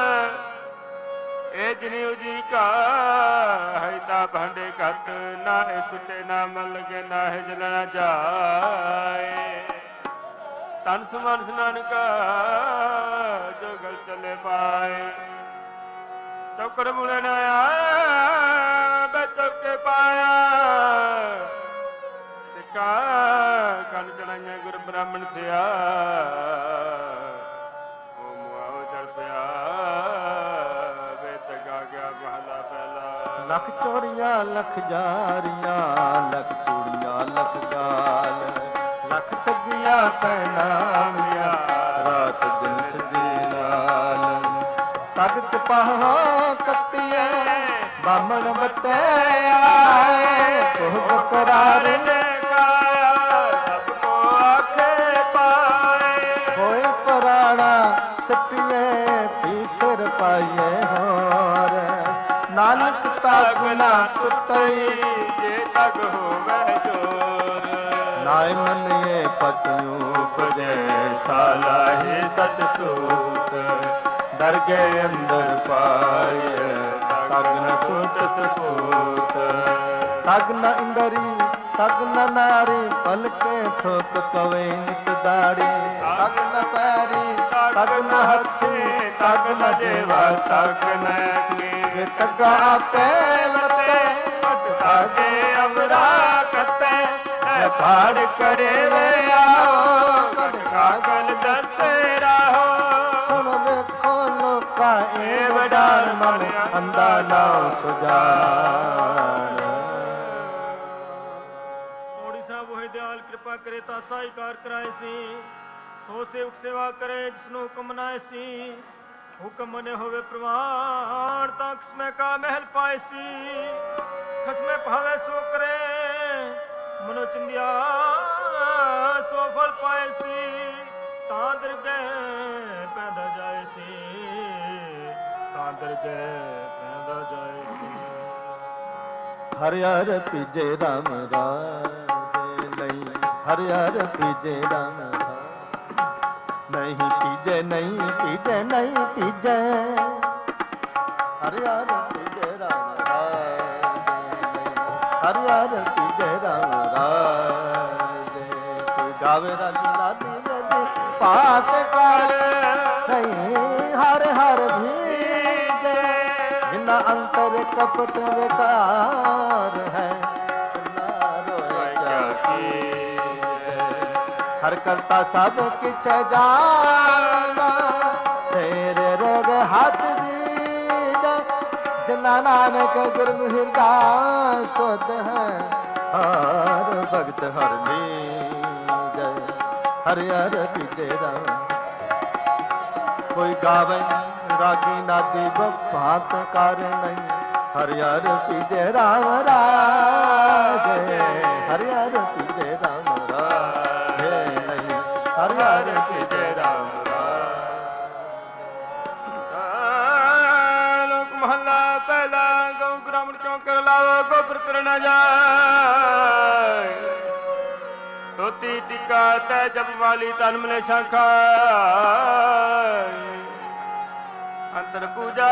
Speaker 1: ਇਹ ਜਨੀ ਉਜੀ ਕਾ ਹੈ ਤਾ ਭਾਂਡੇ ਘਟ ਨਾ ਇਹ ਟੁੱਟੇ ਨਾ ਮਨ ਲਗੇ ਨਾ ਹੈ ਜਲਣਾ ਜਾਏ ਤਨ ਸਮਨ ਨਾਨਕਾ ਜੋ ਗਲ ਚਲੇ ਪਾਏ ਚੌਕੜ ਮੁਲੇ ਨਾ ਆਇਆ ਬੈ ਚੌਕੇ ਪਾਇਆ ਸਿੱਕਾ ਕੰਨ ਚੜਾਈਆਂ ਗੁਰ ਬ੍ਰਾਹਮਣ ਥਿਆ ਉਹ ਮੁਆਵ ਚੜ ਪਿਆ ਵੇ ਤਗਾ ਗਿਆ ਮਹਲਾ ਪਹਿਲਾ
Speaker 3: ਲੱਖ ਚੋਰੀਆਂ ਲੱਖ ਜਾਰੀਆਂ ਲੱਖ ਚੂੜੀਆਂ ਲੱਖ ਗਾਲ ਲੱਖ ਠੱਗੀਆਂ ਪੈਣਾਂ ਰਾਤ ਦਿਨ ਸਜੀ ਨਾਲ ਤਖਤ ਪਹਾਂ ਕੱਤੀਏ ਬਾਮਣ ਬਟਿਆ ਕੋਹ ਬਕਰਾਰ ਨੇ ਕਾਇਆ ਸਭ ਕੋ ਆਖੇ ਪਾਏ ਹੋਏ ਪਰਾਣਾ ਸੱਚੇ ਪੀ ਫਿਰ ਪਾਈਏ ਹੋਰ ਨਾਨਕ ਤਗ ਨਾ ਟੁੱਟਈ ਜੇ ਤਗ ਹੋਵੇ ਜੋਰ ਨਾਇ ਮੰਨੀਏ ਪਤਿਉ ਉਪਜੈ ਸਾਲਾਹੇ ਸਚ ਸੂਤ ਦਰਗੇ ਅੰਦਰ ਪਾਏ ਤਗ ਨ ਟੁੱਟ ਸਕੂਤ ਤਗ ਨ ਇੰਦਰੀ ਤਗ ਨ ਨਾਰੀ ਪਲਕੇ ਠੋਕ ਪਵੇ ਨਿਤ ਦਾੜੀ ਤਗ ਨ ਪੈਰੀ ਤਗ ਨ ਹੱਥੀ ਤਗ ਨ ਜੇਵਾ ਤਗ ਨ ਕੀ ਤਗਾ ਆਪੇ ਵਰਤੇ ਤਾਗੇ ਅਮਰਾ ਕਤੇ ਐ ਫਾੜ ਕਰੇ ਵੇ ਆਓ ਕਟਕਾ ਗਲ ਦੱਸੇ ਰਾਹੋ ਸੁਣ ਵੇਖੋ ਲੋਕਾ ਏ ਵਡਾਰ ਮਨ ਅੰਦਾ ਨਾਉ ਸੁਜਾਨ
Speaker 2: ਮੋੜੀ ਸਾਹਿਬ ਹੋਏ ਦਿਆਲ ਕਿਰਪਾ ਕਰੇ ਤਾਂ ਸਾਈ ਕਾਰ ਕਰਾਏ ਸੀ ਸੋ ਸੇਵਕ ਸੇਵਾ ਕਰੇ ਜਿਸਨੂੰ ਹੁਕਮ ਨਾਏ ਸੀ ਹੁਕਮ ਮਨੇ ਹੋਵੇ ਪ੍ਰਵਾਨ ਤਾਂ ਕਿਸਮੇ ਕਾ ਮਹਿਲ ਪਾਏ ਸੀ ਖਸਮੇ ਭਾਵੇ ਸੋ ਕਰੇ ਮਨੋ ਚਿੰਦਿਆ ਸੋ ਫਲ ਪਾਏ ਸੀ ਤਾਂ ਦਰਗੇ ਪੈਦਾ ਜਾਏ ਸੀ ਤਾਂ ਦਰਗੇ ਪੈਦਾ ਜਾਏ ਸੀ
Speaker 3: ਹਰਿ ਹਰਿ ਪੀਜੇ ਰਾਮ ਰਾਜੇ ਲਈ ਹਰਿ ਹਰਿ ਪੀਜੇ ਰਾਮ ਨਹੀਂ ਪੀਜੇ ਨਹੀਂ ਪੀਜੇ ਨਹੀਂ ਪੀਜੇ ਹਰਿ ਹਰਿ ਪੀਜੇ ਰਾਮ ਰਾਜੇ ਹਰਿ ਹਰਿ ਪੀਜੇ ਰਾਮ ਰਾਜੇ ਗਾਵੇ ਰਾਗੀ ਲਾਦੀ ਵੇਦੀ ਪਾਤ ਕਰ ਨਹੀਂ ਹਰ ਹਰ ਭੀਜੈ ਜਿਨਾ ਅੰਤਰ ਕਪਟ ਵਿਕਾਰ ਹੈ ਹਰ ਕਰਤਾ ਸਭ ਕਿਛ ਜਾਣਾ ਤੇਰੇ ਰੋਗ ਹੱਥ ਦੀਜੈ ਜਿਨਾ ਨਾਨਕ ਗੁਰੂ ਹਿਰਦਾ ਸੁਧ ਹੈ ਹਰ ਭਗਤ ਹਰ ਲੀਜੈ ਹਰਿ ਹਰਿ ਭੀਜੈ ਰਾਮ ਕੋਈ ਗਾਵੇ ਰਾਗੀ ਨਾਦੀ ਭਾਂਤ ਕਰ ਨਹੀਂ ਹਰਿ ਹਰਿ ਭੀਜੈ ਰਾਮ ਰਾਜੇ ਹਰਿ ਹਰਿ ਭੀਜੈ ਰਾਮ ਰਾਜੇ ਨਹੀਂ ਹਰਿ ਹਰਿ ਭੀਜੈ ਰਾਮ
Speaker 1: ਮਹੱਲਾ ਪਹਿਲਾ ਗਊ ਗ੍ਰਾਮਣ ਚੋਂ ਕਰ ਲਾਵੋ ਗੋਬਰ ਕਰ ਨਾ ਜਾਏ ਧੋਤੀ ਟਿੱਕਾ ਤੈ ਜਪ ਵਾਲੀ ਤਨ ਮਲੇ ਸ਼ਾਖਾ ਅੰਤਰ ਪੂਜਾ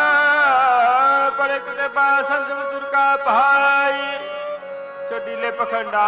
Speaker 1: ਬੜੇ ਕਿਤੇ ਪਾ ਸੰਜਮ ਦੁਰਗਾ ਭਾਈ ਛੋਟੀਲੇ ਪਖੰਡਾ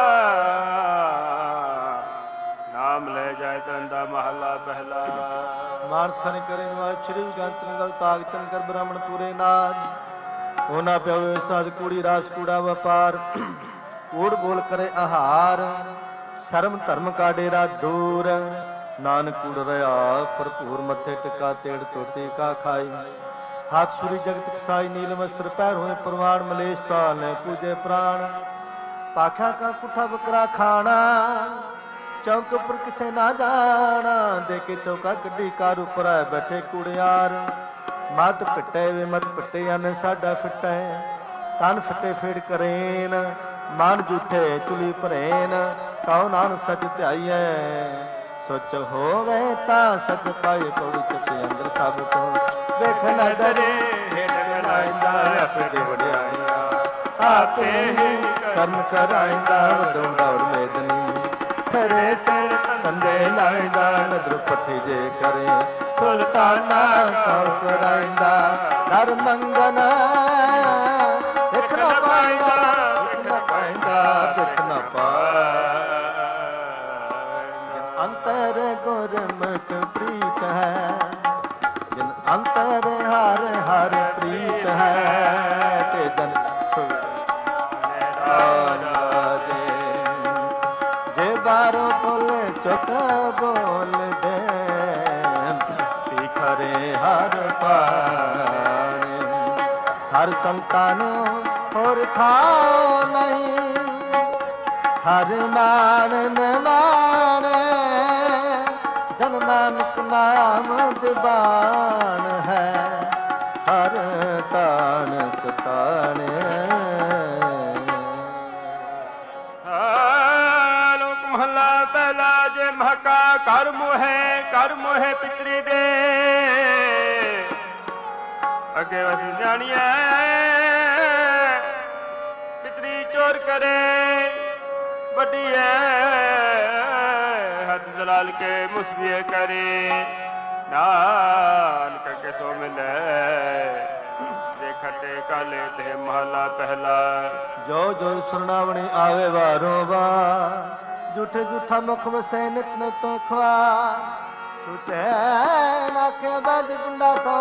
Speaker 1: ਨਾਮ ਲੈ ਜਾਏ ਤੰਦਾ ਮਹੱਲਾ ਪਹਿਲਾ
Speaker 3: ਮਾਨਸ ਖਨ ਕਰੇ ਨਿਵਾਸ ਸ਼੍ਰੀ ਗੰਤ ਨਗਲ ਤਾਗ ਤਨ ਕਰ ਬ੍ਰਾਹਮਣ ਪੂਰੇ ਨਾਦ ਉਹਨਾਂ ਪਿਓ ਸਾਧ ਕੂੜੀ ਰਾਸ ਕੂੜਾ ਵਪਾਰ ਕੂੜ ਬੋਲ ਕਰੇ ਆਹਾਰ ਸ਼ਰਮ ਧਰਮ ਕਾ ਡੇਰਾ ਦੂਰ ਨਾਨਕ ਕੂੜ ਰਿਆ ਭਰਪੂਰ ਮੱਥੇ ਟਿਕਾ ਤੇੜ ਤੋਤੀ ਕਾ ਖਾਈ ਹੱਥ ਸੂਰੀ ਜਗਤ ਕਸਾਈ ਨੀਲ ਵਸਤਰ ਪੈਰ ਹੋਏ ਪ੍ਰਵਾਨ ਮਲੇਸ਼ ਤਾਲ ਨੇ ਪੂਜੇ ਪ੍ਰਾਣ ਪਾਖਾ ਕਾ ਪੁੱਠਾ ਬਕਰਾ ਖਾਣਾ ਚੌਕ ਪਰ ਕਿਸੇ ਨਾ ਜਾਣਾ ਦੇ ਕੇ ਚੌਕਾ ਗੱਡੀ ਕਾਰ ਉੱਪਰ ਆਏ ਬੈਠੇ ਕੁੜਿਆਰ ਮਤ ਪਿੱਟੇ ਵੇ ਮਤ ਪਿੱਟੇ ਅਨ ਸਾਡਾ ਫਿੱਟੇ ਤਨ ਫਿੱਟੇ ਫੇੜ ਕਰੇਨ ਮਨ ਝੂਠੇ ਚੁਲੀ ਭਰੇਨ ਕਉ ਨਾਨ ਸਚ ਧਿਆਈਐ ਸੋਚ ਹੋਵੇ ਤਾਂ ਸਚ ਪਾਏ ਪੌੜੀ ਚੱਤੇ ਅੰਦਰ ਸਭ ਤੋਂ ਵੇਖ ਨਾ ਡਰੇ ਹੇਠ ਲਾਇੰਦਾ ਆਪਣੇ ਵਡਿਆਈਆਂ ਆਪੇ ਹੀ ਕਰਮ ਕਰਾਇੰਦਾ ਵਡੋਂ ਦੌੜ ਮੇਦਨੀ ਸਰੇ ਸਿਰ ਕੰਦੇ ਲਾਇੰਦਾ ਨਦਰ ਪੱਠੀ ਜੇ ਕਰੇ ਸੁਲਤਾਨਾ ਕਉ ਕਰਾਇੰਦਾ ਦਰ ਮੰਗਨ ਦੇਖ ਨਾ ਪਾਇੰਦਾ ਦੇਖ ਨਾ ਪਾਇੰਦਾ ਦੇਖ ਨਾ ਪਾਇੰਦਾ ਅੰਤਰ ਗੁਰਮੁਖ ਪ੍ਰੀਤ ਹੈ ਜਿਨ ਅੰਤਰ ਹਰ ਹਰ ਪ੍ਰੀਤ ਹੈ ਤੇ ਜਨ ਜੇ ਬਾਰੋ ਬੋਲੇ ਚੁੱਕ ਬੋਲ ਦੇ ਤਿਖਰੇ ਹਰ ਪਾਣੇ ਹਰ ਸੰਤਾਨ ਹੋਰ ਥਾਉ ਨਹੀਂ ਹਰ ਮਾਨਨ ਮਾਣੇ ਜਨ ਨਾਨਕ ਨਾਮ ਦਿਵਾਨ ਹੈ ਹਰ ਤਾਨ ਸਤਾਣੇ
Speaker 1: ਲੋਕ ਮਹੱਲਾ ਪਹਿਲਾ ਜੇ ਮਹਕਾ ਘਰ ਮੋਹੇ ਘਰ ਮੋਹੇ ਪਿਤਰੀ ਦੇ ਅੱਗੇ ਵਸ ਜਾਣੀਐ ਪਿਤਰੀ ਚੋਰ ਕਰੇ ਵੱਡੀ ਐ ਹੱਥ ਜਲਾਲ ਕੇ ਮੁਸਬੀਏ ਕਰੇ ਨਾਨਕ ਕੇ ਸੋ ਮਿਲੇ ਜੇ ਖੱਟੇ ਕਾਲੇ ਤੇ ਮਹਲਾ ਪਹਿਲਾ
Speaker 3: ਜੋ ਜੋ ਸੁਰਨਾਵਣੀ ਆਵੇ ਵਾਰੋਂ ਵਾਰ ਝੂਠੇ ਝੂਠਾ ਮੁਖ ਵਸੈ ਨਿਤ ਨਿਤ ਖਵਾ ਸੁਚੈ ਨਾਖੇ ਬਦ ਪਿੰਡਾ ਤੋਂ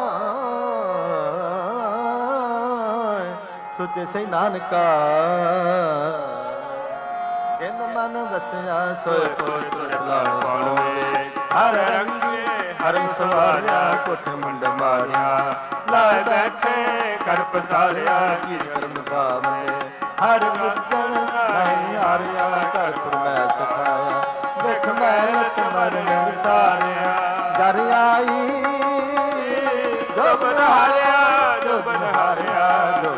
Speaker 3: ਸੁਚੇ ਸੇ ਨਾਨਕਾ ਜਿਨ ਮਨ ਵਸਿਆ ਸੋਇ ਕੋਇ ਤੁਰਲਾ ਪਾਉਣੇ ਹਰ ਰੰਗੇ ਹਰਮ ਸਵਾਰਿਆ ਕੁੱਟ ਮੁੰਡ ਮਾਰਿਆ ਲਾਇ ਬੈਠੇ ਕਰ ਪਸਾਰਿਆ ਕੀ ਕਰਮ ਪਾਵਨੇ ਹਰ ਬੁੱਧਨ ਨਹੀਂ ਹਾਰਿਆ ਘਰ ਪੁਰ ਮੈਂ ਸਿਖਾਇਆ ਦੇਖ ਮਿਹਨਤ ਮਰਨ ਵਿਸਾਰਿਆ ਜਰ ਆਈ ਜੋ ਬਨਹਾਰਿਆ ਜੋ ਬਨਹਾਰਿਆ ਜੋ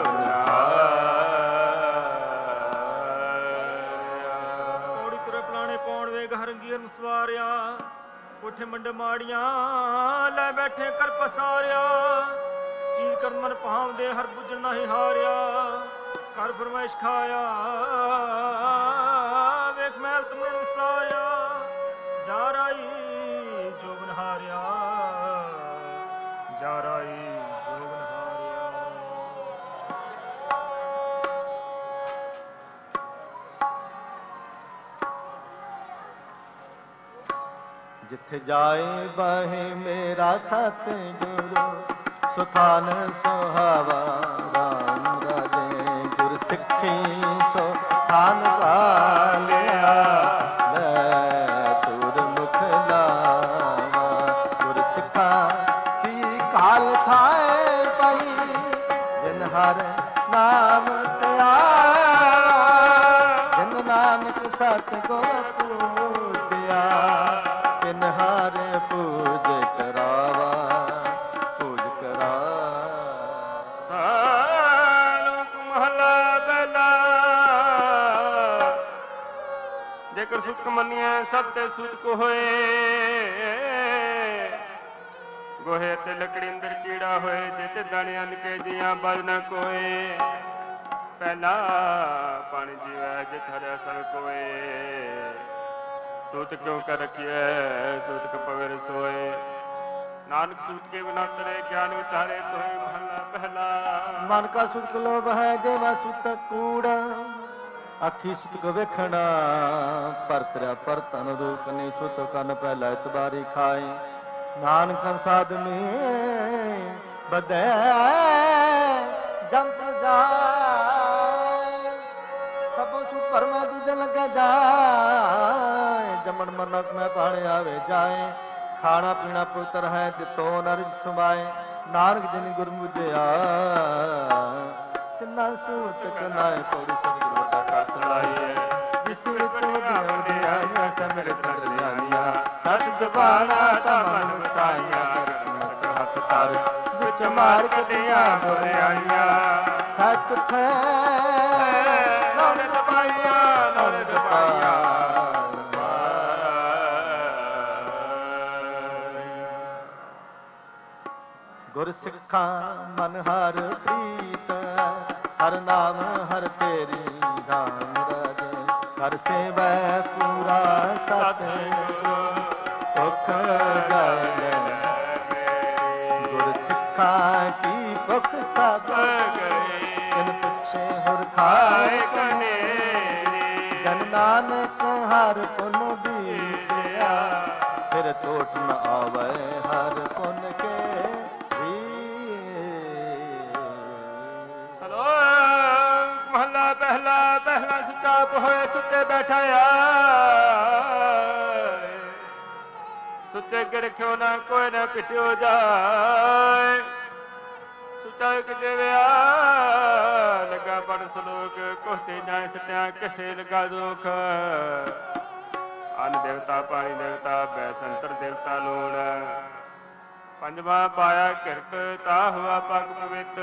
Speaker 2: ਸਵਾਰਿਆ ਕੋਠੇ ਮੰਡ ਮਾੜੀਆਂ ਲੈ ਬੈਠੇ ਕਰ ਪਸਾਰਿਆ ਚੀਰ ਕਰ ਮਨ ਭਾਵਦੇ ਹਰ ਬੁੱਝਣ ਨਹੀਂ ਹਾਰਿਆ ਕਰ ਫਰਮਾਇਸ਼ ਖਾਇਆ ਵੇਖ ਮਹਿਲ ਤੁਮਣ ਵਿਸਾਰਿਆ ਜਾ ਰਾਈ ਜੋ ਬਨਹਾਰਿਆ ਜਾ ਰਾਈ ਜੋ ਬਨਹਾਰਿਆ
Speaker 3: ਜਿੱਥੇ ਜਾਏ ਬਾਹੇ ਮੇਰਾ ਸਤਿਗੁਰੂ ਸੁਥਾਨ ਸੁਹਾਵਾ ਰਾਮ ਰਾਜੇ ਗੁਰ ਸਿੱਖੀ ਸੋ ਥਾਨ ਵਾਲਿਆ ਲੈ ਤੁਰ ਮੁਖ ਲਾਵਾ ਗੁਰ ਸਿੱਖਾ ਕੀ ਕਾਲ ਥਾਏ ਪਈ ਜਿਨ ਹਰ ਨਾਮ ਧਿਆਵਾ ਜਿਨ ਨਾਨਕ ਸਤਿਗੁਰ ਪੂਜਿਆ ਤਿਨ ਹਰ ਪੂਜ ਕਰਾਵਾ ਪੂਜ ਕਰਾ
Speaker 1: ਲੋਕ ਮਹਲਾ ਪਹਿਲਾ ਜੇਕਰ ਸੁਖ ਮੰਨੀਐ ਸਭ ਤੇ ਸੁਖ ਹੋਏ ਗੋਹੇ ਤੇ ਲੱਕੜੀ ਅੰਦਰ ਕੀੜਾ ਹੋਏ ਜੇ ਤੇ ਦਾਣੇ ਅੰਨ ਕੇ ਜੀਆਂ ਬਜ ਨ ਕੋਏ ਪਹਿਲਾ ਪਾਣੀ ਜੀਵੈ ਜੇ ਥਰਿਆ ਸਭ ਕੋਏ ਸੂਤ ਕਿਉ ਕਰ ਰਖਿਐ ਸੂਤ ਕ ਪਵਿਰ ਸੋਏ ਨਾਨਕ ਸੂਤ ਕੇ ਬਿਨਾ ਤਰੇ ਗਿਆਨ ਵਿਚਾਰੇ ਤੋਏ ਮਹਲਾ ਪਹਿਲਾ
Speaker 3: ਮਨ ਕਾ ਸੁਖ ਲੋਭ ਹੈ ਦੇਵਾ ਸੁਤ ਕੂੜ ਆਖੀ ਸੁਤ ਕੋ ਵੇਖਣਾ ਪਰਤਰਾ ਪਰਤਨ ਰੂਪ ਨਹੀਂ ਸੁਤ ਕੰਨ ਪਹਿਲਾ ਇਤਬਾਰੀ ਖਾਏ ਨਾਨਕ ਸਾਧ ਮੇ ਬਦੈ ਜੰਪ ਜਾਏ ਸਭੋ ਸੁ ਪਰਮਾ ਦੂਜੇ ਲੱਗੇ ਜਾਏ ਜਮਨ ਮਰਨਕ ਮੈਂ ਪਾਣੇ ਆਵੇ ਜਾਏ ਖਾਣਾ ਪੀਣਾ ਪੁੱਤਰ ਹੈ ਜਿਤੋ ਨਰਜ ਸੁਮਾਏ ਨਾਨਕ ਜਿਨ ਗੁਰ ਮੁਝਿਆ ਤਿਨਾ ਸੂਤ ਕਨਾਏ ਪੌੜੀ ਸਤਿਗੁਰ ਵੱਡਾ ਕਾਸ ਲਾਈਏ ਜਿਸ ਵਿੱਚ ਉਹਦੀ ਆਇਆ ਸਮਿਰਤ ਦਰਿਆਨੀਆਂ ਤਤ ਜ਼ਬਾਨਾ ਤਮਨ ਵਸਾਈਆਂ ਕਰਤ ਹੱਥ ਧਰ ਵਿੱਚ ਮਾਰ ਕਦਿਆ ਹੋਰਿਆਈਆਂ ਸਤ ਖੈ ਨੌਨ ਦਬਾਈਆਂ ਨੌਨ ਦਬਾਈਆਂ ਗੁਰ ਸਿੱਖਾਂ ਮਨ ਹਰ ਪ੍ਰੀਤ ਹਰ ਨਾਮ ਹਰ ਤੇਰੀ ਰਾਮ ਰਾਜੇ ਹਰ ਸੇਵੈ ਪੂਰਾ ਸਤਿਗੁਰ ਭੁਖ ਗਏ ਗੁਰ ਸਿੱਖਾਂ ਕੀ ਭੁਖ ਸਭ ਗਏ ਤਿਨ ਪਿਛੇ ਹੁਰ ਖਾਏ ਕਨੇ ਜਨ ਨਾਨਕ ਹਰ ਪੁਨ ਬੀਤਿਆ ਫਿਰ ਟੋਟ ਨ ਆਵੇ ਹਰ ਪੁਨ ਕੇ
Speaker 1: ਮਹਲਾ ਪਹਿਲਾ ਪਹਿਲਾ ਸੁਚਾਪ ਹੋਏ ਸੁੱਤੇ ਬੈਠਾ ਸੁੱਤੇ ਕੇ ਰਖਿਓ ਨਾ ਕੋਈ ਨਾ ਪਿਟਿਓ ਜਾਏ ਸੁਚਾ ਕਿਤੇ ਵਿਆ ਲਗਾ ਪੜ ਸਲੋਕ ਕੋਤੇ ਜਾਏ ਸਤਿਆ ਕਿਸੇ ਲਗਾ ਦੁਖ ਅਨ ਦੇਵਤਾ ਪਾਣੀ ਦੇਵਤਾ ਬੈ ਸੰਤਰ ਦੇਵਤਾ ਲੋੜ ਪੰਜਵਾ ਪਾਇਆ ਕਿਰਤ ਤਾ ਹੁਆ ਪਗ ਪਵਿੱਤ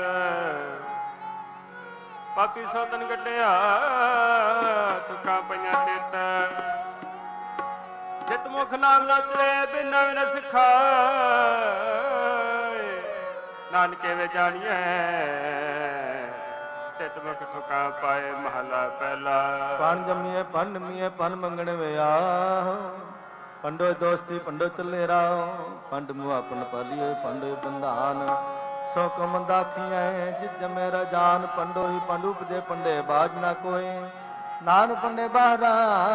Speaker 1: ਪਾਪੀ ਸੋਤਨ ਕੱਢਿਆ ਤੁਕਾਂ ਪਈਆਂ ਤਿੱਤ ਜਿਤ ਮੁਖ ਨਾਮ ਲਚਰੇ ਬਿਨਾ ਵਿਨ ਸਿਖਾਏ ਨਾਨਕੇ ਵੇ ਜਾਣੀਐ ਤਿਤ ਮੁਖ ਤੁਕਾਂ ਪਾਏ ਮਹਲਾ ਪਹਿਲਾ
Speaker 3: ਪਨ ਜੰਮੀਏ ਪਨ ਨਮੀਏ ਪਨ ਮੰਗਣ ਵਿਆ ਪੰਡੋ ਦੋਸਤੀ ਪੰਡੋ ਚੱਲੇ ਰਾਓ ਪੰਡ ਮੁਆ ਪਨ ਪਾਲੀਏ ਪੰਡੋ ਬੰਧਾਨ ਸੋ ਕਮ ਦਾਖੀਐ ਜਿਤ ਜਮੇ ਰਜਾਨ ਪੰਡੋ ਹੀ ਪੰਡੂ ਉਪਜੇ ਪੰਡੇ ਬਾਜ ਨਾ ਕੋਏ ਨਾਨ ਪੰਡੇ ਬਾਹਰਾ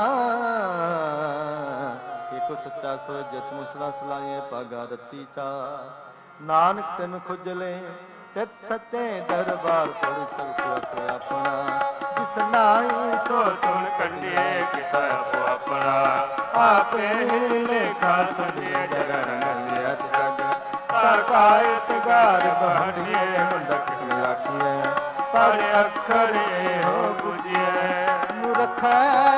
Speaker 3: ਏਕੋ ਸੱਚਾ ਸੋ ਜਿਤ ਮੁਸਲਾ ਸਲਾਏ ਪਾਗਾ ਰੱਤੀ ਚਾ ਨਾਨਕ ਤੈਨ ਖੁਜਲੇ ਤਿਤ ਸੱਚੇ ਦਰਬਾਰ ਪੜ ਸਭ ਸੁਖ ਆਪਣਾ ਜਿਸ ਨਾਈ ਸੋ ਤੁਣ ਕੰਢੇ ਕੀਤਾ ਆਪੋ ਆਪਣਾ ਆਪੇ ਲੇਖਾ ਸਜੇ ਜਰਨ ਲਿਅਤ ਜਗ ਕਾਇਤ ਗਾਰ ਬਹਣੀਏ ਮੰਦਕ ਰਾਖੀਏ ਪਰ ਅੱਖਰ ਹੋ 부ਜੀਏ ਮੁਰਖੈ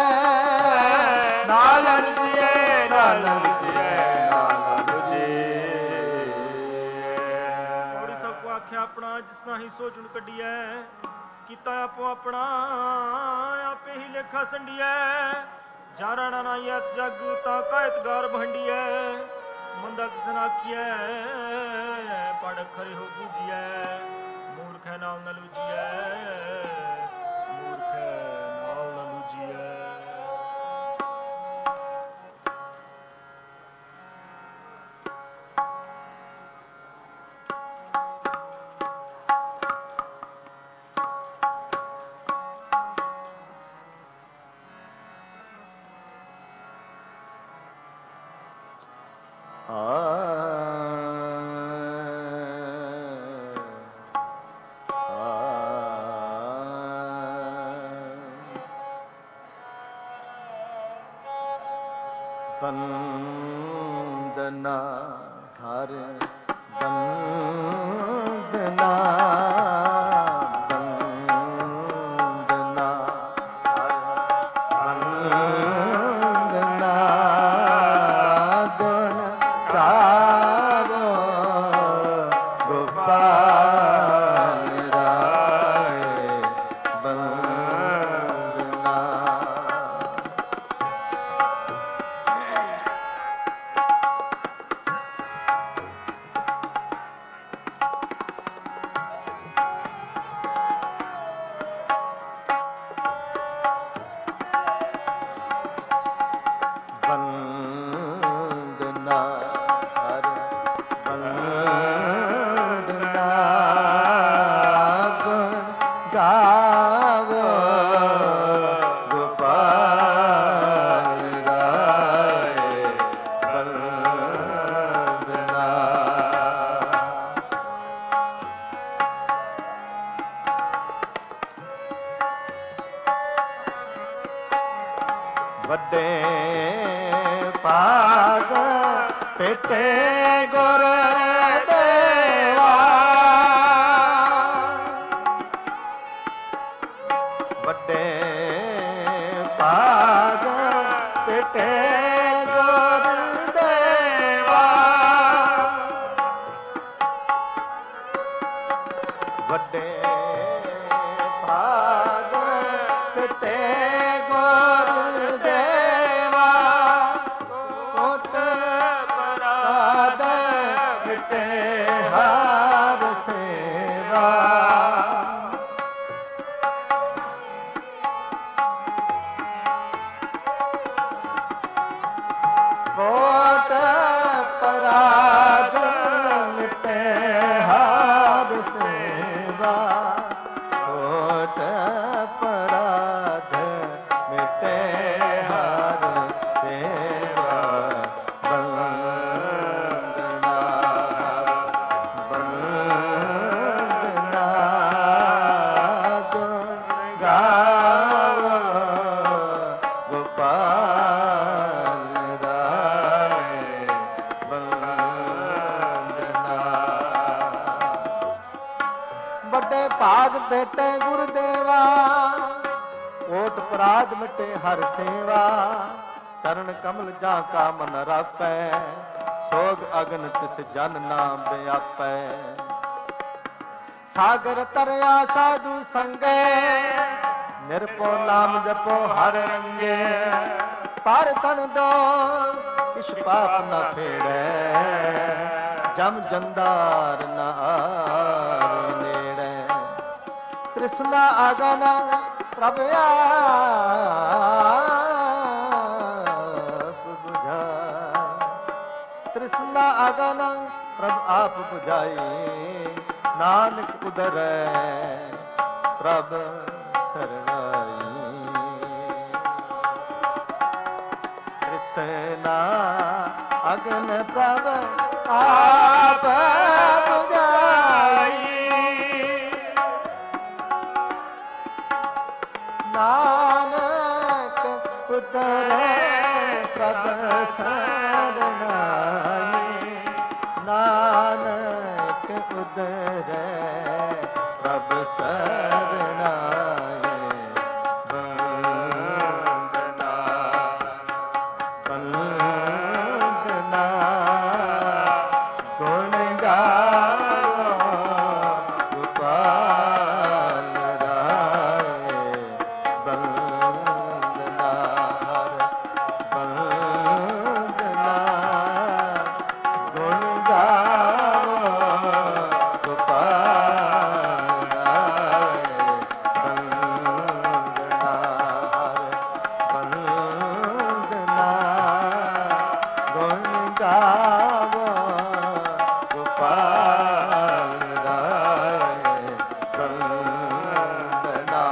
Speaker 3: ਨਾਲ ਲਜੀਏ ਨਾਲ ਲਜੀਏ ਨਾਲ ਲਜੀਏ
Speaker 2: ਔੜੀ ਸਭ ਕੋ ਆਖਿਆ ਆਪਣਾ ਜਿਸ ਨਾਹੀ ਸੋਚਣ ਕੱਢੀਐ ਕੀਤਾ ਆਪੋ ਆਪਣਾ ਆਪੇ ਹੀ ਲੇਖਾ ਸੰਡੀਐ ਜਾਰਣਾ ਨਾ ਯਤ ਜਗ ਤਾ ਕਾਇਤ ਗਾਰ ਭੰਡੀਐ ਮੰਦਾ ਕਿਸਨ ਆਖੀਐ ਪੜ ਖਰੇ ਹੋ ਬੂਝੀਐ ਮੂਰਖ ਨਾਲ ਨ ਲੂਜੀਐ ਮੂਰਖ ਨਾਲ ਨ ਲੂਜੀਐ
Speaker 3: ਬੰਦਨਾ ਹਰ ਬੰਦਨਾ ਵੱਡੇ ਭਾਗ ਪੇਟੇ ਗੁਰ ਦੇਵਾ ਵੱਡੇ ਭਾਗ ਪੇਟੇ ਗੁਰ ਦੇਵਾ ਵੱਡੇ ਭਾਗ ਪੇਟੇ ਬੇਟੇ ਗੁਰਦੇਵਾ ਓਟ ਪਰਾਧ ਮਿਟੇ ਹਰ ਸੇਵਾ ਚਰਨ ਕਮਲ ਜਾਂ ਕਾ ਮਨ ਰਾਪੈ ਸੋਗ ਅਗਨ ਤਿਸ ਜਨ ਨਾਮ ਵਿਆਪੈ ਸਾਗਰ ਤਰਿਆ ਸਾਧੂ ਸੰਗੇ ਨਿਰਭਉ ਨਾਮ ਜਪੋ ਹਰ ਰੰਗੇ ਪਰ ਤਨ ਦੋ ਇਸ ਪਾਪ ਨ ਫੇੜੈ ਜਮ ਜੰਦਾਰ ਨ ਆਵੇ ਨੇੜੇ ਤ੍ਰਿਸ਼ਨਾ ਅਗਨ ਪ੍ਰਭ ਆਪ ਬੁਝਾਏ ਤ੍ਰਿਸ਼ਨਾ ਅਗਨ ਪ੍ਰਭ ਆਪ ਬੁਝਾਏ ਨਾਨਕ ਉਦਰੈ ਪ੍ਰਭ ਸਰਣਾਈ ਤ੍ਰਿਸ਼ਨਾ ਅਗਨ ਪ੍ਰਭ ਆਪ ਬੁਝਾਈ ਨਾਨਕ ਉਦਰੈ ਪ੍ਰਭ ਸਰਣਾਈ ਨਾਨਕ ਉਦਰੈ ਪ੍ਰਭ ਸਰਣਾਈ ਬੰਦਨਾ ਬੰਦਨਾ ਗੁਣ ਗਾਵੋ ਗੋਪਾਲ ਰਾਏ ਬੰਦਨਾ ਬੰਦਨਾ ਗੁਣ ਗਾਵੋ ਗੋਪਾਲ ਰਾਏ ਬੰਦਨਾ ਬੰਦਨਾ ਗੁਣ ਗਾਵੋ ਗੋਪਾਲ ਰਾਏ ਬੰਦਨਾ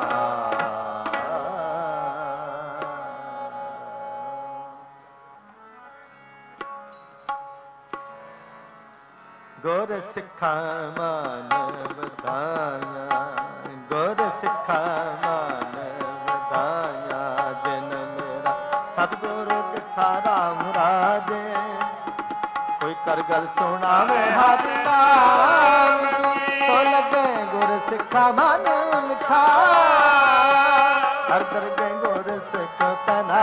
Speaker 3: ਗੁਰ ਸਿੱਖਾ ਮਨ ਵਧਾਇਆ ਗੁਰ ਸਿੱਖਾ ਮਨ ਵਧਾਇਆ ਜਿਨ ਮੇਰਾ ਸਤਿਗੁਰ ਦਿਖਾ गल सुनावे हर नाम की, तो लगे गुर सिखा मन मिठा, हर दरगे गुर सिख पहना,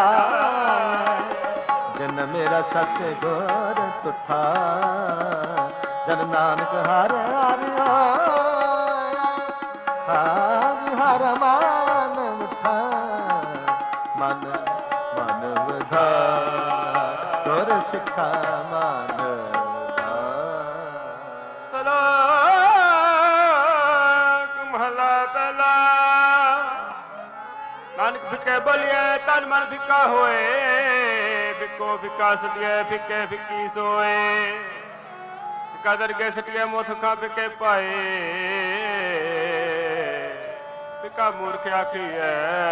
Speaker 3: जिन मेरा सत गुर तुठा, जन नानक हर हर हर हर मान उठा, मन मन वधा गुर सिखा मान
Speaker 1: सलोक महला पहला। नानक फिके बोलिए तन मन फिका होए, फिको फिका सटिए फिके फिकी सोए, फिका दरगे सटिए मुथ खा फिके पाए, फिका मूर्ख आखिए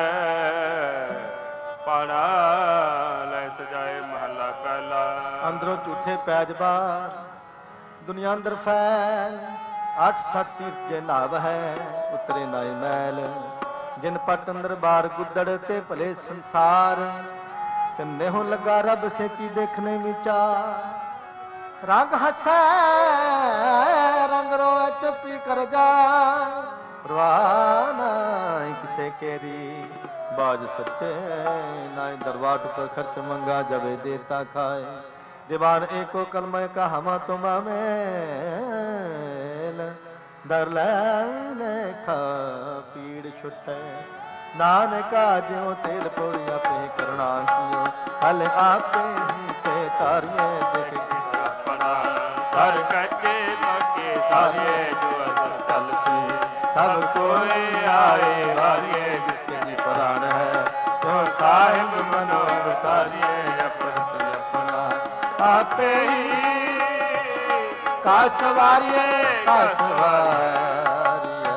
Speaker 1: पाड़ा ले सजाए महला पहला।
Speaker 3: अंदरों झूठे पैजबार दुनिया अंदर फैल, अठ सठ तीर्थ जे नाव है उतरे नाई मैल, जिन पट अंदर बार गुदड़ ते भले संसार, कन्ने हो लगा रब सेची देखने विचार, रंग हसै रंग रोए चुप्पी कर जा, परवाह नाई किसे केरी बाज सच्चे, नाई दरबार पर खर्च मंगा जबे देता खाए, दीवान एको कलम का हमा तुम मेल, दर ले खा पीड़ छुटे, नानका ज्यों तेल पोड़िया पे करना कियो, हल आपे ही पे तारिये देख
Speaker 1: हर कच्चे पक्के सारे जो चल से,
Speaker 3: सब कोई आए वारिये जिसके जी प्राण है, तो साहिब मनो सारिये अपन अपना, आपे ही कासवारिये कासवारिये।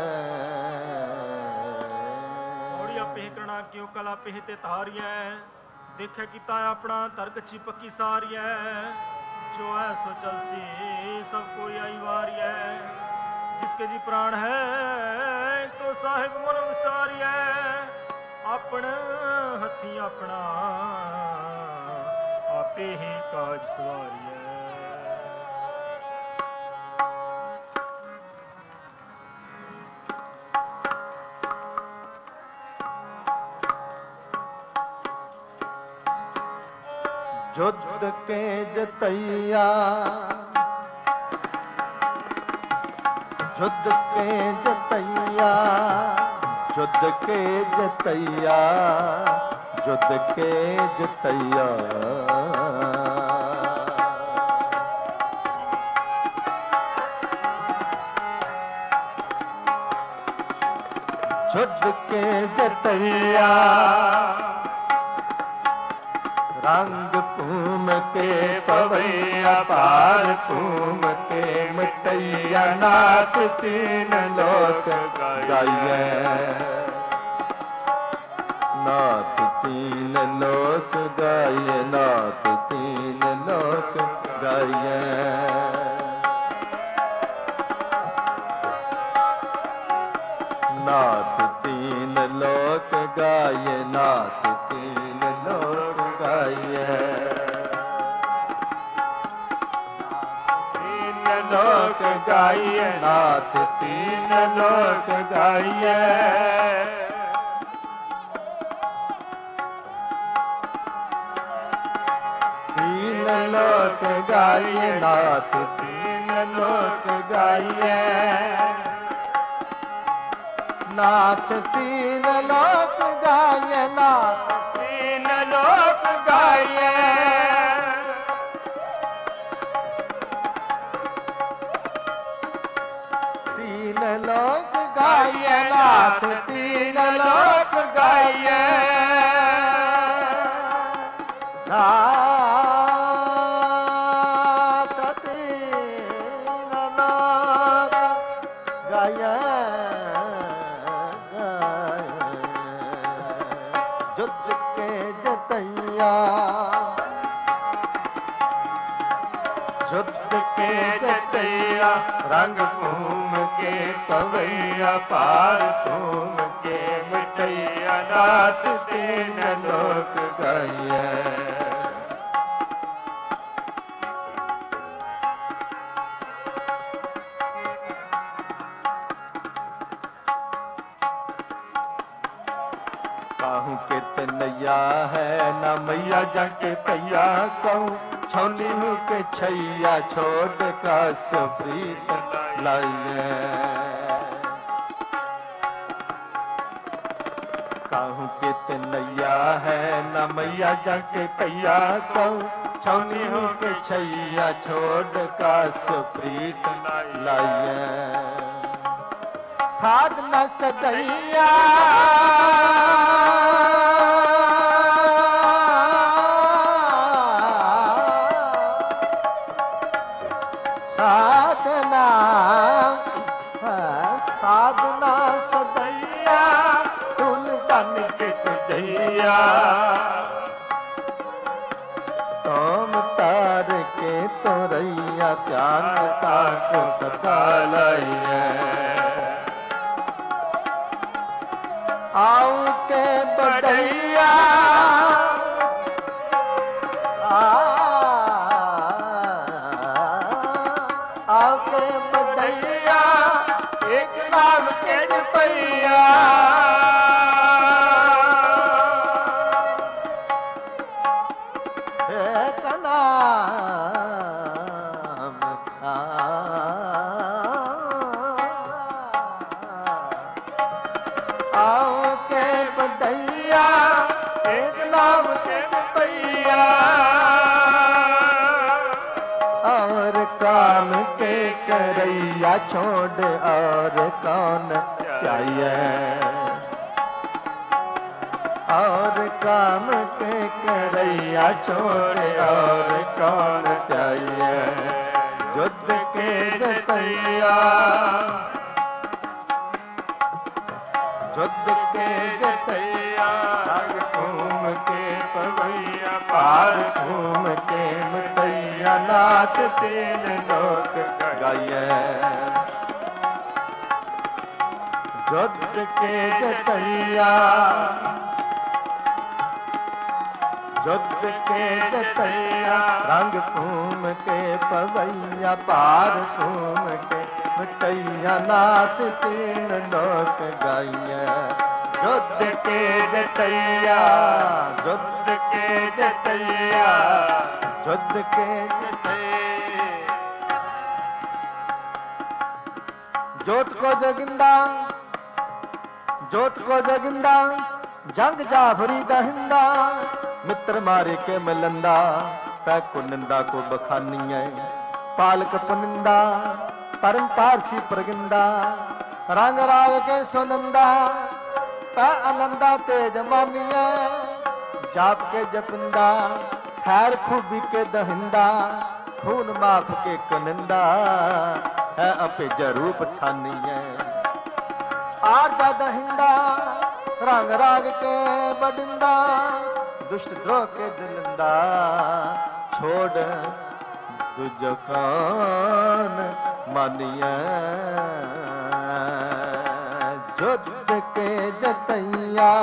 Speaker 2: ओड़िया पे करना क्यों कला पे ते तारिये, देखे किता अपना तरक ची पक्की सारिये, जो है सो चल सी सब कोई आई वारिये, जिसके जी प्राण है तो साहिब मन विसारिये, अपने हथी अपना आपे ही काज सवारिये।
Speaker 3: युद्ध के जतैया युद्ध के जतैया युद्ध के जतैया युद्ध के जतैया, युद्ध के जतैया, रंग पूम के पवैया पार पूम के मिटैया, नाथ तीन लोक गाइए, नाथ तीन लोक गाइए, नाथ तीन लोक गाइए, नाथ तीन लोक गाइए, नाथ तीन लोक गाइए, तीन लोक गाइए, नाथ तीन लोक गाइए, तीन लोक गाइए, नाथ तीन लोक गाइए, नाथ तीन लोक गाइए, नाथ तीन लोक गाइए, तीन लोक गाइए, नाथ तीन लोक गाइए, नाथ तीन लोक गाइए, युद्ध के जतैया युद्ध के जतैया, रंग घूम के पवैया पार घूम के मिटैया, नाथ तीन लोक गाइए, काहू के तनैया है ना मैया जाके पैया कहूँ छौनी हूँ के छैया छोड़ का प्रीत लाइए काहू के तनैया है ना मैया जाके पैया कहूँ छौनी हूँ के छैया छोड़ का प्रीत लाइए साधना सदैया साधना साधना सदैया तुल तन के तुझैया तुम तार के तोरैया प्यान का को सदा लाइए आऊ के बदैया आऊ के बदैया एक नाम के रुपैया एक नाम आओ के बदैया एक नाम के रुपैया और काम के करैया छोड़ और कौन चाहिए और काम के करैया छोड़ और कौन चाहिए युद्ध के जतैया युद्ध के जतैया घूम के पवैया पार घूम के मिटैया नाच तीन लोक गाइए युद्ध के जतैया युद्ध के जतैया रंग घूम के पवैया पार घूम के मिटैया नाथ तीन लोक गाइए युद्ध के जतैया युद्ध के जतैया युद्ध के जतैया जोत को जगिंदा जोत को जगिंदा जंग जाफरी दहिंदा मित्र मारे के मिलंदा पै कुनिंदा को बखानिए पालक पुनिंदा परम पारसी प्रगिंदा रंग राग के सुनंदा पै आनंदा तेज मानिए जाप के जपिंदा खैर खूबी के दहिंदा खून माफ के कुनिंदा है अपे जरूप ठानिए आरदा दहिंदा रंग राग के बडिंदा दुष्ट द्रोह के दिलंदा छोड़ दुज कौन मानिया युद्ध के जतैया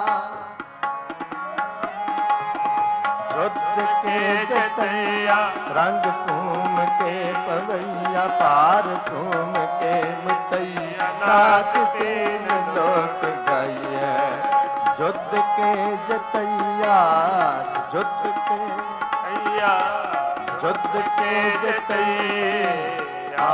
Speaker 3: युद्ध के जतैया रंग घूम के पवैया पार घूम के मिटैया नाथ तीन लोक गाइए युद्ध के जतैया युद्ध के जतैया युद्ध के जतैया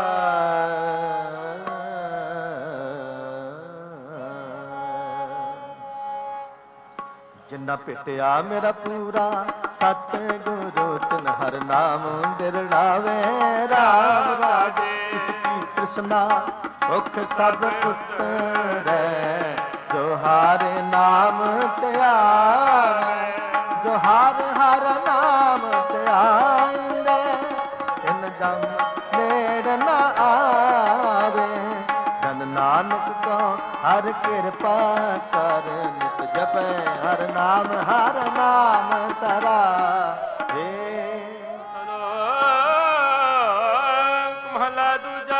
Speaker 3: जिन्ना पिटिया मेरा पूरा सत गुरु तिन हर नाम बिरड़ावे राम राजे इसकी कृष्णा मुख सब पुत्र जो हारे नाम त्याग जो हार हर नाम त्यागे इन दम नेड़ न आवे जन नानक को हर कृपा कर नित जपे हर नाम हर नाम तरा हे
Speaker 1: महला दूजा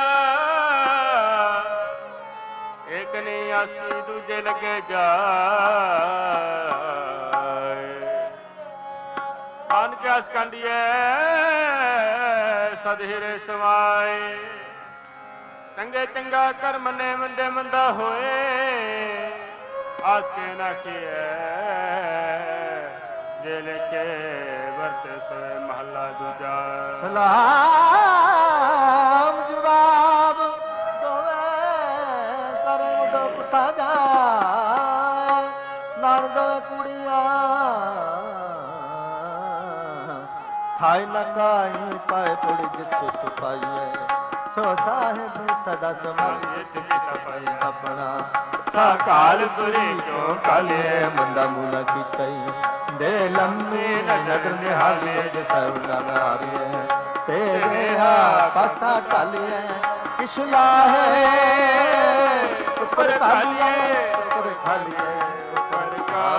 Speaker 1: एक ने आसी दूजे लगे जाए आन के आसकंडिए सधीरे समाए चंगे चंगा कर मने मंदे मंदा होए आस के न किए जे लेके वरते सोए महला दूजा।
Speaker 3: सलाम जवाब दोवे करे मुंडो पुता जाए नार दोवे कुड़िया थाई नकाई पाए थोड़ी जिथे छुपाइए सो साहिब सदा समाजित पाई अपना साकाल पुरी क्यों काले मुंडा मुला की कई दे लम्बे नगर निहालिए जसरुला नारिए तेरे हा पासा टालिए किशला है ऊपर खालिए ऊपर खालिए ऊपर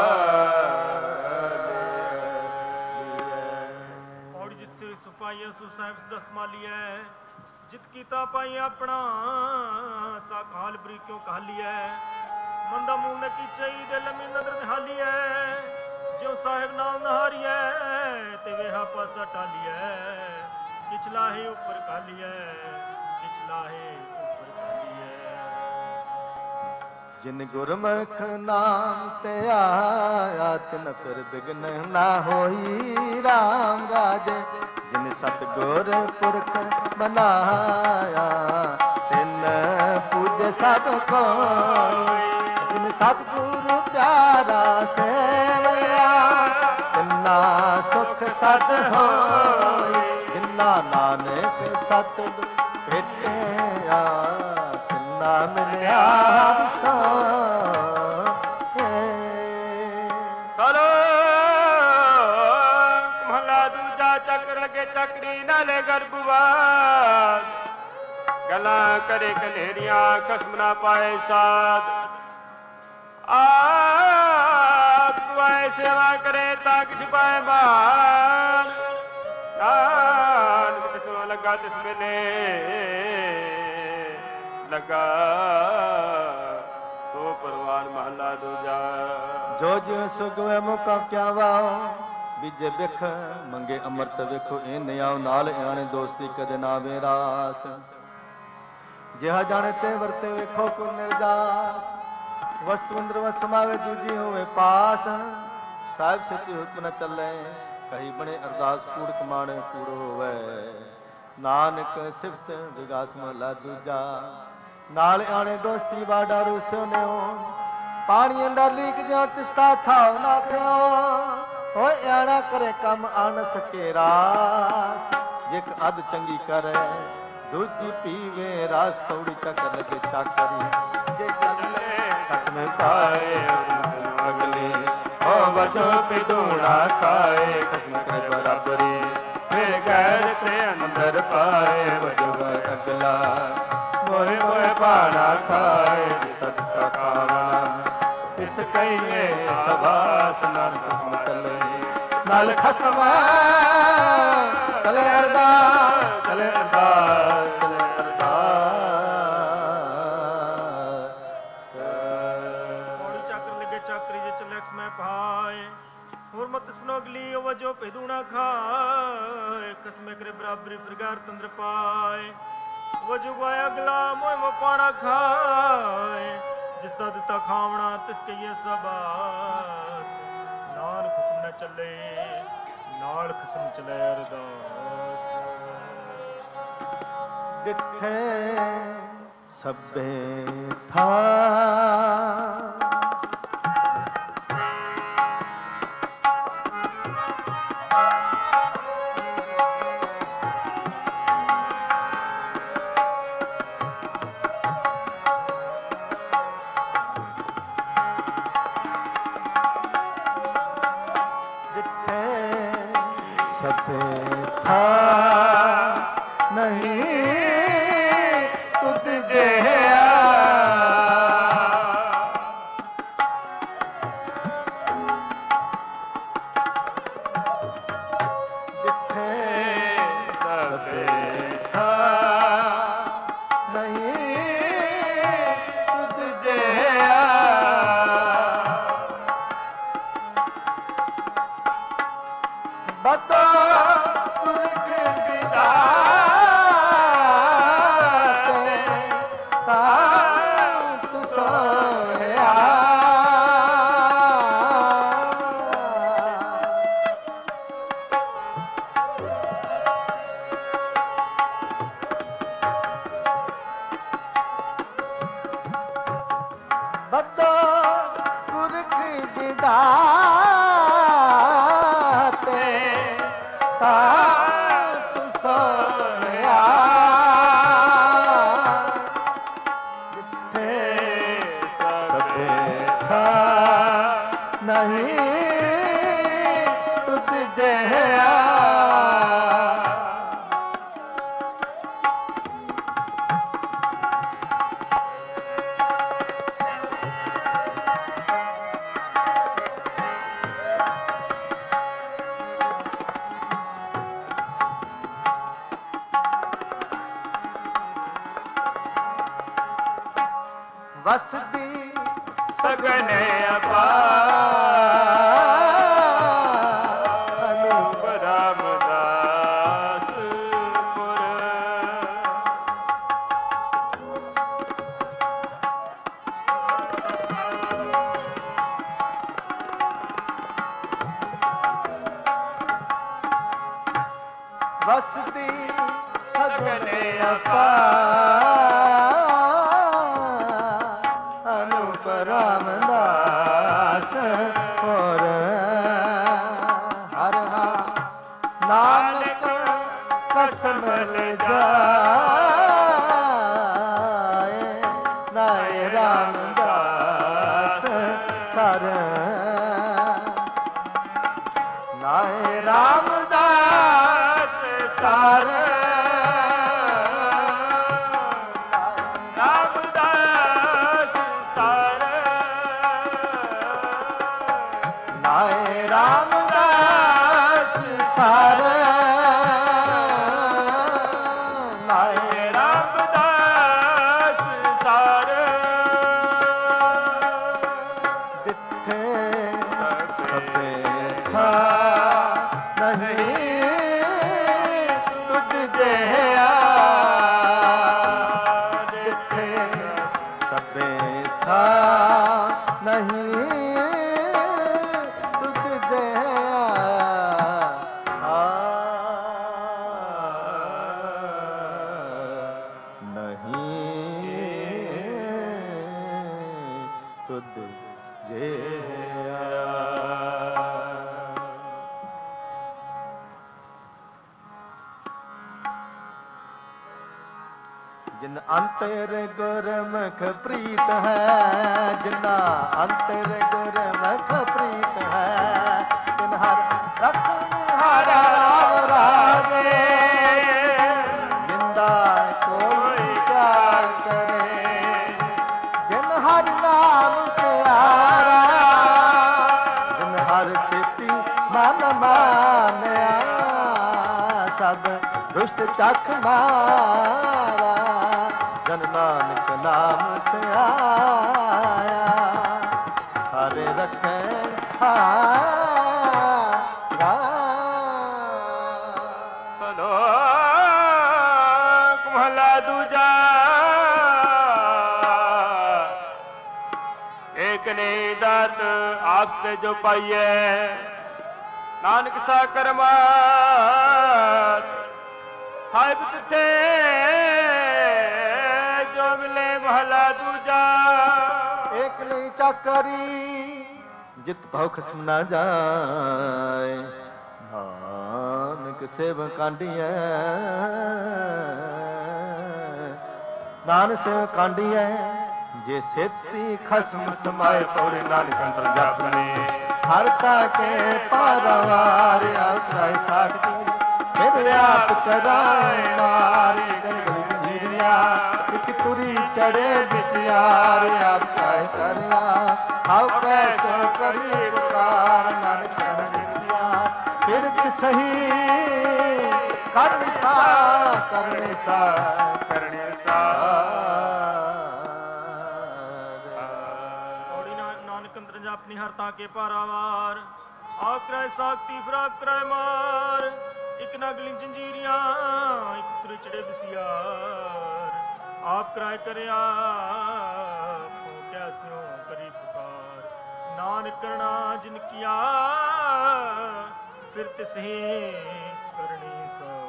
Speaker 2: और जितसे सुपाइया सु साहिब दस मालिए जित कीता पाई अपना साकाल पुरी क्यों कालिए मंदा मुंह ने की चई दे लम्बी नगर निहालिए जो साहिब नाम नहारिए ते वेहा पासा टालिए किचला है ऊपर कालिए किचला है ऊपर कालिए।
Speaker 3: जिन गुरमुख नाम ते आया तिन फिर बिघ्न ना होई राम राजे जिन सतगुर पुरख बनाया तिन पूज सब कोई जिन सतगुरु प्यारा सेवया तिन्ना सुख सद होई जिन्ना नानक सतगुर भेटिया तिन्ना मिलिया सो
Speaker 1: महला दूजा चक्र लगे चक्री नाले गर्भवास गला करे कलेरिया खस्म ना पाए साध आप दुआए सेवा करे ताक छुपाए मान नानक तिसमें लगा तिसमें ले लगा सो परवान महला दूजा।
Speaker 3: जो जो सुगवे मुका क्या वाओ बीजे बिख मंगे अमृत वेखो ए नियाओ नाल आने दोस्ती कदे ना बेरास जिहा जाने ते वरते वेखो को निर्दास वसुंद्र वसमावे दूजी होवे पास साहिब सिद्धि हुक्म न चले कही बने अरदास कूड़ कमाणे कूड़ होवे नानक सिफत विगास महला दूजा नाल आने दोस्ती वाडा रूसो ने पानी अंदर लीक जो तिस्ता थाव ना थियो होए आना करे कम आन सके रास जिक अद चंगी करे दूजी पीवे रास थोड़ी चक्कर लगे चाकरी जे चले कसम पाए अगले ओ बजो पिदूना खाए कसम करे बराबरी फिर गैर ते अंदर पाए बजो अगला मोहे मोहे पाना खाए सत का कावना इस कहिए सभास नाल हुक्म चले नाल खसमा चले अरदास चले अरदास चले अरदास
Speaker 2: और चक्र लगे चक्री जे चले में पाए और मत स्नोगली वजो पेदूना खाए कसमे करे बराबरी फिरगार तंद्र पाए वजो गाय अगला मोय वो पाना खाए जिसदा दिता खावना तिसके ये सबास नाल हुक्म न चले नाल कसम चले अरदास
Speaker 3: डिठे सबे था ਰਾਤੇ ਤਾਤ ਸੋਹਣਿਆ ਜਿੱਥੇ ਸਭੇ ਥਾ ਨਹੀਂ ਤੁਧ ਜਿਹਾ ਵਸਦੀ ਸਗਨ ਅਪਾਰ ਅਨੂਪ ਰਾਮਦਾਸ ਪੁਰ ਵਸਦੀ ਸਗਨ ਅਪਾਰ ਅਨੂਪ ਰਾਮਦਾਸ ਪੁਰ ਹਰ ਹਰ ਨਾਨਕ ਕਸਮ ਲਜਾਏ ਨਾਏ ਰਾਮਦਾਸ ਸਰ ਨਾਏ ਰਾਮਦਾਸ ਸਰ ਨਾਏ ਰਾਮਦਾਸ ਸਰ ਨਾਏ ਰਾਮਦਾਸ ਸਰ ਜਿੱਥੇ ਸਭੇ ਥਾ ਨਹੀਂ ਤੁਧ ਜਿਹਾ ਜਿੱਥੇ ਸਭੇ ਥਾ ਨਹੀਂ ਤੁਧ ਜਿਹਾ ਆ ਨਹੀਂ ਤੁਧ ਜਿਹਾ ਜਿਨ ਅੰਤਰ ਗੁਰਮੁਖ ਪ੍ਰੀਤ ਹੈ ਜਿਨਾ ਅੰਤਰ ਗੁਰਮੁਖ ਪ੍ਰੀਤ ਹੈ ਤਿਨ ਹਰ ਰਖਣ ਹਰ ਰਾਮ ਰਾਜੇ ਜਿੰਦਾ ਕੋਈ ਕਿਆ ਕਰੇ ਜਿਨ ਹਰ ਨਾਮ ਪਿਆਰਾ ਜਿਨ ਹਰ ਸਿੱਧੀ ਮਨ ਮਾਨਿਆ ਸਭ ਦੁਸ਼ਟ ਚੱਕ ਮਾਰਾ ਜਨ ਨਾਨਕ ਨਾਮ ਧਿਆਇਆ ਹਰੇ ਰੱਖੇ ਹਾਰਾ
Speaker 1: ਸਲੋਕ ਮਹਲਾ ਦੂਜਾ ਏਕ ਨੇ ਦਾਤ ਆਪ ਤੇ ਜੋ ਪਾਈਐ ਨਾਨਕ ਸਾ ਕਰਮਾਤ ਸਾਹਿਬ ਤਿੱਥੇ ਜੋ ਮਿਲੇ ਮਹਲਾ ਦੂਜਾ
Speaker 3: ਏਕ ਲਈ ਚਾਕਰੀ ਜਿਤ ਭਉ ਖਸਮ ਨਾ ਜਾਏ ਨਾਨਕ ਸੇਵ ਕਾਂਡੀਐ ਨਾਨਕ ਸੇਵ ਕਾਂਡੀਐ ਜੇ ਸੇਤੀ ਖਸਮ ਸਮਾਏ ਪੌੜੇ ਨਾਨਕ ਅੰਤਰ ਜਾਪਨੇ ਹਰ ਤਾਕੇ ਪਾਰਵਾਰ ਆਖਾਇ ਸਾਖਤੀ ਮੇਰੇ ਆਪ ਕਰਾਏ ਮਾਰੇ ਗਰਗਲ ਜੀਰਿਆ ਇਕ ਤੁਰੀ ਚੜੇ ਬਿਸਿਆਰ ਆਪ ਕਾਇ ਕਰਿਆ ਹਾਉ ਕੈਸੋ ਕਰੀ ਪੁਕਾਰ ਨਾਨਕ ਚਰਨ ਜਿਤਿਆ ਫਿਰਤ ਸਹੀ ਕਰਨੀ ਸਾ ਕਰਨੀ ਸਾ ਕਰਨੀ ਸਾ
Speaker 2: ਨਾਨਕ ਅੰਤਰ ਜਾਪਨੀ ਹਰ ਤਾਂ ਕੇ ਪਾਰਾਵਾਰ ਆਪ ਕਰਾਏ ਸਾਖਤੀ ਫਿਰ ਆਪ ਕਰਾਏ ਮਾਰ ਇੱਕ ਨਗਲੀ ਜੰਜੀਰੀਆਂ ਇੱਕ ਤੁਰੇ ਚੜੇ ਬਸਿਆਰ ਆਪ ਕਰਾਏ ਕਰਿਆ ਕੋ ਕੈਸਿਓ ਕਰੀ ਪੁਕਾਰ ਨਾਨਕ ਕਰਣਾ ਜਿਨ ਕੀਆ ਫਿਰ ਤਿਸਹੀ ਕਰਨੀ ਸਾਰ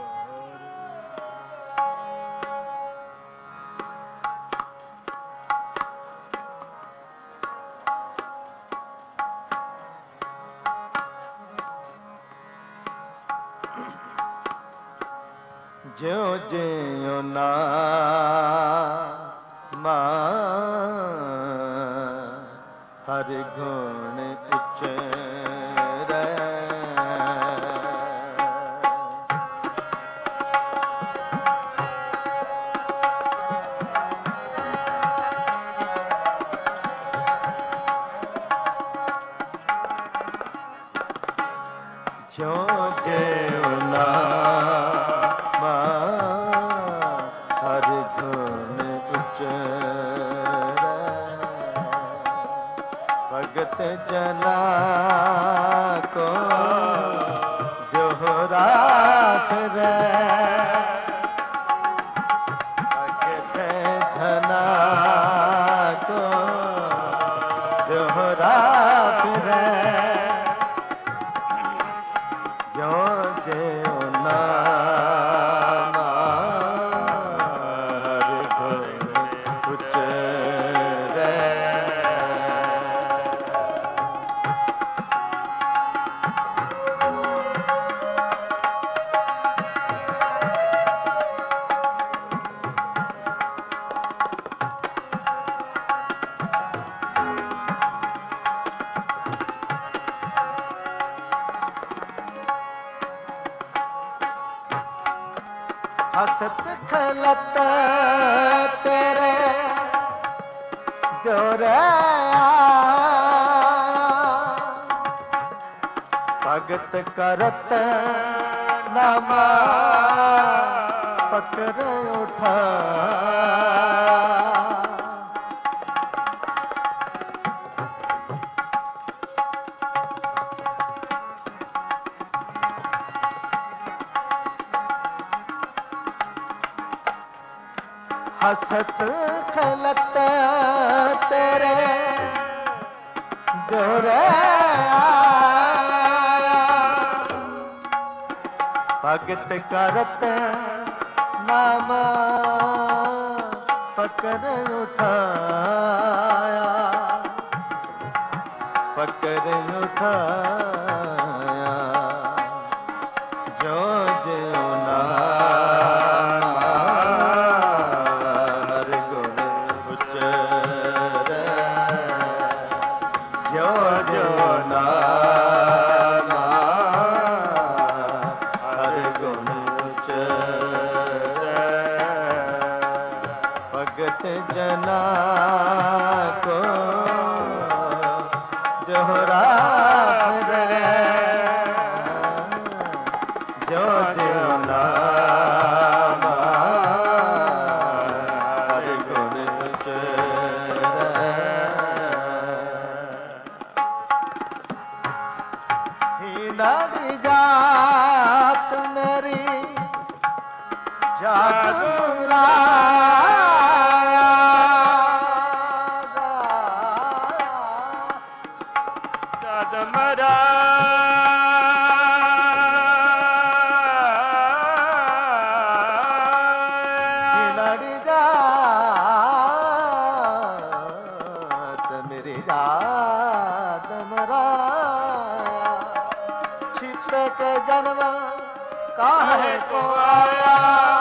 Speaker 3: ਜਿਉ ਜਿਉ ਨਾ ਮਾ ਹਰ ਗੁਣ ਉਚਰੈ ਜਿਉ ਜਿਉ ਨਾਮਾ ਹਰ ਗੁਣ ਉਚਰੈ ਭਗਤ ਜਨਾ ਕੋ ਜੋਹਰਾ ਫਿਰੈ ਭਗਤ ਜਨਾ ਕੋ ਜੋਹਰਾ ਫਿਰੈ ਜਿਉ ਜਿਉ ਨਾਮਾ ਹਰ ਗੁਣ ਉਚਰੈ ਹਸਤ ਖਲਤ ਤੇਰੇ ਜੋਰੇ ਭਗਤ ਕਰਤ ਨਾਮਾ ਪਕੜ ਉਠਾਇਆ ਹਸਤ ਖਲਤ ਤੇਰੇ ਜੋਰੇ ਭਗਤ ਕਰਤ ਨਾਮ ਪਕੜ ਉਠਾਇਆ ਪਕੜ ਉਠਾਇਆ ਜੋ ਜਿਉ ਨਾ ਜਨਾ ਕੋ ਜੋਹਰਾ ਫਿਰੈ ਜੋ ਜਿਉ ਨਾਮਾ ਹਰ ਗੁਣ ਉਚਰੈ ਹੀ ਨਾੜੀ ਜਾਤ ਮੇਰੀ ਜਾਤ ਰਾ जन्म काहे को आया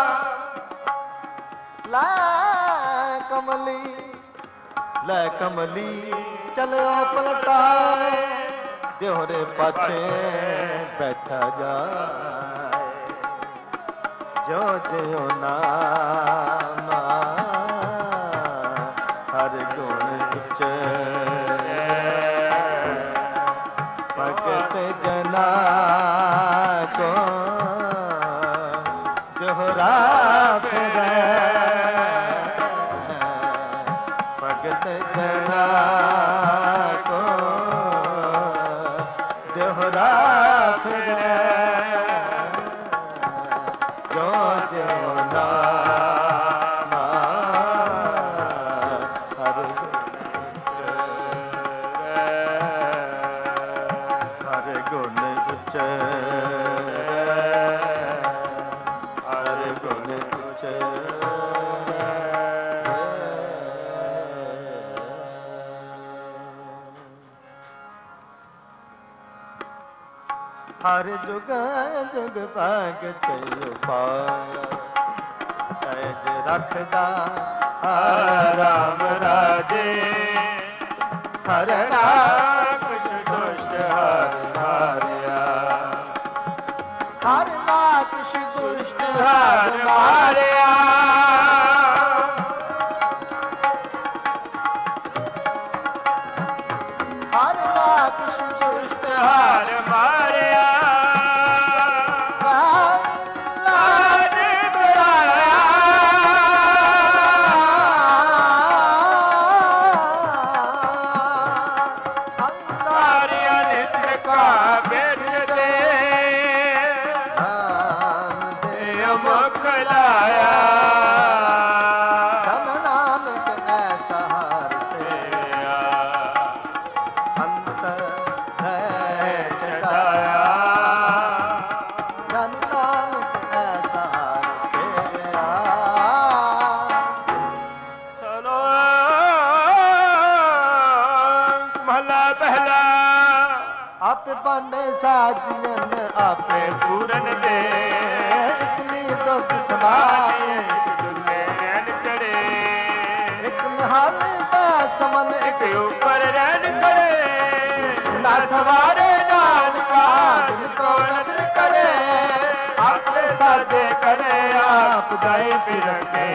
Speaker 3: लै कमली लै कमली चलो पलटाए देहरे पाछे बैठा जाए जो जियो नामा हर गुण उचरै भगत जना को जोहरा फिरै भगत जना को जोहरा फिरै जो जो नामा हर हर गुण उचरै हर गुण उचरै हर जुग जुग भाग चलो पाया ਸਹਿਜ ਰੱਖਦਾ
Speaker 1: ਰਾਮ ਰਾਜੇ
Speaker 3: ਹਰ
Speaker 1: ਰਾਖਸ਼ ਦੁਸ਼ਟ ਹਰ ਮਾਰਿਆ
Speaker 3: ਹਰ ਰਾਖਸ਼ ਦੁਸ਼ਟ
Speaker 1: ਹਰ ਮਾਰਿਆ
Speaker 3: ਹਰ ਰਾਖਸ਼ ਦੁਸ਼ਟ
Speaker 1: ਹਰ ਮਾਰਿਆ
Speaker 3: ਸਾਜਨ ਆਪੇ
Speaker 1: ਪੂਰਨ ਦੇ
Speaker 3: ਇਤਨੀ ਦੁੱਖ ਸਮਾਏ
Speaker 1: ਦੁੱਲੇ ਰਹਿਣ ਚੜੇ
Speaker 3: ਇੱਕ ਨਿਹਾਲ ਦਾ ਸਮਨ
Speaker 1: ਇੱਕ ਉੱਪਰ ਰਹਿਣ ਖੜੇ
Speaker 3: ਨਾ ਸਵਾਰੇ ਨਾਨਕਾ ਦਿਲ ਕੋ ਨਦਰ ਕਰੇ ਆਪੇ ਸਾਜੇ ਕਰੇ ਆਪ ਦਾਈ ਫਿਰਕੇ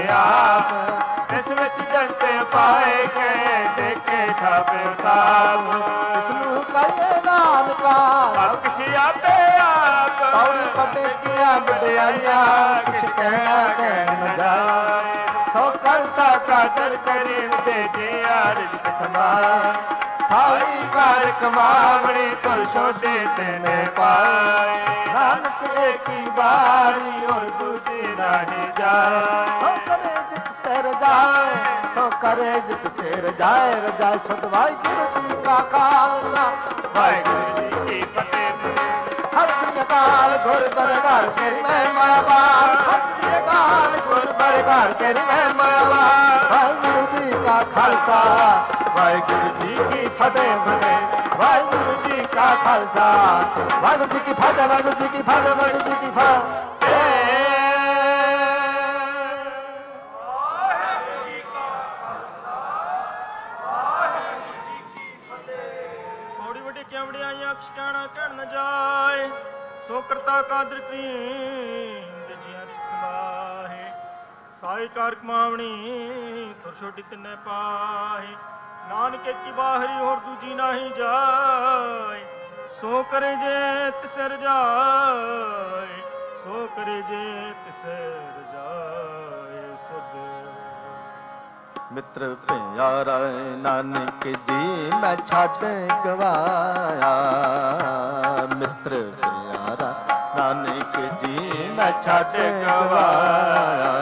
Speaker 3: ਆਪ ਇਸ ਵਿੱਚ ਜੰਤੇ ਪਾਏ ਕੇ ਦੇਖੇ ਥਾਪੇ ਤਾਪ ਇਸ ਨੂੰ ਕਹੇ ਨਾਨਕਾ
Speaker 1: ਸਭ ਕੁਛ ਆਪੇ ਆਪ
Speaker 3: ਪੌੜੀ ਪਟੇ ਕੀਆਂ ਵਡਿਆਈਆਂ ਕੁਛ ਕਹਿਣਾ ਕਹਿਣ ਨ ਜਾਏ ਸੋ ਕਰਤਾ ਕਾਦਰ ਕਰੀਮ ਦੇ ਜਿਆ ਰਿਜ਼ਕ ਸਮਾਏ ਸਾਰੀ ਕਾਰ ਕਮਾਵਣੀ ਤੁਰ ਛੋਡੇ ਤੈਨੇ ਪਾਏ ਨਾਨਕ ਏਕੀ ਬਾਰੀ ਔਰ ਦੂਜੀ ਨਹੀਂ ਜਾਏ ਸੋ ਕਰੇ ਜਿਤ ਸਿਰ ਜਾਏ ਸੋ ਕਰੇ ਜਿਤ ਸਿਰ ਜਾਏ ਰਜਾ ਸੁਧ ਵਾਹਿਗੁਰੂ ਜੀ ਕਾ ਖਾਲਸਾ
Speaker 1: ਵਾਹਿਗੁਰੂ ਜੀ ਕੀ ਫਤਿਹ
Speaker 3: ਸਤਿ ਸ੍ਰੀ ਅਕਾਲ ਗੁਰ ਦਰਬਾਰ ਤੇਰੀ ਮਹਿਮਾ ਬਾਰ ਸਤਿ ਸ੍ਰੀ ਅਕਾਲ ਗੁਰ ਦਰਬਾਰ ਤੇਰੀ ਮਹਿਮਾ ਬਾਰ ਵਾਹਿਗੁਰੂ ਜੀ ਕਾ ਖਾਲਸਾ ਵਾਹਿਗੁਰੂ ਜੀ ਕੀ ਫਤਿਹ ਫਤਿਹ ਵਾਹਿਗੁਰੂ ਜੀ ਕਾ ਖਾਲਸਾ ਵਾਹਿਗੁਰੂ ਜੀ ਕੀ ਫਤਿਹ ਵਾਹਿਗੁਰੂ ਜੀ ਕੀ ਫਤਿਹ ਵਾਹਿਗੁਰੂ ਜੀ ਕੀ ਫਤਿਹ
Speaker 2: ਕਹਿਣਾ ਕਹਿਣ ਨ ਜਾਏ ਸੋ ਕਰਤਾ ਕਾਦਰ ਕੀਮ ਦੇ ਜੀਆਂ ਦੀ ਸਮਾਹੇ ਸਾਈ ਕਾਰ ਕਮਾਵਣੀ ਤੁਰ ਛੋਟੀ ਤਿੰਨੇ ਪਾਹੇ ਨਾਨਕ ਕੀ ਬਾਹਰੀ ਹੋਰ ਦੂਜੀ ਨਹੀਂ ਜਾਏ ਸੋ ਕਰੇ ਜੇ ਤਿਸਰ ਜਾਏ ਸੋ ਕਰੇ ਜੇ ਤਿਸਰ ਜਾਏ ਸੁਧ
Speaker 3: ਮਿੱਤਰ ਪਿਆਰਾ ਨਾਨਕ ਜੀ ਮੈਂ ਛੱਡ ਗਵਾਇਆ ਮਿੱਤਰ ਪਿਆਰਾ ਨਾਨਕ ਜੀ ਮੈਂ ਛੱਡ ਗਵਾਇਆ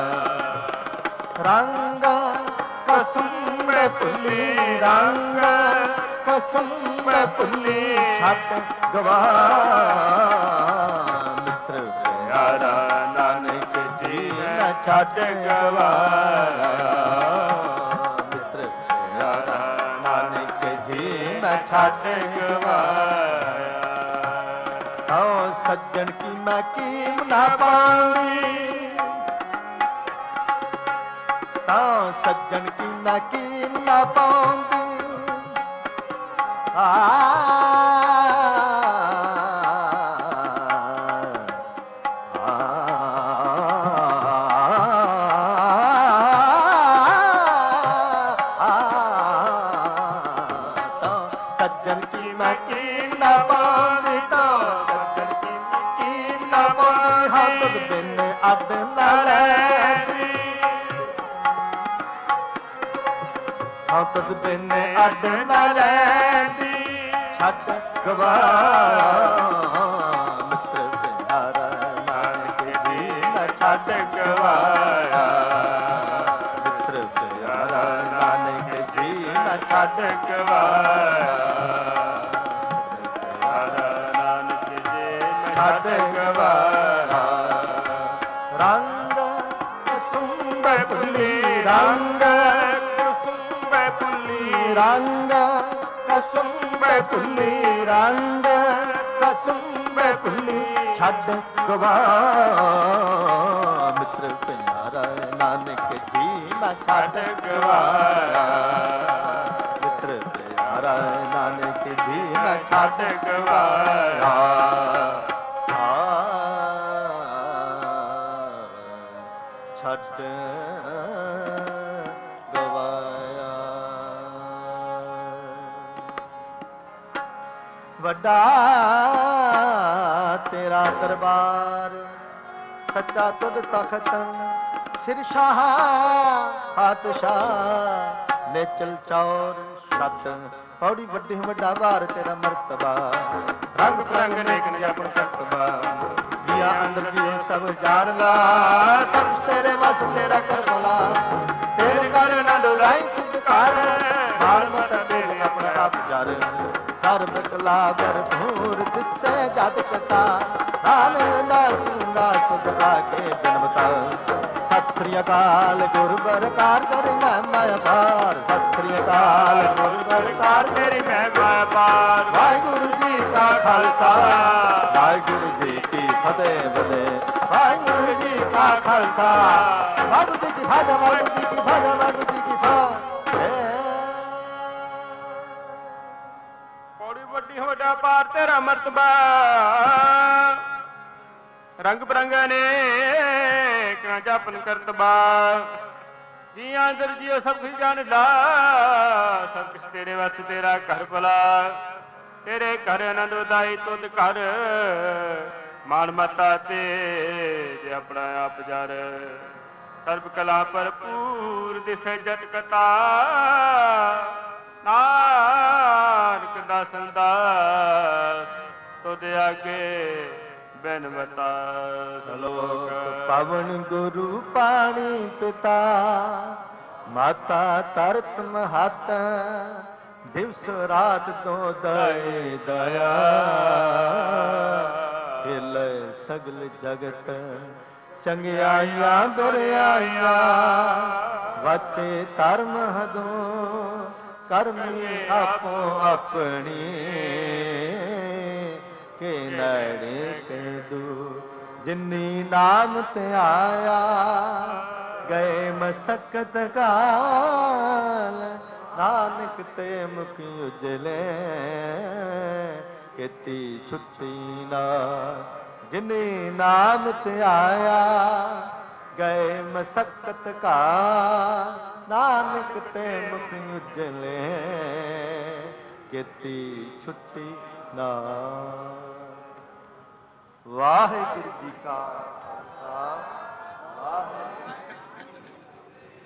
Speaker 3: ਰੰਗ ਕਸਮ ਮੈਂ ਭੁੱਲੀ ਰੰਗ ਕਸਮ ਮੈਂ ਭੁੱਲੀ ਛੱਡ ਗਵਾਇਆ ਮਿੱਤਰ ਪਿਆਰਾ ਨਾਨਕ ਜੀ ਮੈਂ ਛੱਡ ਗਵਾਇਆ ਛੱਡ ਗਵਾਇਆ ਹਉ ਸੱਜਣ ਕੀ ਮੈਂ ਕੀਮ ਨਾ ਪਾਉਂਦੀ ਤਾਂ ਸੱਜਣ ਕੀ ਮੈਂ ਕੀਮ ਨਾ ਪਾਉਂਦੀ ਆ ਅੱਡ ਨਾ ਲੈਂਦੀ ਹਾਂ ਤਦ ਬਿਨ ਅੱਡ ਨਾ ਲੈਂਦੀ ਛੱਡ ਗਵਾਇਆ ਮਿੱਤਰ ਪਿਆਰਾ ਨਾਨਕ ਜੀ ਨਾ ਛੱਡ ਗਵਾਇਆ ਮਿੱਤਰ ਪਿਆਰਾ ਨਾਨਕ ਜੀ ਨਾ ਛੱਡ ਗਵਾਇਆ ਪਿਆਰਾ ਨਾਨਕ ਜੀ ਨਾ ਛੱਡ ਗਵਾਇਆ ਰੰਗ ਕੁਸੁੰਬ ਭੁੱਲੀ ਰੰਗ ਕੁਸੁੰਬ ਭੁੱਲੀ ਰੰਗ ਕੁਸੁੰਬ ਭੁੱਲੀ ਰੰਗ ਕੁਸੁੰਬ ਭੁੱਲੀ ਛੱਡ ਗਵਾਇਆ ਮਿੱਤਰ ਪਿਆਰਾ ਪਿਆਰਾ ਨਾਨਕ ਜੀ ਮੈਂ ਛੱਡ ਗਵਾਰਾ ਮਿੱਤਰ ਪਿਆਰਾ ਨਾਨਕ ਜੀ ਮੈਂ ਛੱਡ ਗਵਾਰਾ ਛੱਡ ਗਵਾਇਆ ਵੱਡਾ ਤੇਰਾ ਦਰਬਾਰ ਸੱਚਾ ਤੁਧ ਤਖਤ ਸਿਰ ਸ਼ਾਹ ਪਾਤਸ਼ਾਹ ਨੇਚਲ ਚੌਰ ਛੱਤ ਪੌੜੀ ਵੱਡੀ ਵੱਡਾ ਭਾਰ ਤੇਰਾ ਮਰਤਬਾ ਰੰਗ ਪ੍ਰੰਗ ਨੇਕ ਨੇ ਆਪਣ ਕਰਤਬਾ ਜੀਆ ਅੰਦਰ ਜੀ ਸਭ ਜਾਣ ਲਾ ਸਭ ਤੇਰੇ ਵਸ ਤੇਰਾ ਕਰ ਭਲਾ ਤੇਰੇ ਕਰ ਆਨੰਦ ਲਾਈ ਖੁਦ ਕਰ ਮਾਲ ਮਤ ਤੇਰੇ ਆਪਣਾ ਆਪ ਜਰ ਸਰਬ ਕਲਾ ਭਰਪੂਰ ਦਿਸੇ ਜਦ ਕਥਾ ਨਾਨਕ ਦਾਸ ਦਾਸ ਤੁਧ ਆਗੇ ਜਨਮਤਾ ਸਤਿ ਸ੍ਰੀ ਅਕਾਲ ਗੁਰ ਬਰਕਾਰ ਕਰੇ ਮੈਂ ਮਾਇਆ ਪਾਰ ਸਤਿ ਸ੍ਰੀ ਅਕਾਲ ਗੁਰ ਬਰਕਾਰ ਤੇਰੀ ਮੈਂ ਮਾਇਆ ਪਾਰ ਵਾਹਿਗੁਰੂ ਜੀ ਕਾ ਖਾਲਸਾ ਵਾਹਿਗੁਰੂ ਜੀ ਕੀ ਫਤਿਹ ਬਦੇ ਵਾਹਿਗੁਰੂ ਜੀ ਕਾ ਖਾਲਸਾ ਵਾਹਿਗੁਰੂ ਜੀ ਕੀ ਫਤਿਹ ਵਾਹਿਗੁਰੂ ਜੀ ਕੀ ਫਤਿਹ ਵਾਹਿਗੁਰੂ ਜੀ ਕੀ ਫਤਿਹ
Speaker 1: ਪੌੜੀ ਵੱਡੀ ਵੱਡਾ ਪਾਰ ਤੇਰਾ ਮਰਤਬਾ ਰੰਗ ਬਰੰਗਾ ਨੇ ਕਿਆ ਜਾਪਨ ਕਰਤਬਾ ਜੀ ਅੰਦਰ ਜੀਓ ਸਭ ਕੁਝ ਜਾਣ ਲਾ ਸਭ ਕੁਛ ਤੇਰੇ ਵਸ ਤੇਰਾ ਘਰ ਭਲਾ ਤੇਰੇ ਘਰ ਆਨੰਦ ਉਦਾਈ ਤੁਧ ਘਰ ਮਾਨ ਮਤਾ ਤੇ ਜੇ ਆਪਣਾ ਆਪ ਜਰ ਸਰਬ ਕਲਾ ਭਰਪੂਰ ਦਿਸੇ ਜਟ ਕਤਾ ਨਾਨਕ ਦਾਸਨ ਦਾਸ ਤੁਧ ਆਗੇ ਬੈਨਵਤਾ
Speaker 3: ਸਲੋਕ ਪਵਨ ਗੁਰੂ ਪਾਣੀ ਪਿਤਾ ਮਾਤਾ ਤਰਤ ਮਹਤ ਦਿਵਸ ਰਾਤ ਤੋਂ ਦਏ ਦਇਆ ਹਿਲੇ ਸਗਲ ਜਗਤ ਚੰਗਿਆਈਆਂ ਦੁਰਿਆਈਆਂ ਵਾਚੇ ਧਰਮ ਹਦੋਂ ਕਰਮੀ ਆਪੋ ਆਪਣੀ ਕੇ ਨੜੇ ਤੇ ਦੂ ਜਿਨੀ ਨਾਮ ਤੇ ਆਇਆ ਗਏ ਮਸਕਤ ਕਾਲ ਨਾਨਕ ਤੇ ਮੁਖ ਉਜਲੇ ਕੀਤੀ ਛੁੱਟੀ ਨਾ ਜਿਨੀ ਨਾਮ ਤੇ ਆਇਆ ਗਏ ਮਸਕਤ ਕਾਲ ਨਾਨਕ ਤੇ ਮੁਖ ਉਜਲੇ ਕੀਤੀ ਛੁੱਟੀ ਨਾ ਵਾਹਿਗੁਰੂ ਜੀ ਕਾ ਖਾਲਸਾ ਵਾਹਿਗੁਰੂ